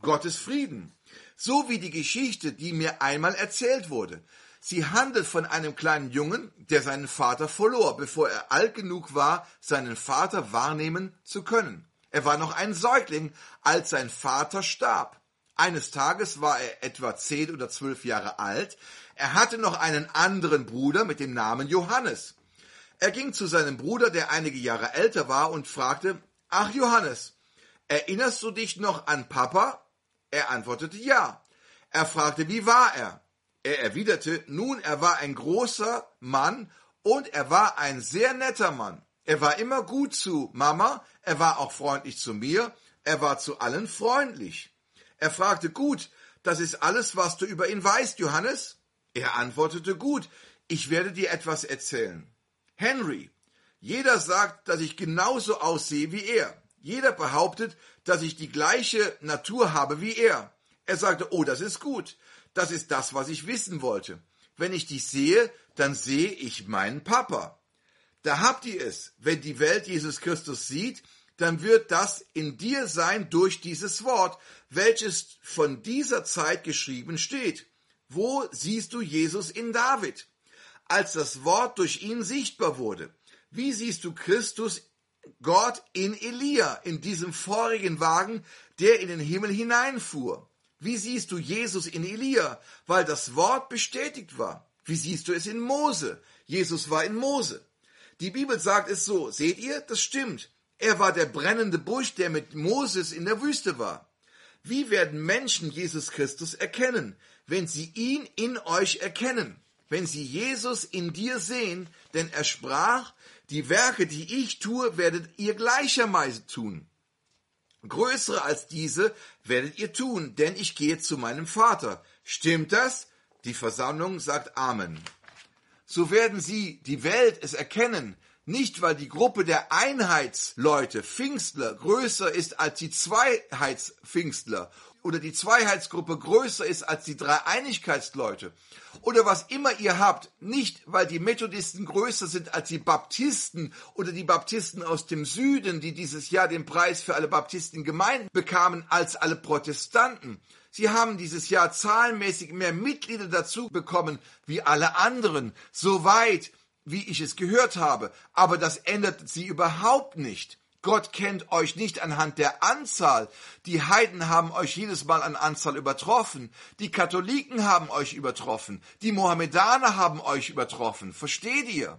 Gottes Frieden. So wie die Geschichte, die mir einmal erzählt wurde. Sie handelt von einem kleinen Jungen, der seinen Vater verlor, bevor er alt genug war, seinen Vater wahrnehmen zu können. Er war noch ein Säugling, als sein Vater starb. Eines Tages war er etwa zehn oder zwölf Jahre alt. Er hatte noch einen anderen Bruder mit dem Namen Johannes. Er ging zu seinem Bruder, der einige Jahre älter war, und fragte, »Ach Johannes, erinnerst du dich noch an Papa?« Er antwortete ja. Er fragte, wie war er? Er erwiderte, nun, er war ein großer Mann und er war ein sehr netter Mann. Er war immer gut zu Mama, er war auch freundlich zu mir, er war zu allen freundlich. Er fragte, gut, das ist alles, was du über ihn weißt, Johannes? Er antwortete, gut, ich werde dir etwas erzählen. Henry, jeder sagt, dass ich genauso aussehe wie er. Jeder behauptet, dass ich die gleiche Natur habe wie er. Er sagte, oh, das ist gut. Das ist das, was ich wissen wollte. Wenn ich dich sehe, dann sehe ich meinen Papa. Da habt ihr es. Wenn die Welt Jesus Christus sieht, dann wird das in dir sein durch dieses Wort, welches von dieser Zeit geschrieben steht. Wo siehst du Jesus in David? Als das Wort durch ihn sichtbar wurde. Wie siehst du Christus, Gott in Elia, in diesem vorigen Wagen, der in den Himmel hineinfuhr? Wie siehst du Jesus in Elia, weil das Wort bestätigt war? Wie siehst du es in Mose? Jesus war in Mose. Die Bibel sagt es so, seht ihr, das stimmt. Er war der brennende Busch, der mit Moses in der Wüste war. Wie werden Menschen Jesus Christus erkennen, wenn sie ihn in euch erkennen? Wenn sie Jesus in dir sehen, denn er sprach, die Werke, die ich tue, werdet ihr gleichermaßen tun. Größere als diese werdet ihr tun, denn ich gehe zu meinem Vater. Stimmt das? Die Versammlung sagt Amen. So werden sie, die Welt, es erkennen, nicht weil die Gruppe der Einheitsleute, Pfingstler, größer ist als die Zweiheitspfingstler oder die Zweiheitsgruppe größer ist als die Dreieinigkeitsleute oder was immer ihr habt, nicht weil die Methodisten größer sind als die Baptisten oder die Baptisten aus dem Süden, die dieses Jahr den Preis für alle Baptistengemeinden bekamen als alle Protestanten. Sie haben dieses Jahr zahlenmäßig mehr Mitglieder dazu bekommen wie alle anderen, soweit wie ich es gehört habe, aber das ändert sie überhaupt nicht. Gott kennt euch nicht anhand der Anzahl. Die Heiden haben euch jedes Mal an Anzahl übertroffen. Die Katholiken haben euch übertroffen. Die Mohammedaner haben euch übertroffen. Versteht ihr?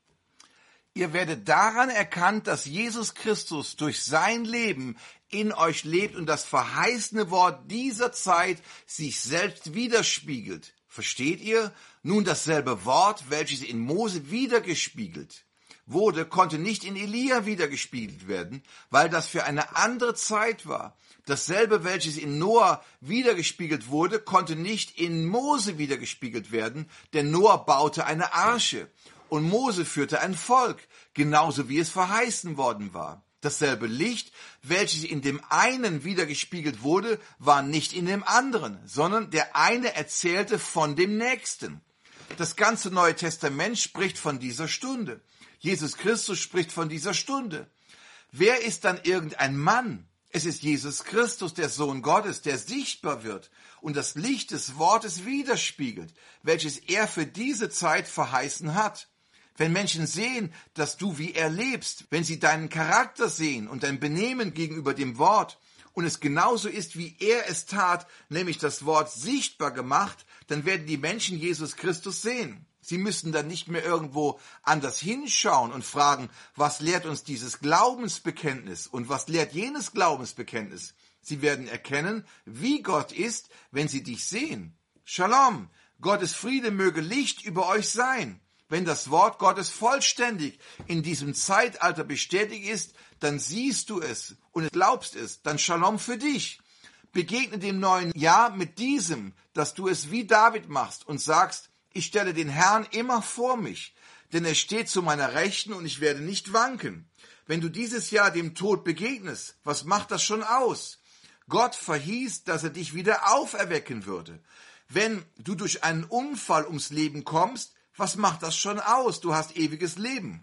Ihr werdet daran erkannt, dass Jesus Christus durch sein Leben in euch lebt und das verheißene Wort dieser Zeit sich selbst widerspiegelt. Versteht ihr? Nun, dasselbe Wort, welches in Mose widergespiegelt wurde, konnte nicht in Elia widergespiegelt werden, weil das für eine andere Zeit war. Dasselbe, welches in Noah widergespiegelt wurde, konnte nicht in Mose widergespiegelt werden, denn Noah baute eine Arche und Mose führte ein Volk, genauso wie es verheißen worden war. Dasselbe Licht, welches in dem einen widergespiegelt wurde, war nicht in dem anderen, sondern der eine erzählte von dem Nächsten. Das ganze Neue Testament spricht von dieser Stunde. Jesus Christus spricht von dieser Stunde. Wer ist dann irgendein Mann? Es ist Jesus Christus, der Sohn Gottes, der sichtbar wird und das Licht des Wortes widerspiegelt, welches er für diese Zeit verheißen hat. Wenn Menschen sehen, dass du wie er lebst, wenn sie deinen Charakter sehen und dein Benehmen gegenüber dem Wort und es genauso ist, wie er es tat, nämlich das Wort sichtbar gemacht, dann werden die Menschen Jesus Christus sehen. Sie müssen dann nicht mehr irgendwo anders hinschauen und fragen, was lehrt uns dieses Glaubensbekenntnis und was lehrt jenes Glaubensbekenntnis. Sie werden erkennen, wie Gott ist, wenn sie dich sehen. Shalom, Gottes Friede möge Licht über euch sein. Wenn das Wort Gottes vollständig in diesem Zeitalter bestätigt ist, dann siehst du es und glaubst es, dann Shalom für dich. Begegne dem neuen Jahr mit diesem, dass du es wie David machst und sagst, ich stelle den Herrn immer vor mich, denn er steht zu meiner Rechten und ich werde nicht wanken. Wenn du dieses Jahr dem Tod begegnest, was macht das schon aus? Gott verhieß, dass er dich wieder auferwecken würde. Wenn du durch einen Unfall ums Leben kommst, was macht das schon aus? Du hast ewiges Leben.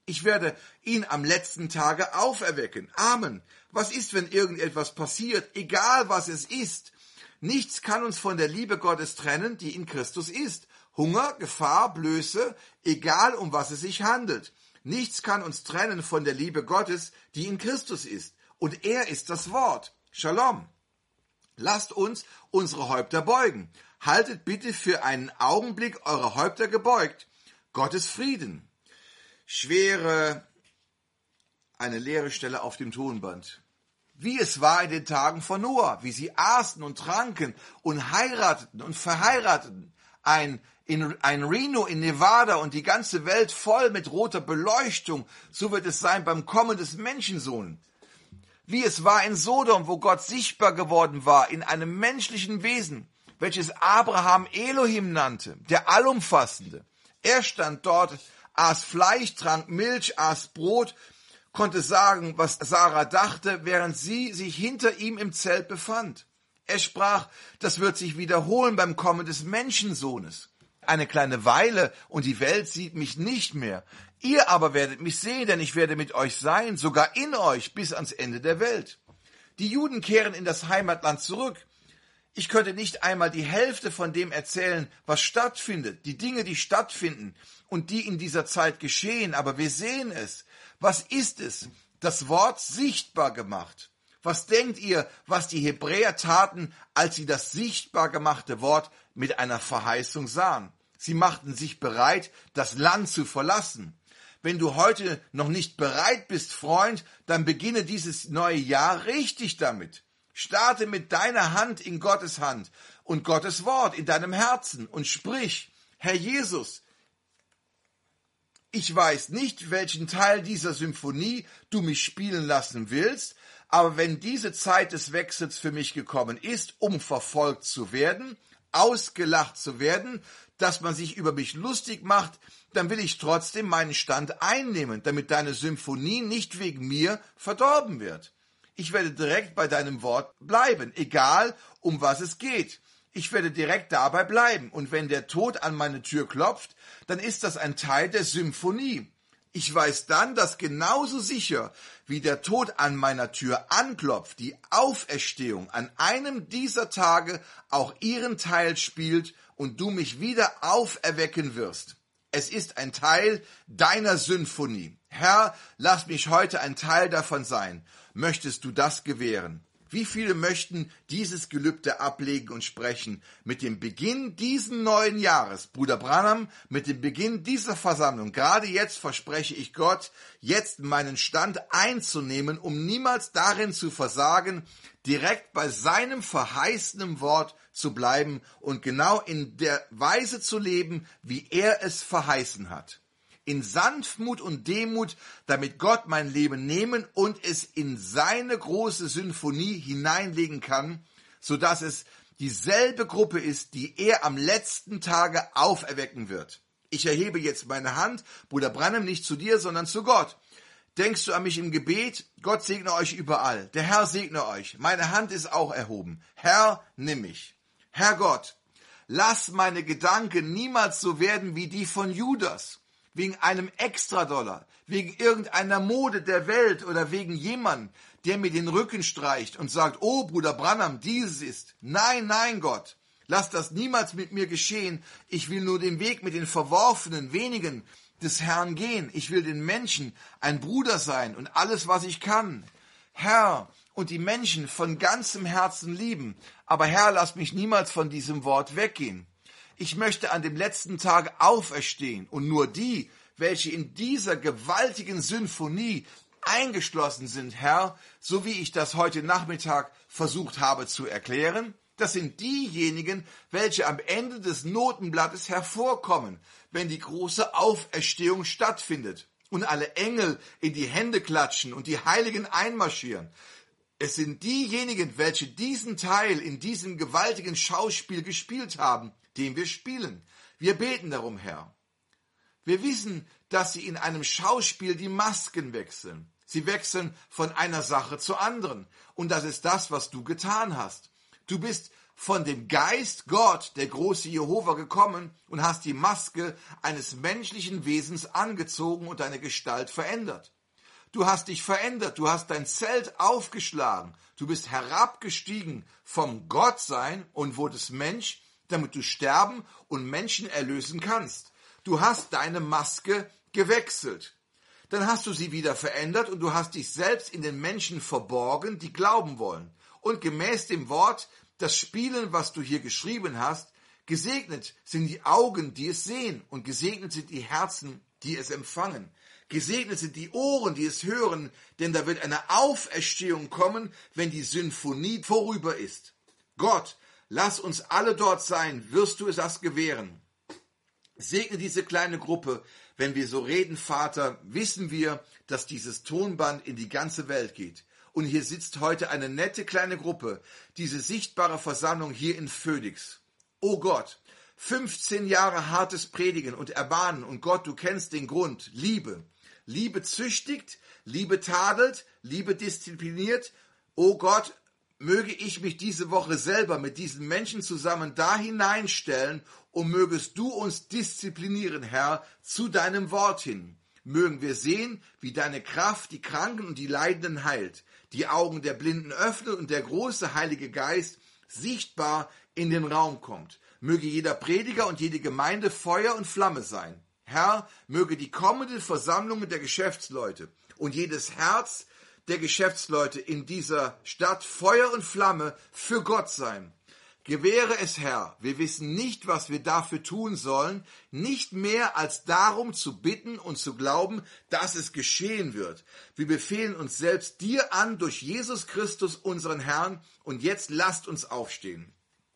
Ich werde ihn am letzten Tage auferwecken. Amen. Was ist, wenn irgendetwas passiert? Egal, was es ist. Nichts kann uns von der Liebe Gottes trennen, die in Christus ist. Hunger, Gefahr, Blöße, egal um was es sich handelt. Nichts kann uns trennen von der Liebe Gottes, die in Christus ist. Und er ist das Wort. Shalom. Lasst uns unsere Häupter beugen. Haltet bitte für einen Augenblick eure Häupter gebeugt. Gottes Frieden. Schwere, eine leere Stelle auf dem Tonband. Wie es war in den Tagen von Noah, wie sie aßen und tranken und heirateten und verheirateten. Ein, in, ein Reno in Nevada und die ganze Welt voll mit roter Beleuchtung. So wird es sein beim Kommen des Menschensohnes. Wie es war in Sodom, wo Gott sichtbar geworden war, in einem menschlichen Wesen, welches Abraham Elohim nannte, der Allumfassende. Er stand dort, aß Fleisch, trank Milch, aß Brot, konnte sagen, was Sarah dachte, während sie sich hinter ihm im Zelt befand. Er sprach, das wird sich wiederholen beim Kommen des Menschensohnes. Eine kleine Weile und die Welt sieht mich nicht mehr. Ihr aber werdet mich sehen, denn ich werde mit euch sein, sogar in euch bis ans Ende der Welt. Die Juden kehren in das Heimatland zurück. Ich könnte nicht einmal die Hälfte von dem erzählen, was stattfindet, die Dinge, die stattfinden und die in dieser Zeit geschehen, aber wir sehen es. Was ist es? Das Wort sichtbar gemacht. Was denkt ihr, was die Hebräer taten, als sie das sichtbar gemachte Wort mit einer Verheißung sahen? Sie machten sich bereit, das Land zu verlassen. Wenn du heute noch nicht bereit bist, Freund, dann beginne dieses neue Jahr richtig damit. Starte mit deiner Hand in Gottes Hand und Gottes Wort in deinem Herzen und sprich, Herr Jesus, ich weiß nicht, welchen Teil dieser Symphonie du mich spielen lassen willst, aber wenn diese Zeit des Wechsels für mich gekommen ist, um verfolgt zu werden, ausgelacht zu werden, dass man sich über mich lustig macht, dann will ich trotzdem meinen Stand einnehmen, damit deine Symphonie nicht wegen mir verdorben wird. Ich werde direkt bei deinem Wort bleiben, egal um was es geht. Ich werde direkt dabei bleiben. Und wenn der Tod an meine Tür klopft, dann ist das ein Teil der Symphonie. Ich weiß dann, dass genauso sicher wie der Tod an meiner Tür anklopft, die Auferstehung an einem dieser Tage auch ihren Teil spielt und du mich wieder auferwecken wirst. Es ist ein Teil deiner Symphonie. Herr, lass mich heute ein Teil davon sein. Möchtest du das gewähren? Wie viele möchten dieses Gelübde ablegen und sprechen mit dem Beginn diesen neuen Jahres? Bruder Branham, mit dem Beginn dieser Versammlung, gerade jetzt verspreche ich Gott, jetzt meinen Stand einzunehmen, um niemals darin zu versagen, direkt bei seinem verheißenen Wort zu bleiben und genau in der Weise zu leben, wie er es verheißen hat. In Sanftmut und Demut, damit Gott mein Leben nehmen und es in seine große Symphonie hineinlegen kann, sodass es dieselbe Gruppe ist, die er am letzten Tage auferwecken wird. Ich erhebe jetzt meine Hand, Bruder Branham, nicht zu dir, sondern zu Gott. Denkst du an mich im Gebet? Gott segne euch überall. Der Herr segne euch. Meine Hand ist auch erhoben. Herr, nimm mich. Herr Gott, lass meine Gedanken niemals so werden wie die von Judas. Wegen einem Extradollar, wegen irgendeiner Mode der Welt oder wegen jemandem, der mir den Rücken streicht und sagt, oh Bruder Branham, dieses ist. Nein, nein Gott, lass das niemals mit mir geschehen. Ich will nur den Weg mit den verworfenen wenigen des Herrn gehen. Ich will den Menschen ein Bruder sein und alles, was ich kann. Herr, und die Menschen von ganzem Herzen lieben. Aber Herr, lass mich niemals von diesem Wort weggehen. Ich möchte an dem letzten Tag auferstehen und nur die, welche in dieser gewaltigen Symphonie eingeschlossen sind, Herr, so wie ich das heute Nachmittag versucht habe zu erklären, das sind diejenigen, welche am Ende des Notenblattes hervorkommen, wenn die große Auferstehung stattfindet und alle Engel in die Hände klatschen und die Heiligen einmarschieren. Es sind diejenigen, welche diesen Teil in diesem gewaltigen Schauspiel gespielt haben, den wir spielen. Wir beten darum, Herr. Wir wissen, dass sie in einem Schauspiel die Masken wechseln. Sie wechseln von einer Sache zur anderen. Und das ist das, was du getan hast. Du bist von dem Geist Gott, der große Jehova, gekommen und hast die Maske eines menschlichen Wesens angezogen und deine Gestalt verändert. Du hast dich verändert, du hast dein Zelt aufgeschlagen, du bist herabgestiegen vom Gottsein und wurdest Mensch, damit du sterben und Menschen erlösen kannst. Du hast deine Maske gewechselt. Dann hast du sie wieder verändert und du hast dich selbst in den Menschen verborgen, die glauben wollen. Und gemäß dem Wort, das Spielen, was du hier geschrieben hast, gesegnet sind die Augen, die es sehen, und gesegnet sind die Herzen, die es empfangen. Gesegnet sind die Ohren, die es hören, denn da wird eine Auferstehung kommen, wenn die Symphonie vorüber ist. Gott, lass uns alle dort sein, wirst du es das gewähren. Segne diese kleine Gruppe. Wenn wir so reden, Vater, wissen wir, dass dieses Tonband in die ganze Welt geht. Und hier sitzt heute eine nette kleine Gruppe, diese sichtbare Versammlung hier in Phoenix. Oh Gott, fünfzehn Jahre hartes Predigen und Ermahnen, und Gott, du kennst den Grund, Liebe. Liebe züchtigt, Liebe tadelt, Liebe diszipliniert. Oh Gott, möge ich mich diese Woche selber mit diesen Menschen zusammen da hineinstellen und mögest du uns disziplinieren, Herr, zu deinem Wort hin. Mögen wir sehen, wie deine Kraft die Kranken und die Leidenden heilt, die Augen der Blinden öffnet und der große Heilige Geist sichtbar in den Raum kommt. Möge jeder Prediger und jede Gemeinde Feuer und Flamme sein. Herr, möge die kommenden Versammlungen der Geschäftsleute und jedes Herz der Geschäftsleute in dieser Stadt Feuer und Flamme für Gott sein. Gewähre es, Herr, wir wissen nicht, was wir dafür tun sollen, nicht mehr als darum zu bitten und zu glauben, dass es geschehen wird. Wir befehlen uns selbst dir an durch Jesus Christus, unseren Herrn, und jetzt lasst uns aufstehen.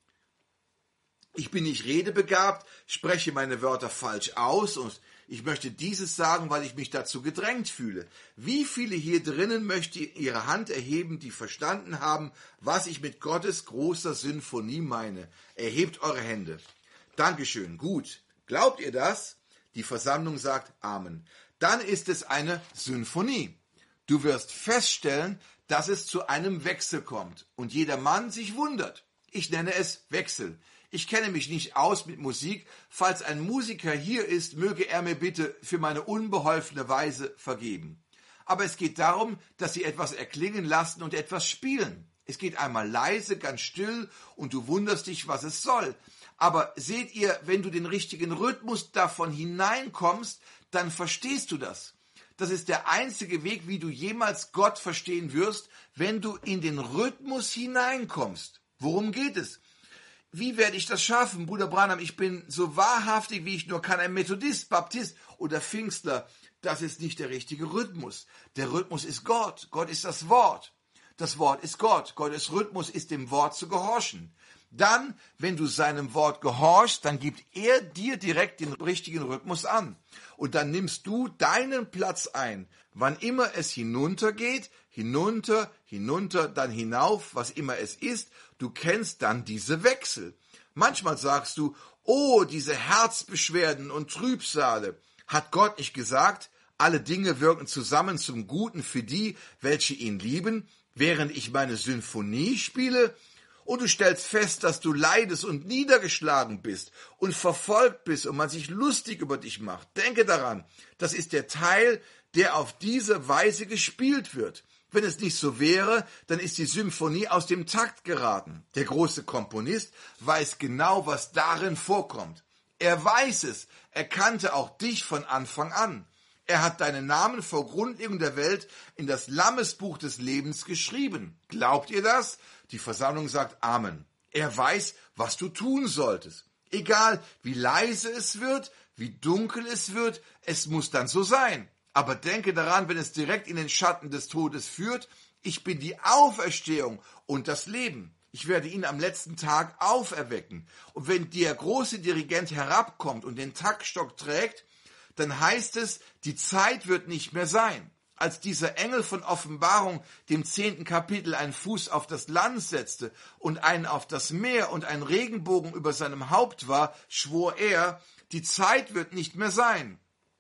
Ich bin nicht redebegabt, spreche meine Wörter falsch aus und ich möchte dieses sagen, weil ich mich dazu gedrängt fühle. Wie viele hier drinnen möchten ihre Hand erheben, die verstanden haben, was ich mit Gottes großer Symphonie meine? Erhebt eure Hände. Dankeschön, gut. Glaubt ihr das? Die Versammlung sagt Amen. Dann ist es eine Symphonie. Du wirst feststellen, dass es zu einem Wechsel kommt und jeder Mann sich wundert. Ich nenne es Wechsel. Ich kenne mich nicht aus mit Musik. Falls ein Musiker hier ist, möge er mir bitte für meine unbeholfene Weise vergeben. Aber es geht darum, dass sie etwas erklingen lassen und etwas spielen. Es geht einmal leise, ganz still und du wunderst dich, was es soll. Aber seht ihr, wenn du den richtigen Rhythmus davon hineinkommst, dann verstehst du das. Das ist der einzige Weg, wie du jemals Gott verstehen wirst, wenn du in den Rhythmus hineinkommst. Worum geht es? Wie werde ich das schaffen? Bruder Branham, ich bin so wahrhaftig, wie ich nur kann, ein Methodist, Baptist oder Pfingstler. Das ist nicht der richtige Rhythmus. Der Rhythmus ist Gott. Gott ist das Wort. Das Wort ist Gott. Gottes Rhythmus ist dem Wort zu gehorchen. Dann, wenn du seinem Wort gehorchst, dann gibt er dir direkt den richtigen Rhythmus an. Und dann nimmst du deinen Platz ein. Wann immer es hinuntergeht, hinunter, hinunter, dann hinauf, was immer es ist, du kennst dann diese Wechsel. Manchmal sagst du, oh, diese Herzbeschwerden und Trübsale. Hat Gott nicht gesagt, alle Dinge wirken zusammen zum Guten für die, welche ihn lieben, während ich meine Symphonie spiele? Und du stellst fest, dass du leidest und niedergeschlagen bist und verfolgt bist und man sich lustig über dich macht. Denke daran, das ist der Teil, der auf diese Weise gespielt wird. Wenn es nicht so wäre, dann ist die Symphonie aus dem Takt geraten. Der große Komponist weiß genau, was darin vorkommt. Er weiß es, er kannte auch dich von Anfang an. Er hat deinen Namen vor Grundlegung der Welt in das Lammesbuch des Lebens geschrieben. Glaubt ihr das? Die Versammlung sagt Amen. Er weiß, was du tun solltest. Egal, wie leise es wird, wie dunkel es wird, es muss dann so sein. Aber denke daran, wenn es direkt in den Schatten des Todes führt, ich bin die Auferstehung und das Leben. Ich werde ihn am letzten Tag auferwecken. Und wenn der große Dirigent herabkommt und den Taktstock trägt, dann heißt es, die Zeit wird nicht mehr sein. Als dieser Engel von Offenbarung, dem zehnten Kapitel, einen Fuß auf das Land setzte und einen auf das Meer und ein Regenbogen über seinem Haupt war, schwor er, die Zeit wird nicht mehr sein.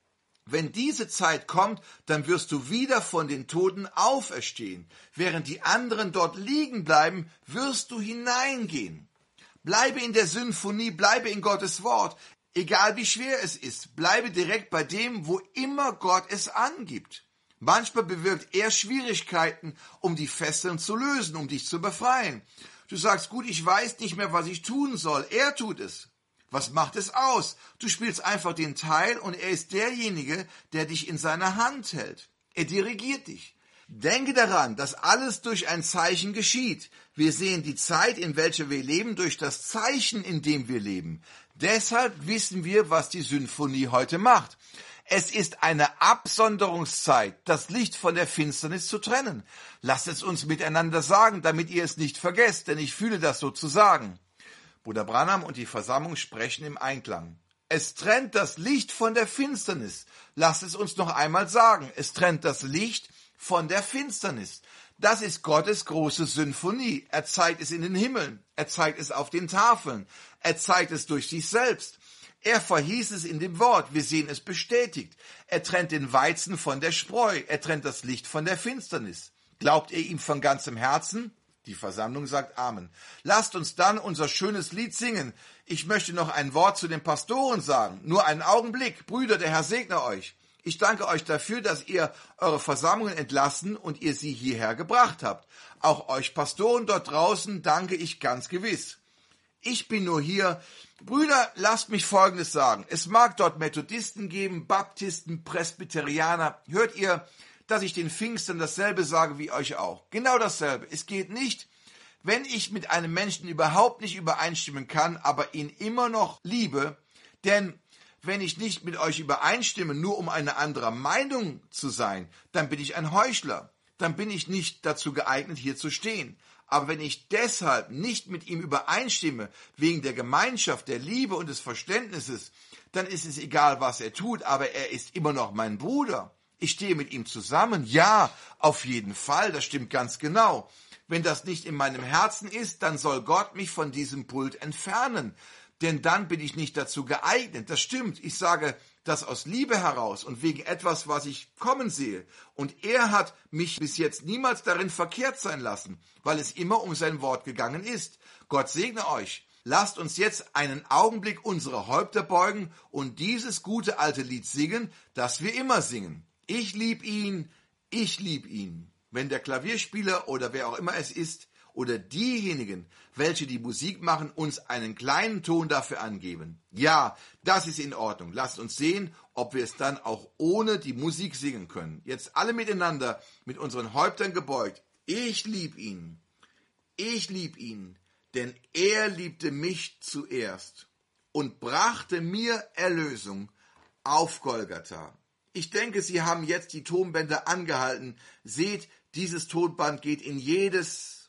Wenn diese Zeit kommt, dann wirst du wieder von den Toten auferstehen. Während die anderen dort liegen bleiben, wirst du hineingehen. Bleibe in der Symphonie, bleibe in Gottes Wort. Egal wie schwer es ist, bleibe direkt bei dem, wo immer Gott es angibt. Manchmal bewirkt er Schwierigkeiten, um die Fesseln zu lösen, um dich zu befreien. Du sagst, gut, ich weiß nicht mehr, was ich tun soll. Er tut es. Was macht es aus? Du spielst einfach den Teil und er ist derjenige, der dich in seiner Hand hält. Er dirigiert dich. Denke daran, dass alles durch ein Zeichen geschieht. Wir sehen die Zeit, in welcher wir leben, durch das Zeichen, in dem wir leben. Deshalb wissen wir, was die Symphonie heute macht. Es ist eine Absonderungszeit, das Licht von der Finsternis zu trennen. Lasst es uns miteinander sagen, damit ihr es nicht vergesst, denn ich fühle das so zu sagen. Bruder Branham und die Versammlung sprechen im Einklang. Es trennt das Licht von der Finsternis. Lasst es uns noch einmal sagen. Es trennt das Licht von der Finsternis. Das ist Gottes große Symphonie. Er zeigt es in den Himmeln. Er zeigt es auf den Tafeln. Er zeigt es durch sich selbst. Er verhieß es in dem Wort. Wir sehen es bestätigt. Er trennt den Weizen von der Spreu. Er trennt das Licht von der Finsternis. Glaubt ihr ihm von ganzem Herzen? Die Versammlung sagt Amen. Lasst uns dann unser schönes Lied singen. Ich möchte noch ein Wort zu den Pastoren sagen. Nur einen Augenblick. Brüder, der Herr segne euch. Ich danke euch dafür, dass ihr eure Versammlungen entlassen und ihr sie hierher gebracht habt. Auch euch Pastoren dort draußen danke ich ganz gewiss. Ich bin nur hier. Brüder, lasst mich Folgendes sagen. Es mag dort Methodisten geben, Baptisten, Presbyterianer. Hört ihr, dass ich den Pfingstern dasselbe sage wie euch auch? Genau dasselbe. Es geht nicht, wenn ich mit einem Menschen überhaupt nicht übereinstimmen kann, aber ihn immer noch liebe, denn wenn ich nicht mit euch übereinstimme, nur um eine andere Meinung zu sein, dann bin ich ein Heuchler. Dann bin ich nicht dazu geeignet, hier zu stehen. Aber wenn ich deshalb nicht mit ihm übereinstimme, wegen der Gemeinschaft, der Liebe und des Verständnisses, dann ist es egal, was er tut, aber er ist immer noch mein Bruder. Ich stehe mit ihm zusammen. Ja, auf jeden Fall, das stimmt ganz genau. Wenn das nicht in meinem Herzen ist, dann soll Gott mich von diesem Pult entfernen. Denn dann bin ich nicht dazu geeignet. Das stimmt. Ich sage das aus Liebe heraus und wegen etwas, was ich kommen sehe. Und er hat mich bis jetzt niemals darin verkehrt sein lassen, weil es immer um sein Wort gegangen ist. Gott segne euch. Lasst uns jetzt einen Augenblick unsere Häupter beugen und dieses gute alte Lied singen, das wir immer singen. Ich lieb ihn, ich lieb ihn. Wenn der Klavierspieler oder wer auch immer es ist, oder diejenigen, welche die Musik machen, uns einen kleinen Ton dafür angeben. Ja, das ist in Ordnung. Lasst uns sehen, ob wir es dann auch ohne die Musik singen können. Jetzt alle miteinander mit unseren Häuptern gebeugt. Ich lieb ihn. Ich lieb ihn, denn er liebte mich zuerst und brachte mir Erlösung auf Golgatha. Ich denke, Sie haben jetzt die Tonbänder angehalten. Seht, dieses Tonband geht in jedes